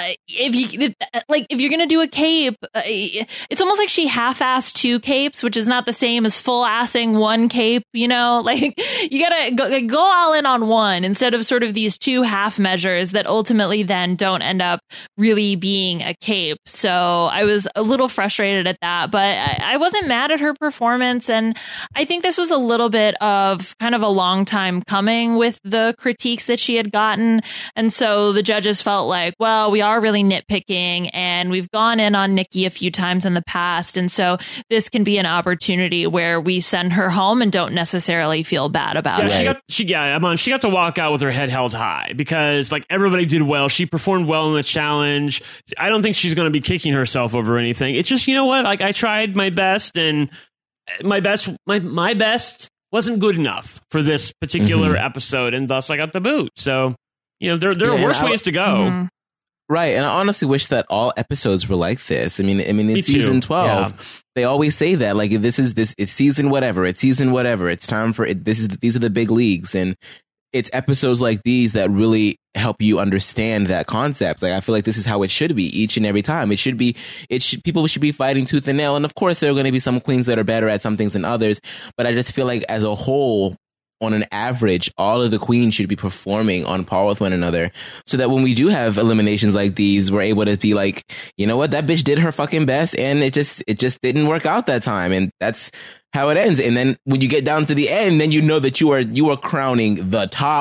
if you're gonna do a cape, it's almost like she half-assed 2 capes, which is not the same as full-assing 1 cape. Like, you gotta go all in on one instead of sort of these 2 half measures that ultimately then don't end up really being a cape. So I was a little frustrated at that, but I wasn't mad at her performance, and I think this was a little bit of kind of a long time coming with the critiques that she had gotten, and so the judges felt like, well, we are really nitpicking and we've gone in on Nikki a few times in the past. And so this can be an opportunity where we send her home and don't necessarily feel bad about it. She got to walk out with her head held high because like everybody did well. She performed well in the challenge. I don't think she's going to be kicking herself over anything. It's just, like I tried my best and my best wasn't good enough for this particular episode. And thus I got the boot. So, there are worse ways to go. Mm-hmm. Right, and I honestly wish that all episodes were like this. I mean, in season 12, they always say that like it's season whatever, it's time for it. These are the big leagues, and it's episodes like these that really help you understand that concept. Like, I feel like this is how it should be each and every time. People should be fighting tooth and nail, and of course there are going to be some queens that are better at some things than others. But I just feel like as a whole, on an average, all of the queens should be performing on par with one another so that when we do have eliminations like these, we're able to be like, you know what, that bitch did her fucking best and it just didn't work out that time. And that's how it ends. And then when you get down to the end, then you know that you are crowning the top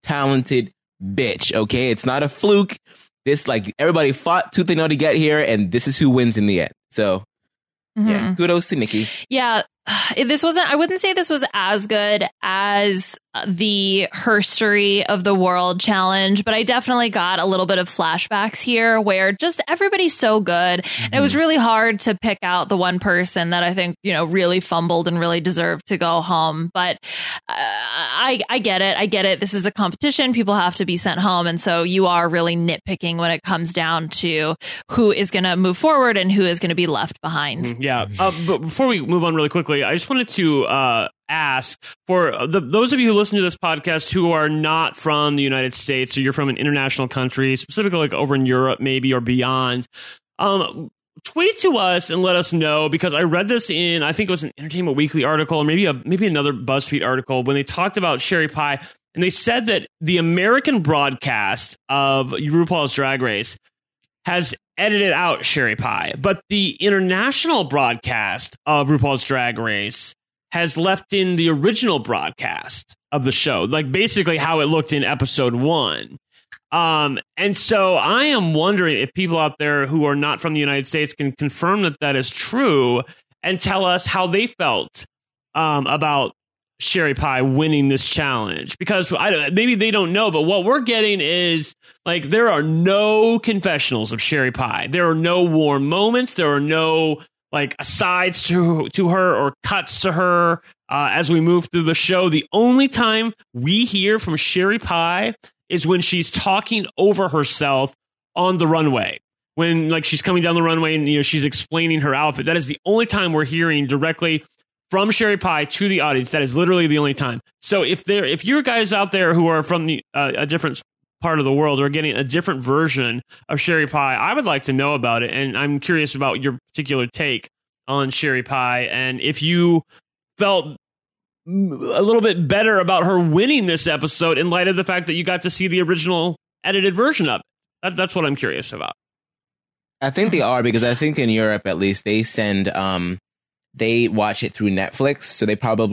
talented bitch. Okay, it's not a fluke. This, like, everybody fought tooth and nail to get here, and this is who wins in the end. So, yeah, kudos to Nikki. Yeah, I wouldn't say this was as good as the Herstory of the World challenge, but I definitely got a little bit of flashbacks here where just everybody's so good. And it was really hard to pick out the one person that I think, really fumbled and really deserved to go home. But I get it. I get it. This is a competition. People have to be sent home. And so you are really nitpicking when it comes down to who is going to move forward and who is going to be left behind. Yeah. But before we move on really quickly, I just wanted to ask for those of you who listen to this podcast who are not from the United States, or you're from an international country, specifically like over in Europe maybe or beyond, tweet to us and let us know, because I read this in, I think it was an Entertainment Weekly article, or maybe another BuzzFeed article, when they talked about Sherry Pie, and they said that the American broadcast of RuPaul's Drag Race has edited out Sherry Pie, but the international broadcast of RuPaul's Drag Race has left in the original broadcast of the show, like basically how it looked in episode 1. And so I am wondering if people out there who are not from the United States can confirm that that is true and tell us how they felt about Sherry Pie winning this challenge, because maybe they don't know, but what we're getting is, like, there are no confessionals of Sherry Pie. There are no warm moments. There are no, like, asides to her or cuts to her as we move through the show. The only time we hear from Sherry Pie is when she's talking over herself on the runway. When, like, she's coming down the runway and, she's explaining her outfit. That is the only time we're hearing directly from Sherry Pie to the audience. That is literally the only time. So if you're guys out there who are from a different part of the world or getting a different version of Sherry Pie, I would like to know about it. And I'm curious about your particular take on Sherry Pie, and if you felt a little bit better about her winning this episode in light of the fact that you got to see the original edited version of it. That's what I'm curious about. I think they are, because I think in Europe, at least, they send... they watch it through Netflix, so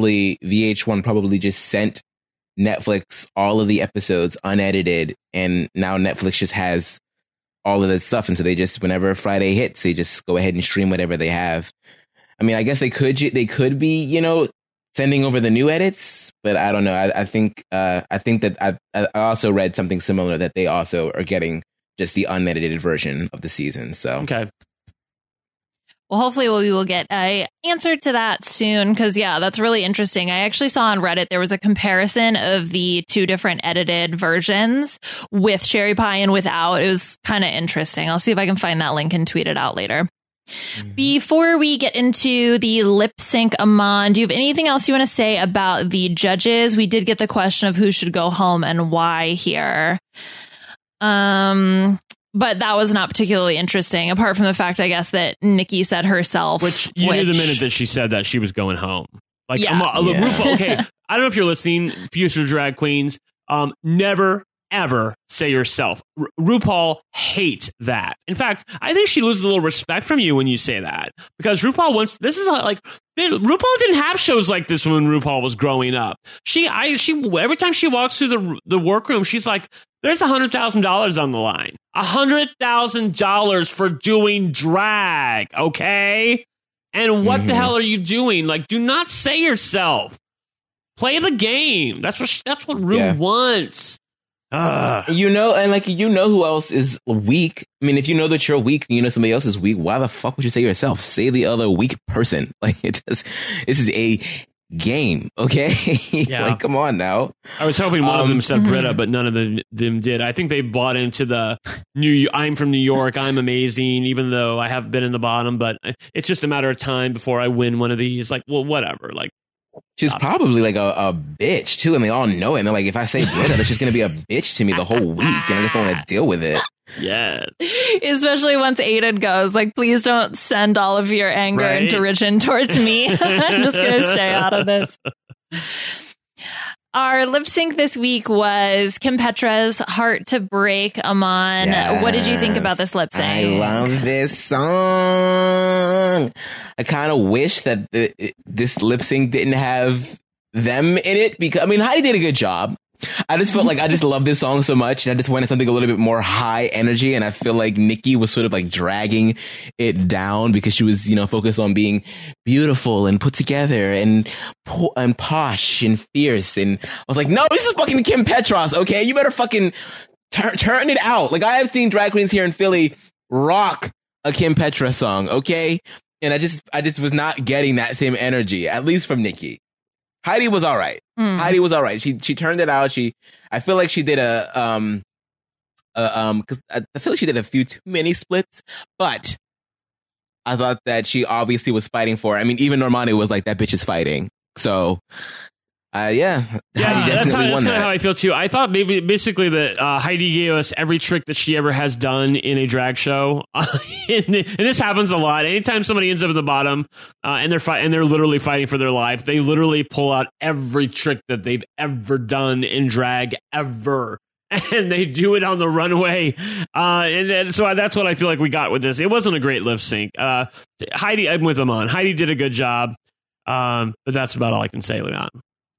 VH1 probably just sent Netflix all of the episodes unedited, and now Netflix just has all of this stuff, and so they just, whenever Friday hits, they just go ahead and stream whatever they have. I mean, I guess they could be, sending over the new edits, but I don't know. I think that I also read something similar, that they also are getting just the unedited version of the season. So okay. Well, hopefully we will get an answer to that soon, because, yeah, that's really interesting. I actually saw on Reddit there was a comparison of the two different edited versions with Sherry Pie and without. It was kind of interesting. I'll see if I can find that link and tweet it out later. Before we get into the lip sync, Aman, do you have anything else you want to say about the judges? We did get the question of who should go home and why here. But that was not particularly interesting, apart from the fact, I guess, that Nikki said herself. Which you knew the minute that she said that she was going home. Like, yeah. RuPaul, okay, I don't know if you're listening, future drag queens, never, ever say yourself. RuPaul hates that. In fact, I think she loses a little respect from you when you say that. Because RuPaul RuPaul didn't have shows like this when RuPaul was growing up. She every time she walks through the workroom, she's like, there's $100,000 on the line. $100,000 for doing drag, okay? And what the hell are you doing? Like, do not say yourself. Play the game. That's what Ru wants. And who else is weak. I mean, if you know that you're weak and somebody else is weak, why the fuck would you say yourself? Say the other weak person. Like, this is a game, okay? Yeah. Like, come on now. I was hoping one of them said Britta, but none of them did. I think they bought into the I'm from New York, I'm amazing, even though I have been in the bottom, but it's just a matter of time before I win one of these. Like, well, whatever. Like, she's probably like a bitch too, and they all know it. And they're like, if I say Britta, that's just gonna be a bitch to me the whole week, and I just don't want to deal with it. Yeah. Especially once Aiden goes, like, please don't send all of your anger and derision towards me. I'm just going to stay out of this. Our lip sync this week was Kim Petras' Heart to Break. Aman, what did you think about this lip sync? I love this song. I kind of wish that this lip sync didn't have them in it, because, I mean, Heidi did a good job. I just felt like I just love this song so much, and I just wanted something a little bit more high energy. And I feel like Nikki was sort of like dragging it down because she was, focused on being beautiful and put together and posh and fierce. And I was like, no, this is fucking Kim Petras. Okay, you better fucking turn it out. Like, I have seen drag queens here in Philly rock a Kim Petras song. Okay, and I just was not getting that same energy, at least from Nikki. Heidi was all right. Heidi was all right. She turned it out. I feel like she did because I feel like she did a few too many splits, but I thought that she obviously was fighting for it. I mean, even Normani was like, that bitch is fighting. So, Heidi that's definitely won kind of that. how I feel too. I thought basically that Heidi gave us every trick that she ever has done in a drag show, and this happens a lot. Anytime somebody ends up at the bottom and they're literally fighting for their life, they literally pull out every trick that they've ever done in drag ever. And they do it on the runway. And so that's what I feel like we got with this. It wasn't a great lip sync. Heidi, I'm with them on. Heidi did a good job. But that's about all I can say, Liana.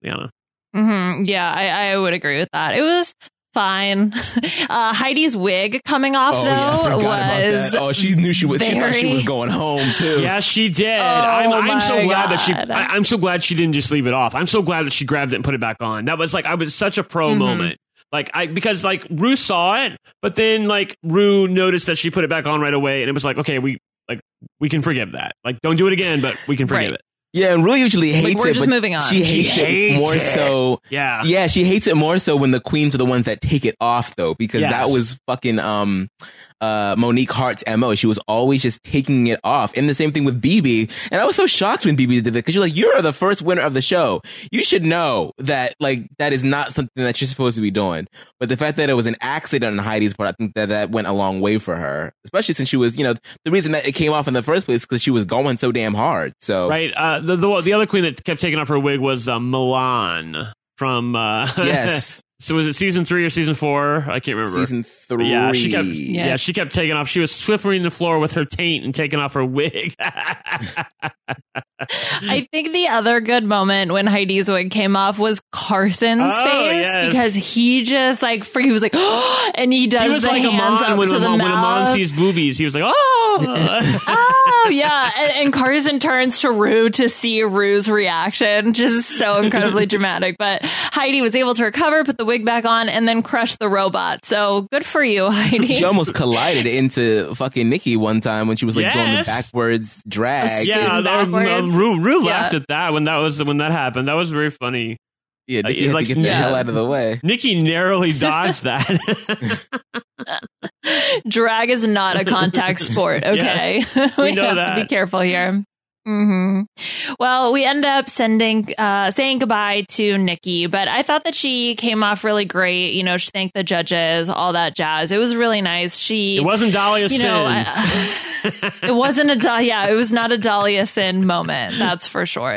Yeah, I would agree with that. It was fine. Heidi's wig coming off though was about that. Oh, she knew she thought she was going home too. Yeah, she did. I'm so glad that I'm so glad she didn't just leave it off. I'm so glad that she grabbed it and put it back on. That was I was such a pro moment. Because Rue saw it, but then Rue noticed that she put it back on right away, and it was like, okay, we can forgive that. Don't do it again, but we can forgive it. Yeah, and Rue usually hates we're it, just but moving on. She hates it more so. Yeah, she hates it more so when the queens are the ones that take it off, though, because that was fucking Monique Hart's MO. She was always just taking it off, and the same thing with BB. And I was so shocked when BB did it because you're like, you're the first winner of the show. You should know that that is not something that you're supposed to be doing. But the fact that it was an accident on Heidi's part, I think that went a long way for her, especially since she was, the reason that it came off in the first place because she was going so damn hard. So right. The other queen that kept taking off her wig was Milan from yes. So was it season 3 or season 4? I can't remember. Season 3. Yeah, she kept taking off. She was swiffering the floor with her taint and taking off her wig. I think the other good moment when Heidi's wig came off was Carson's face because he just he was like, oh, and he does the hands up to the mouth. When Amon sees boobies, he was like, oh, oh yeah, and Carson turns to Rue to see Rue's reaction, just so incredibly dramatic. But Heidi was able to recover, put the wig back on, and then crush the robot. So good for you, Heidi. She almost collided into fucking Nikki one time when she was doing the backwards drag. Yeah, Rue laughed at that when that happened. That was very funny. Yeah, Nikki had to get the hell out of the way. Nikki narrowly dodged that. Drag is not a contact sport, okay? Yes, we know have that. to be careful here. Well, we end up saying goodbye to Nikki, but I thought that she came off really great. She thanked the judges, all that jazz. It was really nice. It wasn't Dahlia Sin. It wasn't it was not a Dahlia Sin moment. That's for sure.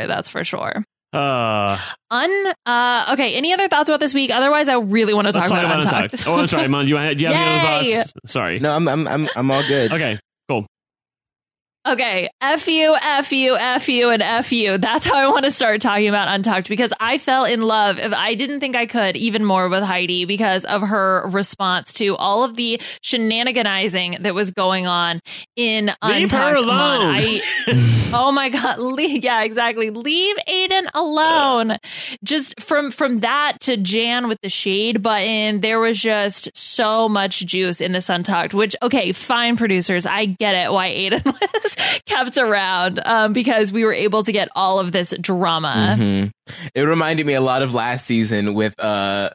Okay, any other thoughts about this week? Otherwise, I really want to talk about Untucked. Oh, I'm sorry, Mon. Do you have any other thoughts? Sorry. No, I'm all good. Okay, cool. Okay, F you, F you, F you, and F you. That's how I want to start talking about Untucked because I fell in love. I didn't think I could even more with Heidi because of her response to all of the shenaniganizing that was going on in Untucked. Leave her alone. Oh my God. Exactly. Leave Aiden alone. Just from that to Jan with the shade button, there was just so much juice in this Untucked, which, okay, fine, producers. I get it why Aiden was kept around because we were able to get all of this drama. Mm-hmm. It reminded me a lot of last season with what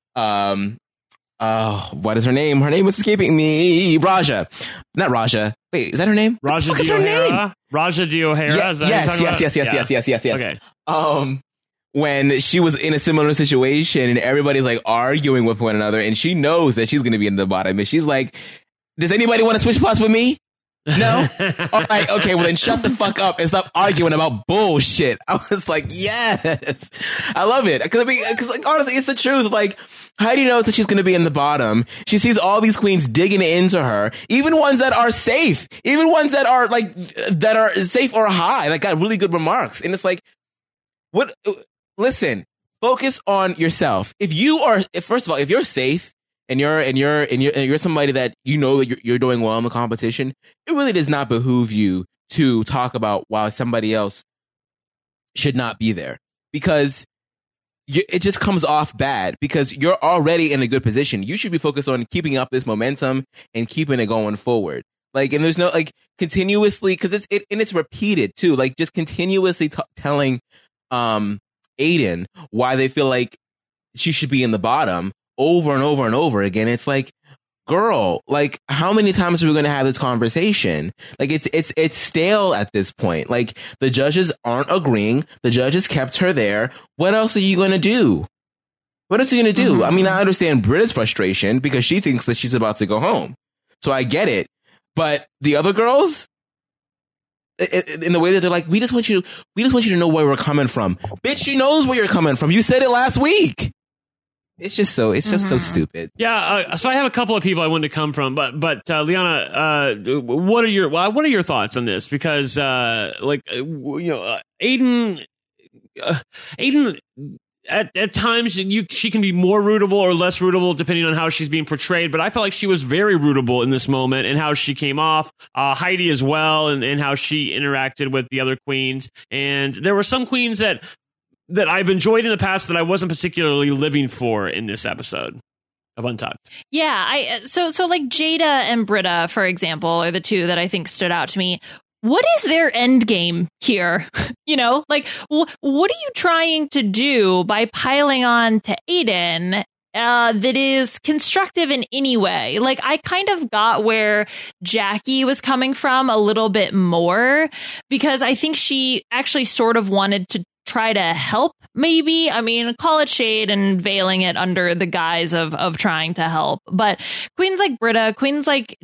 is her name? Her name was escaping me. Raja. Not Raja. Wait, is that her name? Raja D. O'Hara? Raja D. O'Hara? Yes. Okay. When she was in a similar situation and everybody's arguing with one another and she knows that she's going to be in the bottom and she's like, does anybody want to switch spots with me? No? All right, okay, well then shut the fuck up and stop arguing about bullshit. I was like, yes. I love it. Because honestly, it's the truth. Heidi knows that she's going to be in the bottom. She sees all these queens digging into her, even ones that are safe, even ones that are that are safe or high, got really good remarks. And it's listen, focus on yourself. If you're safe and you're somebody that you know that you're doing well in the competition, it really does not behoove you to talk about why somebody else should not be there, because it just comes off bad because you're already in a good position. You should be focused on keeping up this momentum and keeping it going forward. Like, and there's no like continuously, because it's repeated too. Like, just continuously telling Aiden why they feel like she should be in the bottom over and over and over again. It's like, girl, like, how many times are we going to have this conversation? Like, it's stale at this point. Like, the judges aren't agreeing. The judges kept her there. What else are you going to do? What else are you going to do? Mm-hmm. I mean, I understand Britta's frustration because she thinks that she's about to go home. So I get it. But the other girls, in the way that they're like, we just want you to know where we're coming from. Bitch, she knows where you're coming from. You said it last week. It's just so stupid. Yeah. So I have a couple of people I wanted to come from, but Liana, what are your thoughts on this? Because Aiden at times she can be more rootable or less rootable depending on how she's being portrayed. But I felt like she was very rootable in this moment and how she came off. Heidi as well, and how she interacted with the other queens. And there were some queens that I've enjoyed in the past that I wasn't particularly living for in this episode of Untucked. Yeah, so like Jada and Britta, for example, are the two that I think stood out to me. What is their end game here? You know, like, what are you trying to do by piling on to Aiden that is constructive in any way? Like, I kind of got where Jackie was coming from a little bit more, because I think she actually sort of wanted to try to help, maybe. I mean, call it shade and veiling it under the guise of trying to help. But queens like Britta, queens like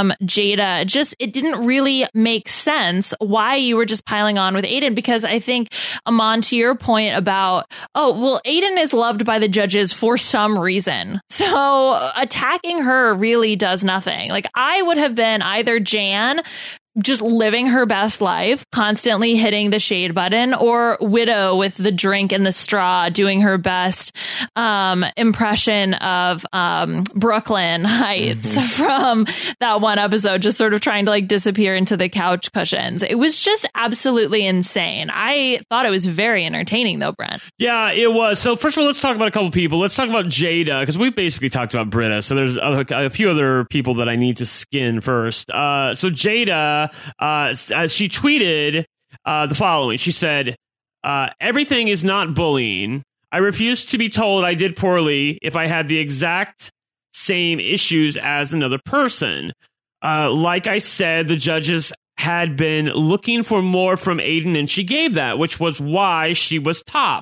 Jada, just, it didn't really make sense why you were just piling on with Aiden, because I think, Amon, to your point about, Aiden is loved by the judges for some reason. So attacking her really does nothing. Like, I would have been either Jan, just living her best life, constantly hitting the shade button, or Widow with the drink and the straw, doing her best impression of Brooklyn Heights from that one episode, just sort of trying to like disappear into the couch cushions. It was just absolutely insane. I thought it was very entertaining, though, Brent. Yeah, it was. So first of all, let's talk about a couple people. Let's talk about Jada, because we've basically talked about Britta. So there's a few other people that I need to skin first. So Jada, she tweeted the following. She said, everything is not bullying. I refuse to be told I did poorly if I had the exact same issues as another person. Like I said, the judges had been looking for more from Aiden, and she gave that, which was why she was top.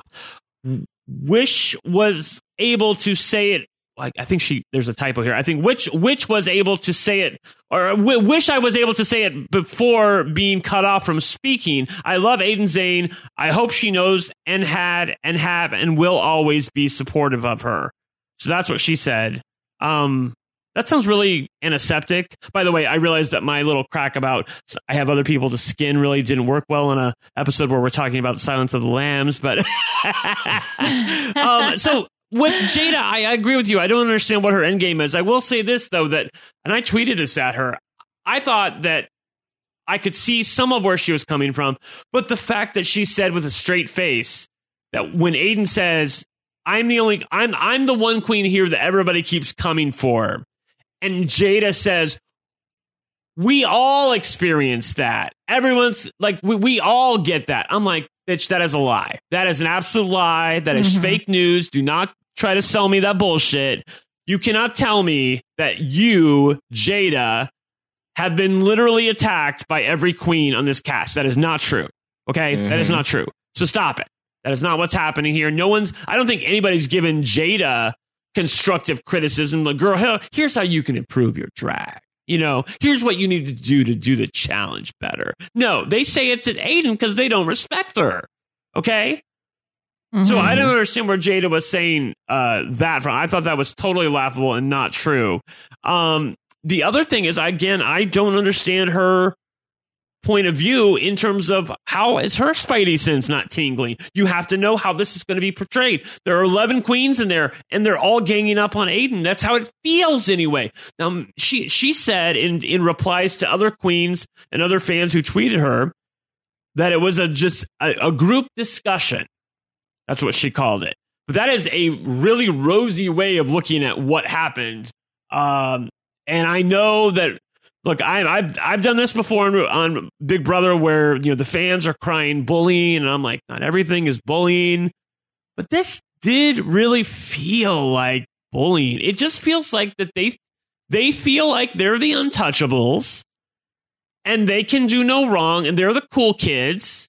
Wish was able to say it. Like, I think there's a typo here. I think which was able to say it, or wish I was able to say it before being cut off from speaking. I love Aiden Zane. I hope she knows and have and will always be supportive of her. So that's what she said. That sounds really antiseptic. By the way, I realized that my little crack about I have other people to skin really didn't work well in a episode where we're talking about the Silence of the Lambs. But so with Jada, I agree with you. I don't understand what her end game is. I will say this, though, and I tweeted this at her. I thought that I could see some of where she was coming from, but the fact that she said with a straight face that when Aiden says, I'm the one queen here that everybody keeps coming for, and Jada says, we all experience that. Everyone's like, we all get that. I'm like, bitch, that is a lie. That is an absolute lie. That is fake news. Do not try to sell me that bullshit. You cannot tell me that you, Jada, have been literally attacked by every queen on this cast. That is not true. Okay? That is not true. So stop it. That is not what's happening here. I don't think anybody's given Jada constructive criticism. Like, girl, here's how you can improve your drag. You know, here's what you need to do the challenge better. No, they say it to Aiden because they don't respect her. Okay? So I don't understand where Jada was saying that from. I thought that was totally laughable and not true. The other thing is, again, I don't understand her point of view in terms of how is her spidey sense not tingling. You have to know how this is going to be portrayed. There are 11 queens in there, and they're all ganging up on Aiden. That's how it feels anyway. Now, she said in replies to other queens and other fans who tweeted her that it was just a group discussion. That's what she called it. But that is a really rosy way of looking at what happened. And I know that, look, I've done this before on Big Brother where, you know, the fans are crying bullying, and I'm like, not everything is bullying. But this did really feel like bullying. It just feels like that they feel like they're the untouchables, and they can do no wrong, and they're the cool kids,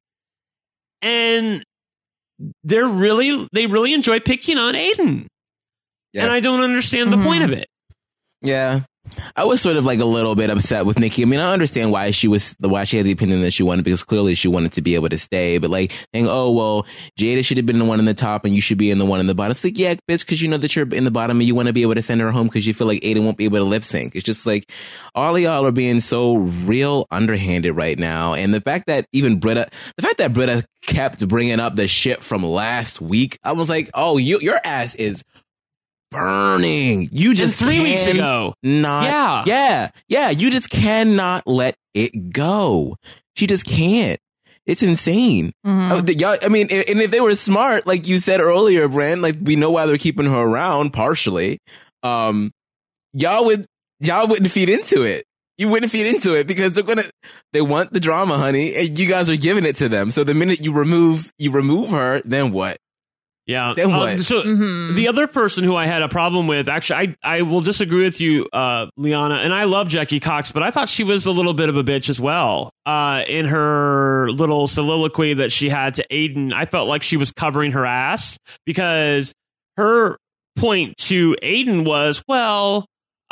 and they really enjoy picking on Aiden. Yeah. And I don't understand the point of it. Yeah. I was sort of like a little bit upset with Nikki. I mean, I understand why she had the opinion that she wanted, because clearly she wanted to be able to stay. But like saying, oh, well, Jada should have been the one in the top and you should be in the one in the bottom. It's like, yeah, bitch, because you know that you're in the bottom and you want to be able to send her home because you feel like Aiden won't be able to lip sync. It's just like all of y'all are being so real underhanded right now. And the fact that Britta kept bringing up the shit from last week, I was like, oh, your ass is burning. You just 3 weeks ago. Yeah. You just cannot let it go. She just can't. It's insane. Y'all, I mean, and if they were smart, like you said earlier, Brent, like we know why they're keeping her around partially. Y'all wouldn't feed into it. You wouldn't feed into it because they want the drama, honey, and you guys are giving it to them. So the minute you remove her, then what? Yeah. Then what? The other person who I had a problem with, actually, I will disagree with you, Liana, and I love Jackie Cox, but I thought she was a little bit of a bitch as well. In her little soliloquy that she had to Aiden, I felt like she was covering her ass because her point to Aiden was, well,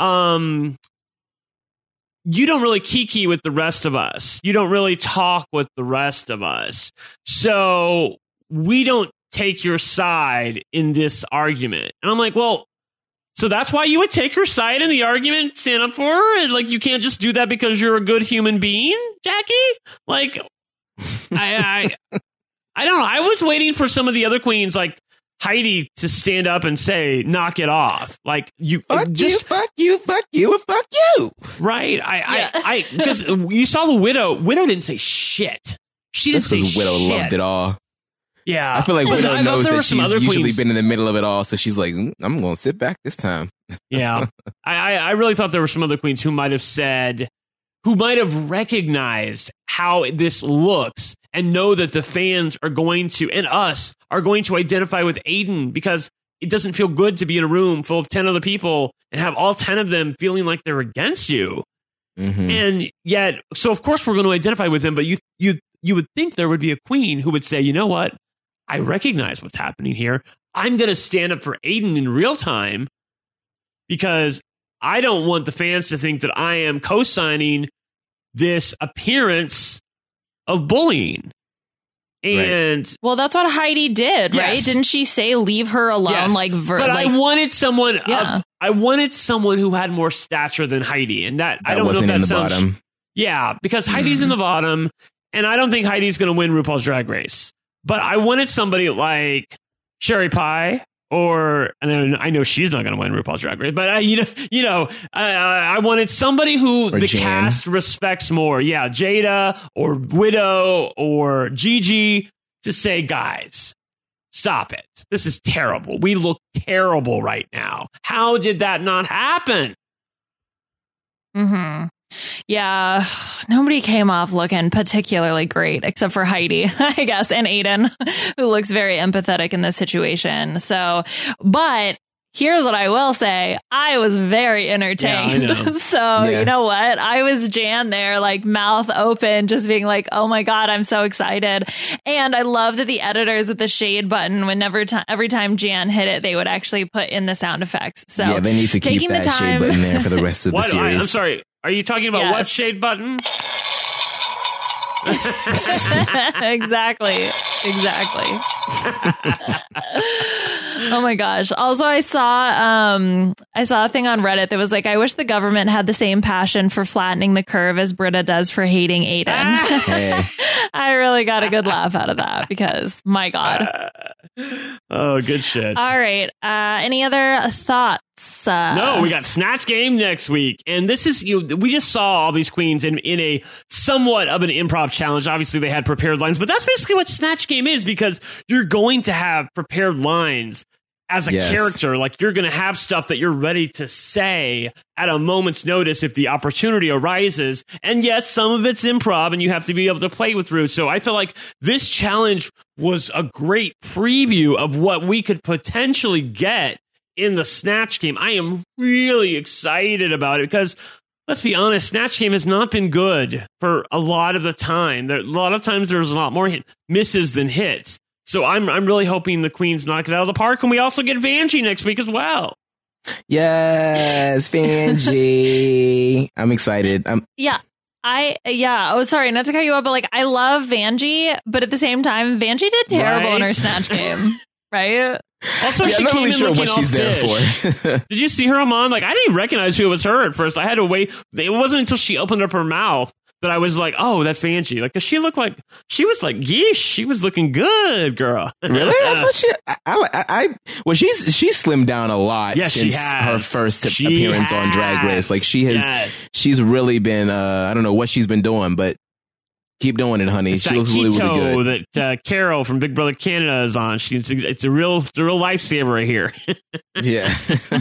you don't really kiki with the rest of us. You don't really talk with the rest of us. So we don't take your side in this argument. And I'm like, well, so that's why you would take her side in the argument, stand up for her? And like, you can't just do that because you're a good human being, Jackie? Like, I don't know. I was waiting for some of the other queens, like Heidi, to stand up and say, knock it off. Like, fuck you. Right. Because you saw the Widow. Widow didn't say shit. She didn't say shit. Widow loved it all. Yeah. I feel like Widow knows that she's usually been in the middle of it all, so she's like, I'm going to sit back this time. Yeah. I really thought there were some other queens who might have recognized how this looks and know that the fans are going to, and us, are going to identify with Aiden, because it doesn't feel good to be in a room full of 10 other people and have all 10 of them feeling like they're against you. And yet, so of course we're going to identify with him, but you would think there would be a queen who would say, you know what? I recognize what's happening here. I'm going to stand up for Aiden in real time because I don't want the fans to think that I am co-signing this appearance of bullying. And well, that's what Heidi did, right? Yes. Didn't she say leave her alone? Yes. But I wanted someone. I wanted someone who had more stature than Heidi, and that I don't know if that sounds. Bottom. Yeah, because Heidi's in the bottom, and I don't think Heidi's going to win RuPaul's Drag Race. But I wanted somebody like Sherry Pie, and I know she's not going to win RuPaul's Drag Race, but I wanted somebody who the cast respects more. Yeah, Jada or Widow or Gigi to say, guys, stop it. This is terrible. We look terrible right now. How did that not happen? Yeah, nobody came off looking particularly great except for Heidi, I guess, and Aiden, who looks very empathetic in this situation. So, but here's what I will say. I was very entertained. Yeah, I know. So, you know what? I was Jan there, like mouth open, just being like, oh my God, I'm so excited. And I love that the editors with the shade button, every time Jan hit it, they would actually put in the sound effects. So yeah, they need to keep that shade button there for the rest of the series. I'm sorry. Are you talking about what shade button? Exactly. Oh my gosh. Also, I saw a thing on Reddit that was like, I wish the government had the same passion for flattening the curve as Britta does for hating Aiden. Hey. I really got a good laugh out of that because, my God. Oh, good shit. All right. Any other thoughts? No, we got Snatch Game next week. And this is, we just saw all these queens in a somewhat of an improv challenge. Obviously, they had prepared lines, but that's basically what Snatch Game is, because you're going to have prepared lines as a character. Like, you're going to have stuff that you're ready to say at a moment's notice if the opportunity arises. And yes, some of it's improv and you have to be able to play with Ruth. So I feel like this challenge was a great preview of what we could potentially get in the Snatch Game. I am really excited about it because, let's be honest, Snatch Game has not been good for a lot of the time. A lot of times there's a lot more misses than hits. So I'm really hoping the queens knock it out of the park, and we also get Vanjie next week as well. Yes, Vanjie. I'm excited. Oh, sorry, not to cut you off, but like, I love Vanjie, but at the same time, Vanjie did terrible in her Snatch Game, right? Also, she came in looking all fish. Did you see her, Amon? Like, I didn't even recognize who it was her at first. I had to wait. It wasn't until she opened up her mouth that I was like, oh, that's Vanjie. Like, 'cause she looked like, she was like, yeesh, she was looking good, girl. Really? I thought she's slimmed down a lot since her first appearance on Drag Race. Like, she's really been, I don't know what she's been doing, but keep doing it, honey. It's she looks really, really good. That Carol from Big Brother Canada is on. It's a real lifesaver right here. Yeah.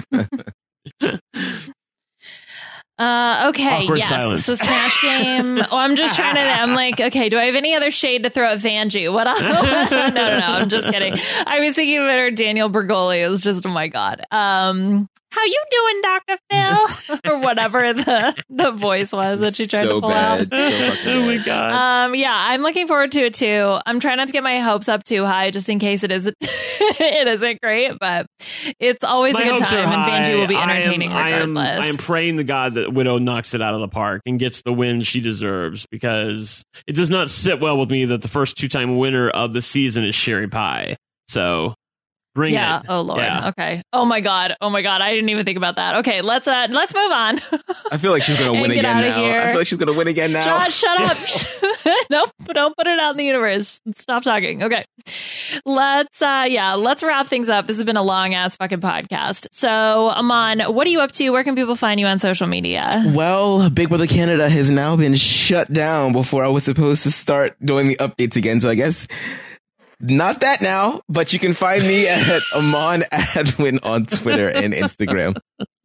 Okay. Awkward yes. silence. So Snatch Game. I'm just trying to. I'm like, okay. Do I have any other shade to throw at Vanjie? What? No. I'm just kidding. I was thinking about her. Daniel Bergoli. It was just, oh my God. How you doing, Dr. Phil? Or whatever the voice was that she tried to pull out. Oh my God. Yeah, I'm looking forward to it too. I'm trying not to get my hopes up too high, just in case it isn't it isn't great, but it's always a good time, and Vanjie will be entertaining regardless. I am praying to God that Widow knocks it out of the park and gets the win she deserves, because it does not sit well with me that the first 2-time winner of the season is Sherry Pie. So bring it. Oh Lord. Yeah. Okay. Oh my God. I didn't even think about that. Okay, let's move on. I feel like she's gonna win again now. I feel like she's gonna win again now. Josh, shut up. Nope, don't put it out in the universe. Stop talking. Okay. Let's wrap things up. This has been a long ass fucking podcast. So, Amon, what are you up to? Where can people find you on social media? Well, Big Brother Canada has now been shut down before I was supposed to start doing the updates again. So I guess not that now, but you can find me at Amon Adwin on Twitter and Instagram.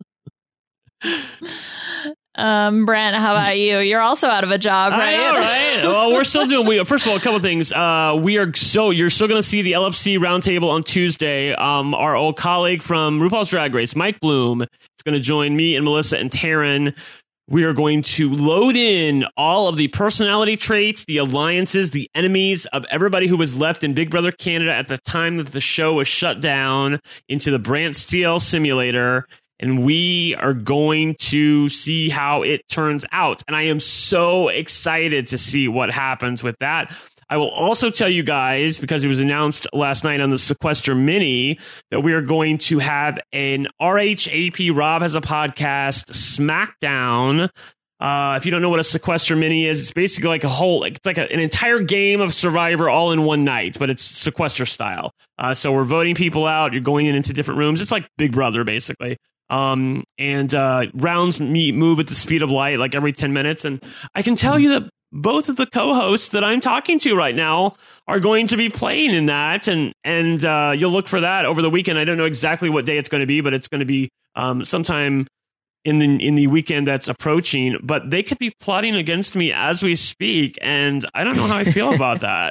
Brent, how about you? You're also out of a job, right? I know, right? Well, we're still doing. First of all, a couple things. You're still going to see the LFC roundtable on Tuesday. Our old colleague from RuPaul's Drag Race, Mike Bloom, is going to join me and Melissa and Taryn. We are going to load in all of the personality traits, the alliances, the enemies of everybody who was left in Big Brother Canada at the time that the show was shut down into the Brant Steele simulator. And we are going to see how it turns out. And I am so excited to see what happens with that. I will also tell you guys, because it was announced last night on the Sequester Mini, that we are going to have an RHAP Rob Has a Podcast SmackDown. If you don't know what a Sequester Mini is, it's basically like an entire game of Survivor all in one night, but it's Sequester style. So we're voting people out. You're going into different rooms. It's like Big Brother, basically. Rounds move at the speed of light, like every 10 minutes. And I can tell you that both of the co-hosts that I'm talking to right now are going to be playing in that, and you'll look for that over the weekend. I don't know exactly what day it's going to be, but it's going to be sometime in the weekend that's approaching. But they could be plotting against me as we speak, and I don't know how I feel about that.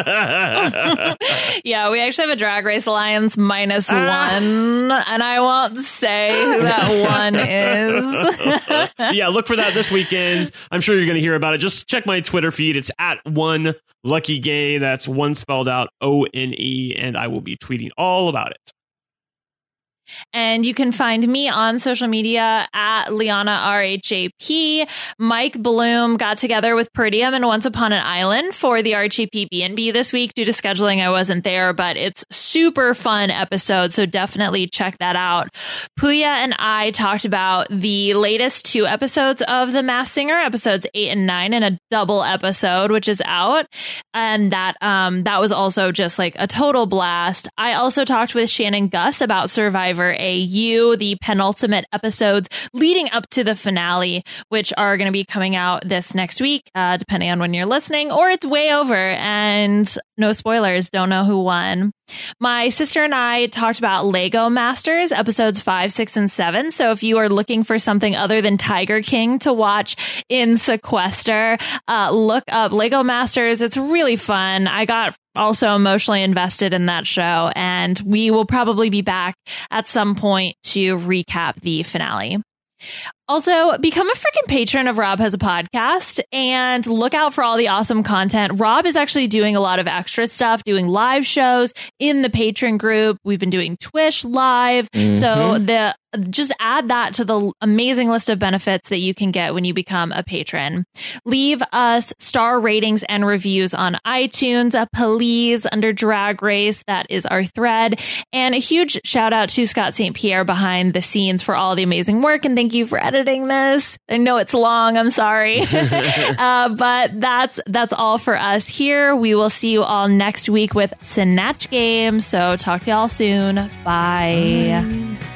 Yeah, we actually have a Drag Race Alliance -1, and I won't say who that one is. Yeah, look for that this weekend. I'm sure you're going to hear about it. Just check my Twitter feed. It's @1LuckyGay. That's one spelled out ONE, and I will be tweeting all about it. And you can find me on social media at Liana RHAP. Mike Bloom got together with Peridium and Once Upon an Island for the RHAP B&B this week. Due to scheduling, I wasn't there, but it's super fun episode, so definitely check that out. Puya and I talked about the latest 2 episodes of The Masked Singer, episodes 8 and 9, in a double episode, which is out. And that was also just like a total blast. I also talked with Shannon Gus about Survivor AU, the penultimate episodes leading up to the finale, which are going to be coming out this next week, depending on when you're listening, or it's way over and no spoilers, don't know who won. My sister and I talked about Lego Masters, episodes 5, 6, and 7. So if you are looking for something other than Tiger King to watch in sequester, look up Lego Masters. It's really fun. I got also emotionally invested in that show, and we will probably be back at some point to recap the finale. Also, become a freaking patron of Rob Has a Podcast and look out for all the awesome content. Rob is actually doing a lot of extra stuff, doing live shows in the patron group. We've been doing Twitch live. So just add that to the amazing list of benefits that you can get when you become a patron. Leave us star ratings and reviews on iTunes, please, under Drag Race. That is our thread. And a huge shout out to Scott St. Pierre behind the scenes for all the amazing work. And thank you for editing this. I know it's long. I'm sorry. But that's all for us here. We will see you all next week with Snatch Game. So talk to y'all soon. Bye.